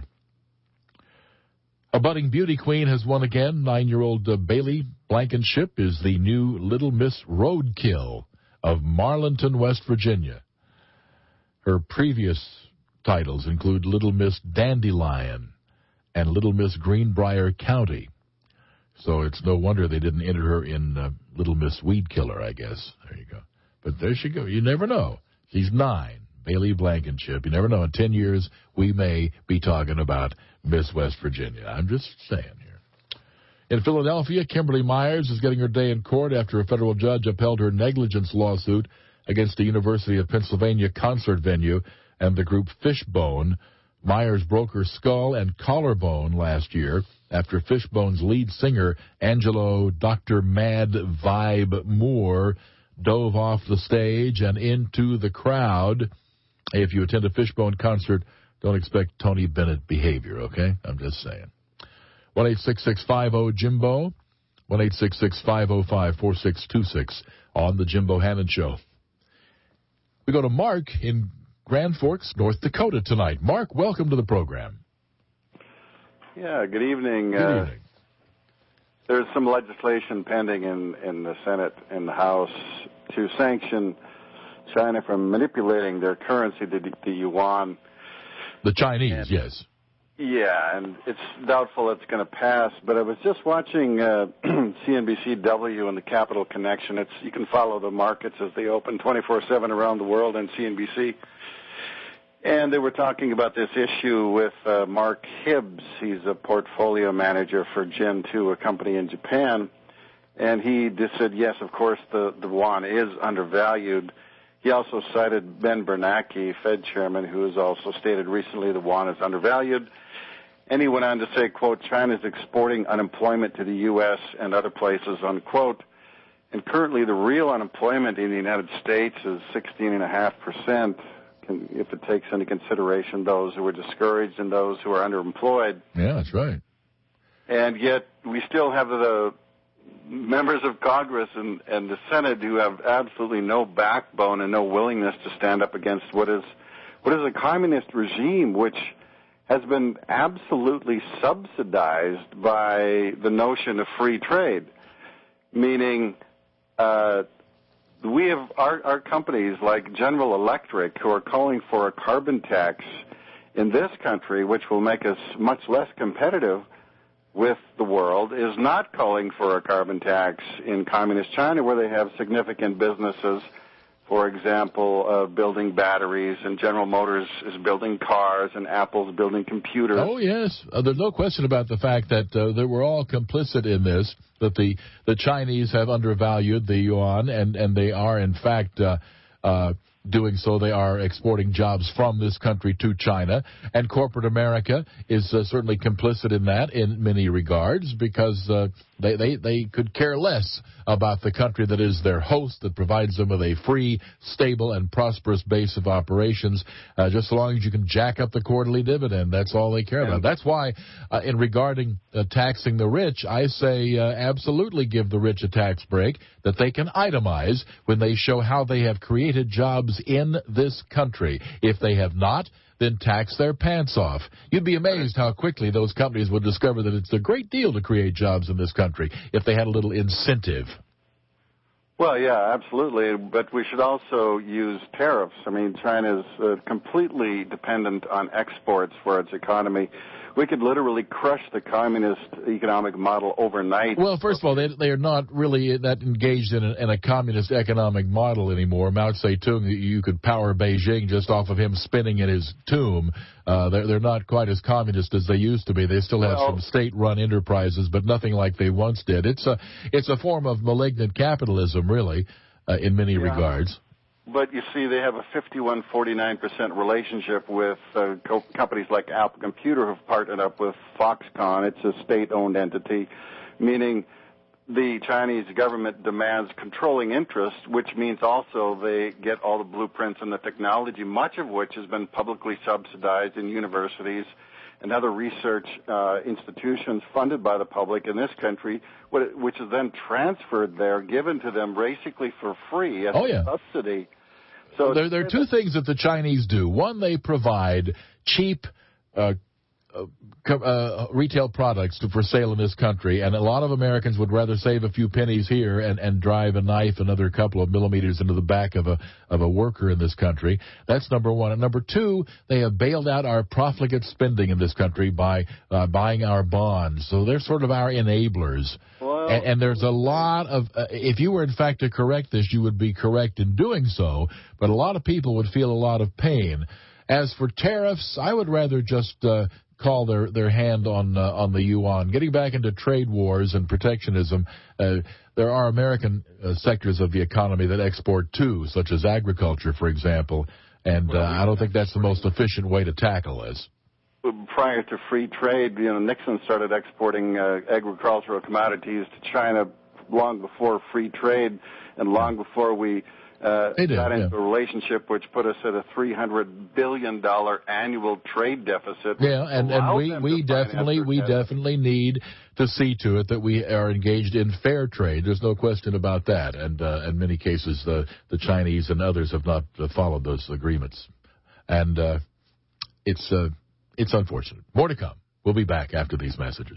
A budding beauty queen has won again. Nine-year-old uh, Bailey Blankenship is the new Little Miss Roadkill of Marlinton, West Virginia. Her previous titles include Little Miss Dandelion and Little Miss Greenbrier County. So it's no wonder they didn't enter her in uh, Little Miss Weed Killer, I guess. There you go. But there she goes. You never know. She's nine, Bailey Blankenship. You never know. In ten years, we may be talking about Miss West Virginia. I'm just saying here. In Philadelphia, Kimberly Myers is getting her day in court after a federal judge upheld her negligence lawsuit against the University of Pennsylvania concert venue and the group Fishbone. Myers broke her skull and collarbone last year after Fishbone's lead singer, Angelo Doctor Mad Vibe Moore, dove off the stage and into the crowd. Hey, if you attend a Fishbone concert, don't expect Tony Bennett behavior, okay? I'm just saying. one eight six six five zero Jimbo, one eight six six five zero five four six two six on the Jim Bohannon Show. We go to Mark in Grand Forks, North Dakota tonight. Mark, welcome to the program. Yeah, good evening. Good uh, evening. There's some legislation pending in, in the Senate and the House to sanction China from manipulating their currency, the, the yuan. The Chinese, and, yes. Yeah, and it's doubtful it's going to pass. But I was just watching uh, C N B C W and the Capital Connection. It's you can follow the markets as they open twenty-four seven around the world on C N B C. And they were talking about this issue with uh, Mark Hibbs. He's a portfolio manager for Gen two, a company in Japan. And he just said, yes, of course, the, the yuan is undervalued. He also cited Ben Bernanke, Fed chairman, who has also stated recently the yuan is undervalued. And he went on to say, quote, China is exporting unemployment to the U S and other places, unquote. And currently the real unemployment in the United States is sixteen point five percent. If it takes into consideration those who are discouraged and those who are underemployed. Yeah, that's right. And yet we still have the members of Congress and, and the Senate who have absolutely no backbone and no willingness to stand up against what is what is a communist regime which has been absolutely subsidized by the notion of free trade, meaning uh, we have our, our companies like General Electric who are calling for a carbon tax in this country, which will make us much less competitive with the world, is not calling for a carbon tax in communist China, where they have significant businesses. For example, uh, building batteries, and General Motors is building cars, and Apple's building computers. Oh, yes. Uh, there's no question about the fact that uh, that we're all complicit in this, that the, the Chinese have undervalued the yuan, and, and they are, in fact, uh, uh, doing so. They are exporting jobs from this country to China, and corporate America is uh, certainly complicit in that in many regards, because uh, they, they, they could care less about the country that is their host, that provides them with a free, stable, and prosperous base of operations, uh, just so long as you can jack up the quarterly dividend. That's all they care about. That's why, uh, in regarding uh, taxing the rich, I say uh, absolutely give the rich a tax break that they can itemize when they show how they have created jobs in this country. If they have not, then tax their pants off. You'd be amazed how quickly those companies would discover that it's a great deal to create jobs in this country if they had a little incentive. Well, yeah, absolutely. But we should also use tariffs. I mean, China's uh, completely dependent on exports for its economy. We could literally crush the communist economic model overnight. Well, first of all, they, they are not really that engaged in a, in a communist economic model anymore. Mao Zedong, you could power Beijing just off of him spinning in his tomb. Uh, they're, they're not quite as communist as they used to be. They still have well, some state-run enterprises, but nothing like they once did. It's a, it's a form of malignant capitalism, really, uh, in many yeah. regards. But you see, they have a fifty-one forty-nine percent relationship with uh, co- companies like Apple Computer, who've partnered up with Foxconn. It's a state-owned entity, meaning the Chinese government demands controlling interest, which means also they get all the blueprints and the technology, much of which has been publicly subsidized in universities and other research uh, institutions funded by the public in this country, which is then transferred there, given to them basically for free as oh, yeah. a subsidy. So there, there are two things that the Chinese do. One, they provide cheap uh, uh, uh, retail products to, for sale in this country, and a lot of Americans would rather save a few pennies here and, and drive a knife another couple of millimeters into the back of a of a worker in this country. That's number one. And number two, they have bailed out our profligate spending in this country by uh, buying our bonds. So they're sort of our enablers. Well, and, and there's a lot of, uh, if you were in fact to correct this, you would be correct in doing so, but a lot of people would feel a lot of pain. As for tariffs, I would rather just uh, call their, their hand on uh, on the yuan. Getting back into trade wars and protectionism, uh, there are American uh, sectors of the economy that export too, such as agriculture, for example, and uh, I don't think that's the most efficient way to tackle this. Prior to free trade, you know, Nixon started exporting uh, agricultural commodities to China long before free trade and long before we uh, did, got into yeah. a relationship which put us at a three hundred billion dollars annual trade deficit. Yeah, and, and we, we definitely we definitely need to see to it that we are engaged in fair trade. There's no question about that. And uh, in many cases, the, the Chinese and others have not uh, followed those agreements. And uh, it's... Uh, It's unfortunate. More to come. We'll be back after these messages.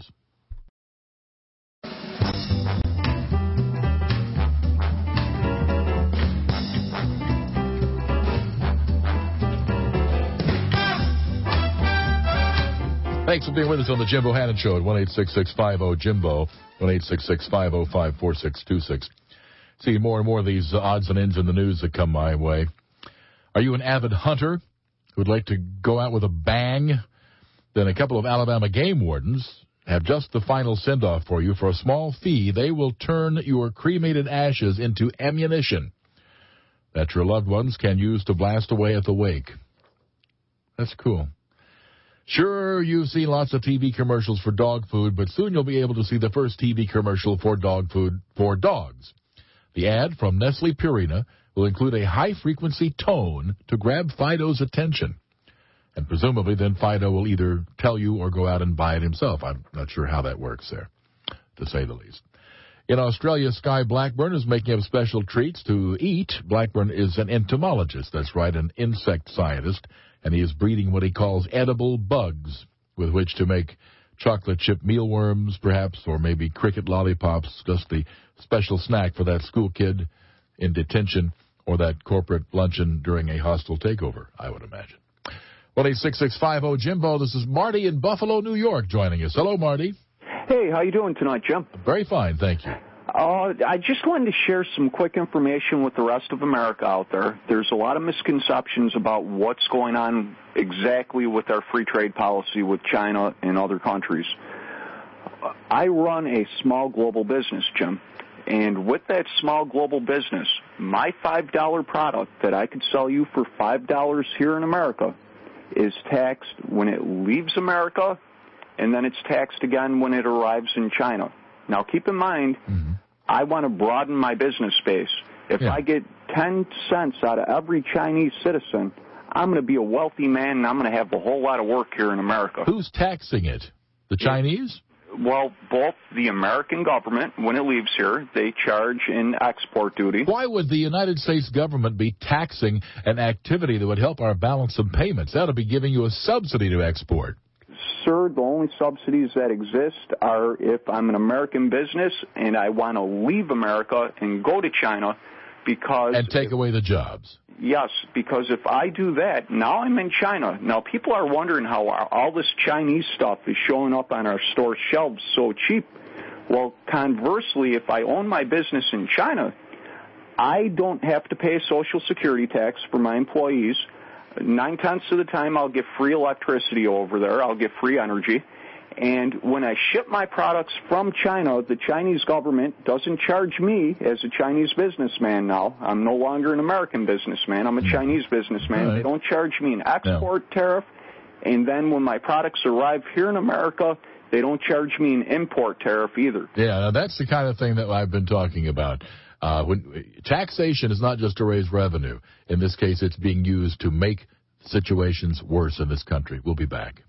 Thanks for being with us on the Jim Bohannon Show at one eight six six five zero Jimbo, one eight six six five zero five four six two six. See more and more of these odds and ends in the news that come my way. Are you an avid hunter who would like to go out with a bang? Then a couple of Alabama game wardens have just the final send-off for you. For a small fee, they will turn your cremated ashes into ammunition that your loved ones can use to blast away at the wake. That's cool. Sure, you've seen lots of T V commercials for dog food, but soon you'll be able to see the first T V commercial for dog food for dogs. The ad from Nestle Purina will include a high-frequency tone to grab Fido's attention. And presumably then Fido will either tell you or go out and buy it himself. I'm not sure how that works there, to say the least. In Australia, Sky Blackburn is making up special treats to eat. Blackburn is an entomologist, that's right, an insect scientist, and he is breeding what he calls edible bugs, with which to make chocolate chip mealworms, perhaps, or maybe cricket lollipops, just the special snack for that school kid in detention or that corporate luncheon during a hostile takeover, I would imagine. one eight six six five zero Jimbo. This is Marty in Buffalo, New York, joining us. Hello, Marty. Hey, how you doing tonight, Jim? Very fine, thank you. Uh, I just wanted to share some quick information with the rest of America out there. There's a lot of misconceptions about what's going on exactly with our free trade policy with China and other countries. I run a small global business, Jim, and with that small global business, my five dollar product that I could sell you for five dollars here in America is taxed when it leaves America, and then it's taxed again when it arrives in China. Now, keep in mind, mm-hmm. I want to broaden my business base. If yeah. I get ten cents out of every Chinese citizen, I'm going to be a wealthy man, and I'm going to have a whole lot of work here in America. Who's taxing it? The Chinese? Well, both the American government, when it leaves here, they charge an export duty. Why would the United States government be taxing an activity that would help our balance of payments? That would be giving you a subsidy to export. Sir, the only subsidies that exist are if I'm an American business and I want to leave America and go to China because... And take if, away the jobs. Yes, because if I do that, now I'm in China. Now, people are wondering how all this Chinese stuff is showing up on our store shelves so cheap. Well, conversely, if I own my business in China, I don't have to pay Social Security tax for my employees. Nine-tenths of the time, I'll get free electricity over there. I'll get free energy. And when I ship my products from China, the Chinese government doesn't charge me as a Chinese businessman now. I'm no longer an American businessman. I'm a Chinese businessman. Right. They don't charge me an export no. tariff. And then when my products arrive here in America, they don't charge me an import tariff either. Yeah, now that's the kind of thing that I've been talking about. Uh, when, taxation is not just to raise revenue. In this case, it's being used to make situations worse in this country. We'll be back.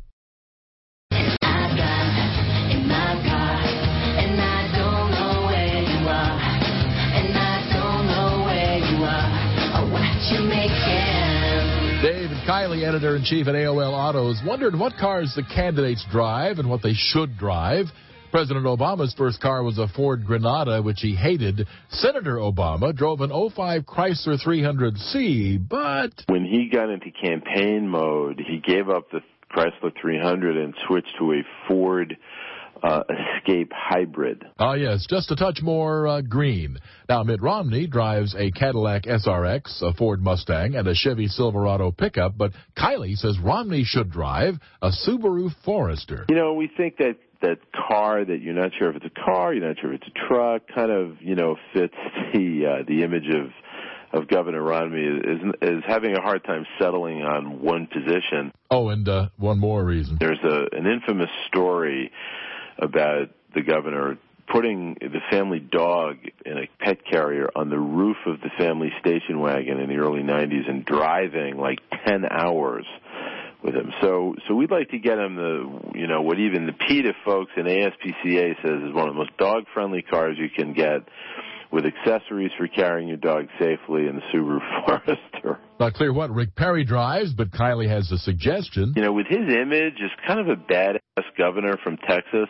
Dave and Kylie, editor-in-chief at A O L Autos, wondered what cars the candidates drive and what they should drive. President Obama's first car was a Ford Granada, which he hated. Senator Obama drove an oh five Chrysler three hundred C, but... When he got into campaign mode, he gave up the Chrysler three hundred and switched to a Ford uh, Escape Hybrid. Oh, yes, just a touch more uh, green. Now, Mitt Romney drives a Cadillac S R X, a Ford Mustang, and a Chevy Silverado pickup, but Kylie says Romney should drive a Subaru Forester. You know, we think that that car that you're not sure if it's a car, you're not sure if it's a truck, kind of, you know, fits the uh, the image of of Governor Romney is is having a hard time settling on one position. Oh, and uh, one more reason. There's a an infamous story about the governor putting the family dog in a pet carrier on the roof of the family station wagon in the early nineties and driving like ten hours with him. So so we'd like to get him the, you know, what even the PETA folks in A S P C A says is one of the most dog-friendly cars you can get, with accessories for carrying your dog safely in the Subaru Forester. Not clear what Rick Perry drives, but Kylie has a suggestion. You know, with his image as kind of a badass governor from Texas,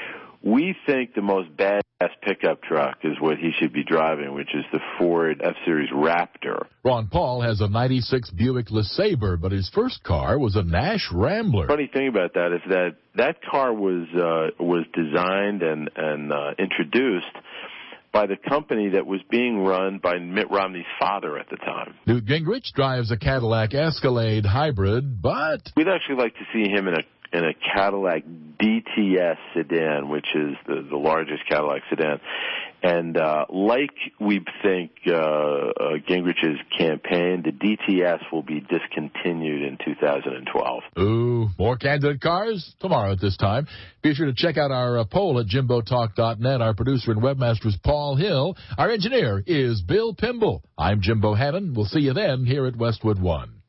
we think the most badass pickup truck is what he should be driving, which is the Ford F-Series Raptor. Ron Paul has a ninety-six Buick LeSabre, but his first car was a Nash Rambler. Funny thing about that is that that car was uh, was designed and, and uh, introduced by the company that was being run by Mitt Romney's father at the time. Newt Gingrich drives a Cadillac Escalade hybrid, but... We'd actually like to see him in a in a Cadillac D T S sedan, which is the, the largest Cadillac sedan. And uh, like we think uh, uh, Gingrich's campaign, the D T S will be discontinued in two thousand twelve. Ooh, more candidate cars tomorrow at this time. Be sure to check out our uh, poll at Jimbo Talk dot net. Our producer and webmaster is Paul Hill. Our engineer is Bill Pimble. I'm Jimbo Hannon. We'll see you then here at Westwood One.